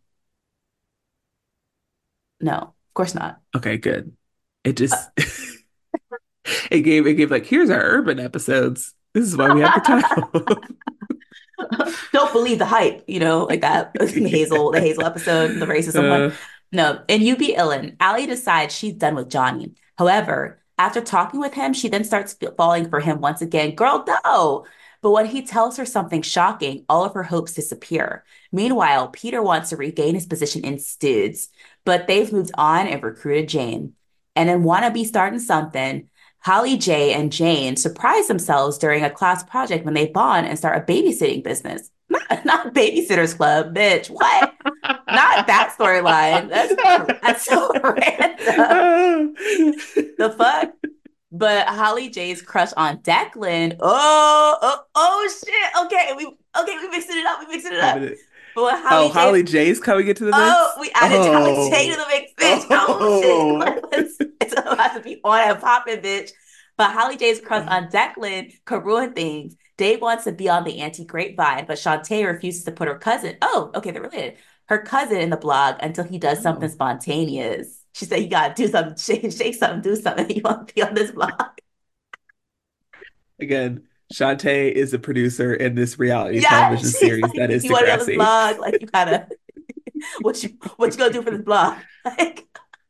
no, of course not. Okay, good. It Uh, just it gave like, here's our urban episodes. This is why we have the title. don't believe the hype, like that the Hazel episode, the racism one. Uh, No, and you be illin'. Ali decides she's done with Johnny. However, after talking with him, she then starts falling for him once again. Girl, no. But when he tells her something shocking, all of her hopes disappear. Meanwhile, Peter wants to regain his position in Studs, but they've moved on and recruited Jane. And in Wannabe Starting Something, Holly J and Jane surprise themselves during a class project when they bond and start a babysitting business. Not Babysitters Club, bitch. What? Not that storyline. That's so random. The fuck? But Holly J's crush on Declan. Oh shit. Okay, we mixing it up. We mixing it up. Coming in. But when Oh, Holly J's Holly J's coming into the oh, mix. we added Holly J to Oh, the mix, bitch. Oh shit. oh. It's about to be on and popping, bitch. But Holly J's crush on Declan could ruin things. Dave wants to be on the anti-grapevine, but Shantae refuses to put her cousin, oh, okay, they're related, her cousin in the blog until he does something Oh. spontaneous. She said, you gotta do something, shake something, do something. You want to be on this blog. Again, Shantae is a producer in this reality Yeah, television she's series like, that is you want to be on this Degrassi. blog? Like, you gotta, what you gonna do for this blog? Like,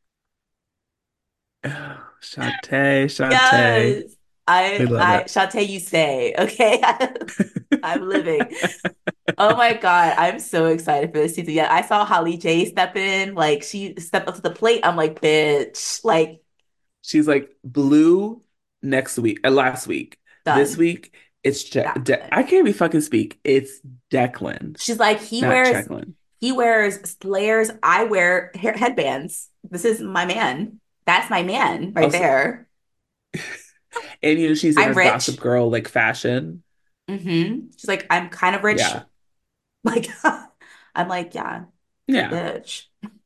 Oh, Shantae, Shantae. yes. We love it. Shantae, you say, okay? I'm living. Oh my God, I'm so excited for this season. Yeah, I saw Holly J step in, like she stepped up to the plate. I'm like, bitch, like She's like blue next week, last week. This done. week, it's Done. I can't even fucking speak. It's Declan, She's like, not Jacqueline. he wears layers. I wear headbands. This is my man. That's my man right Also, there. and she's in I'm her Gossip rich. Girl like fashion. She's like, I'm kind of rich. Yeah, Like, I'm like, yeah, yeah. bitch.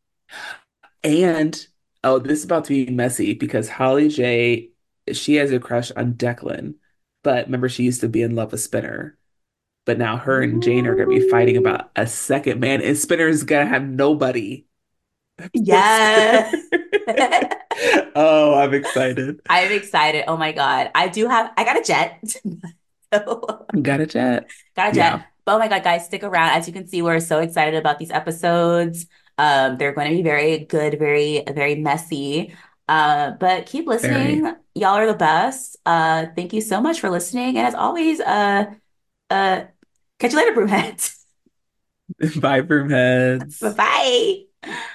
And oh, this is about to be messy because Holly J, she has a crush on Declan, but remember she used to be in love with Spinner. But now her and Jane are gonna be fighting Ooh. about a second man, and Spinner's gonna have nobody but Spinner. Yes. Oh, I'm excited. I'm excited. Oh my God. I got a jet. So, Got a jet. got a jet. Yeah, But oh my God, guys, stick around. As you can see, we're so excited about these episodes. They're going to be very good, very messy. But keep very. listening. Y'all are the best. Thank you so much for listening. And as always, uh, catch you later, broomheads. Bye, Bye Broomheads. bye.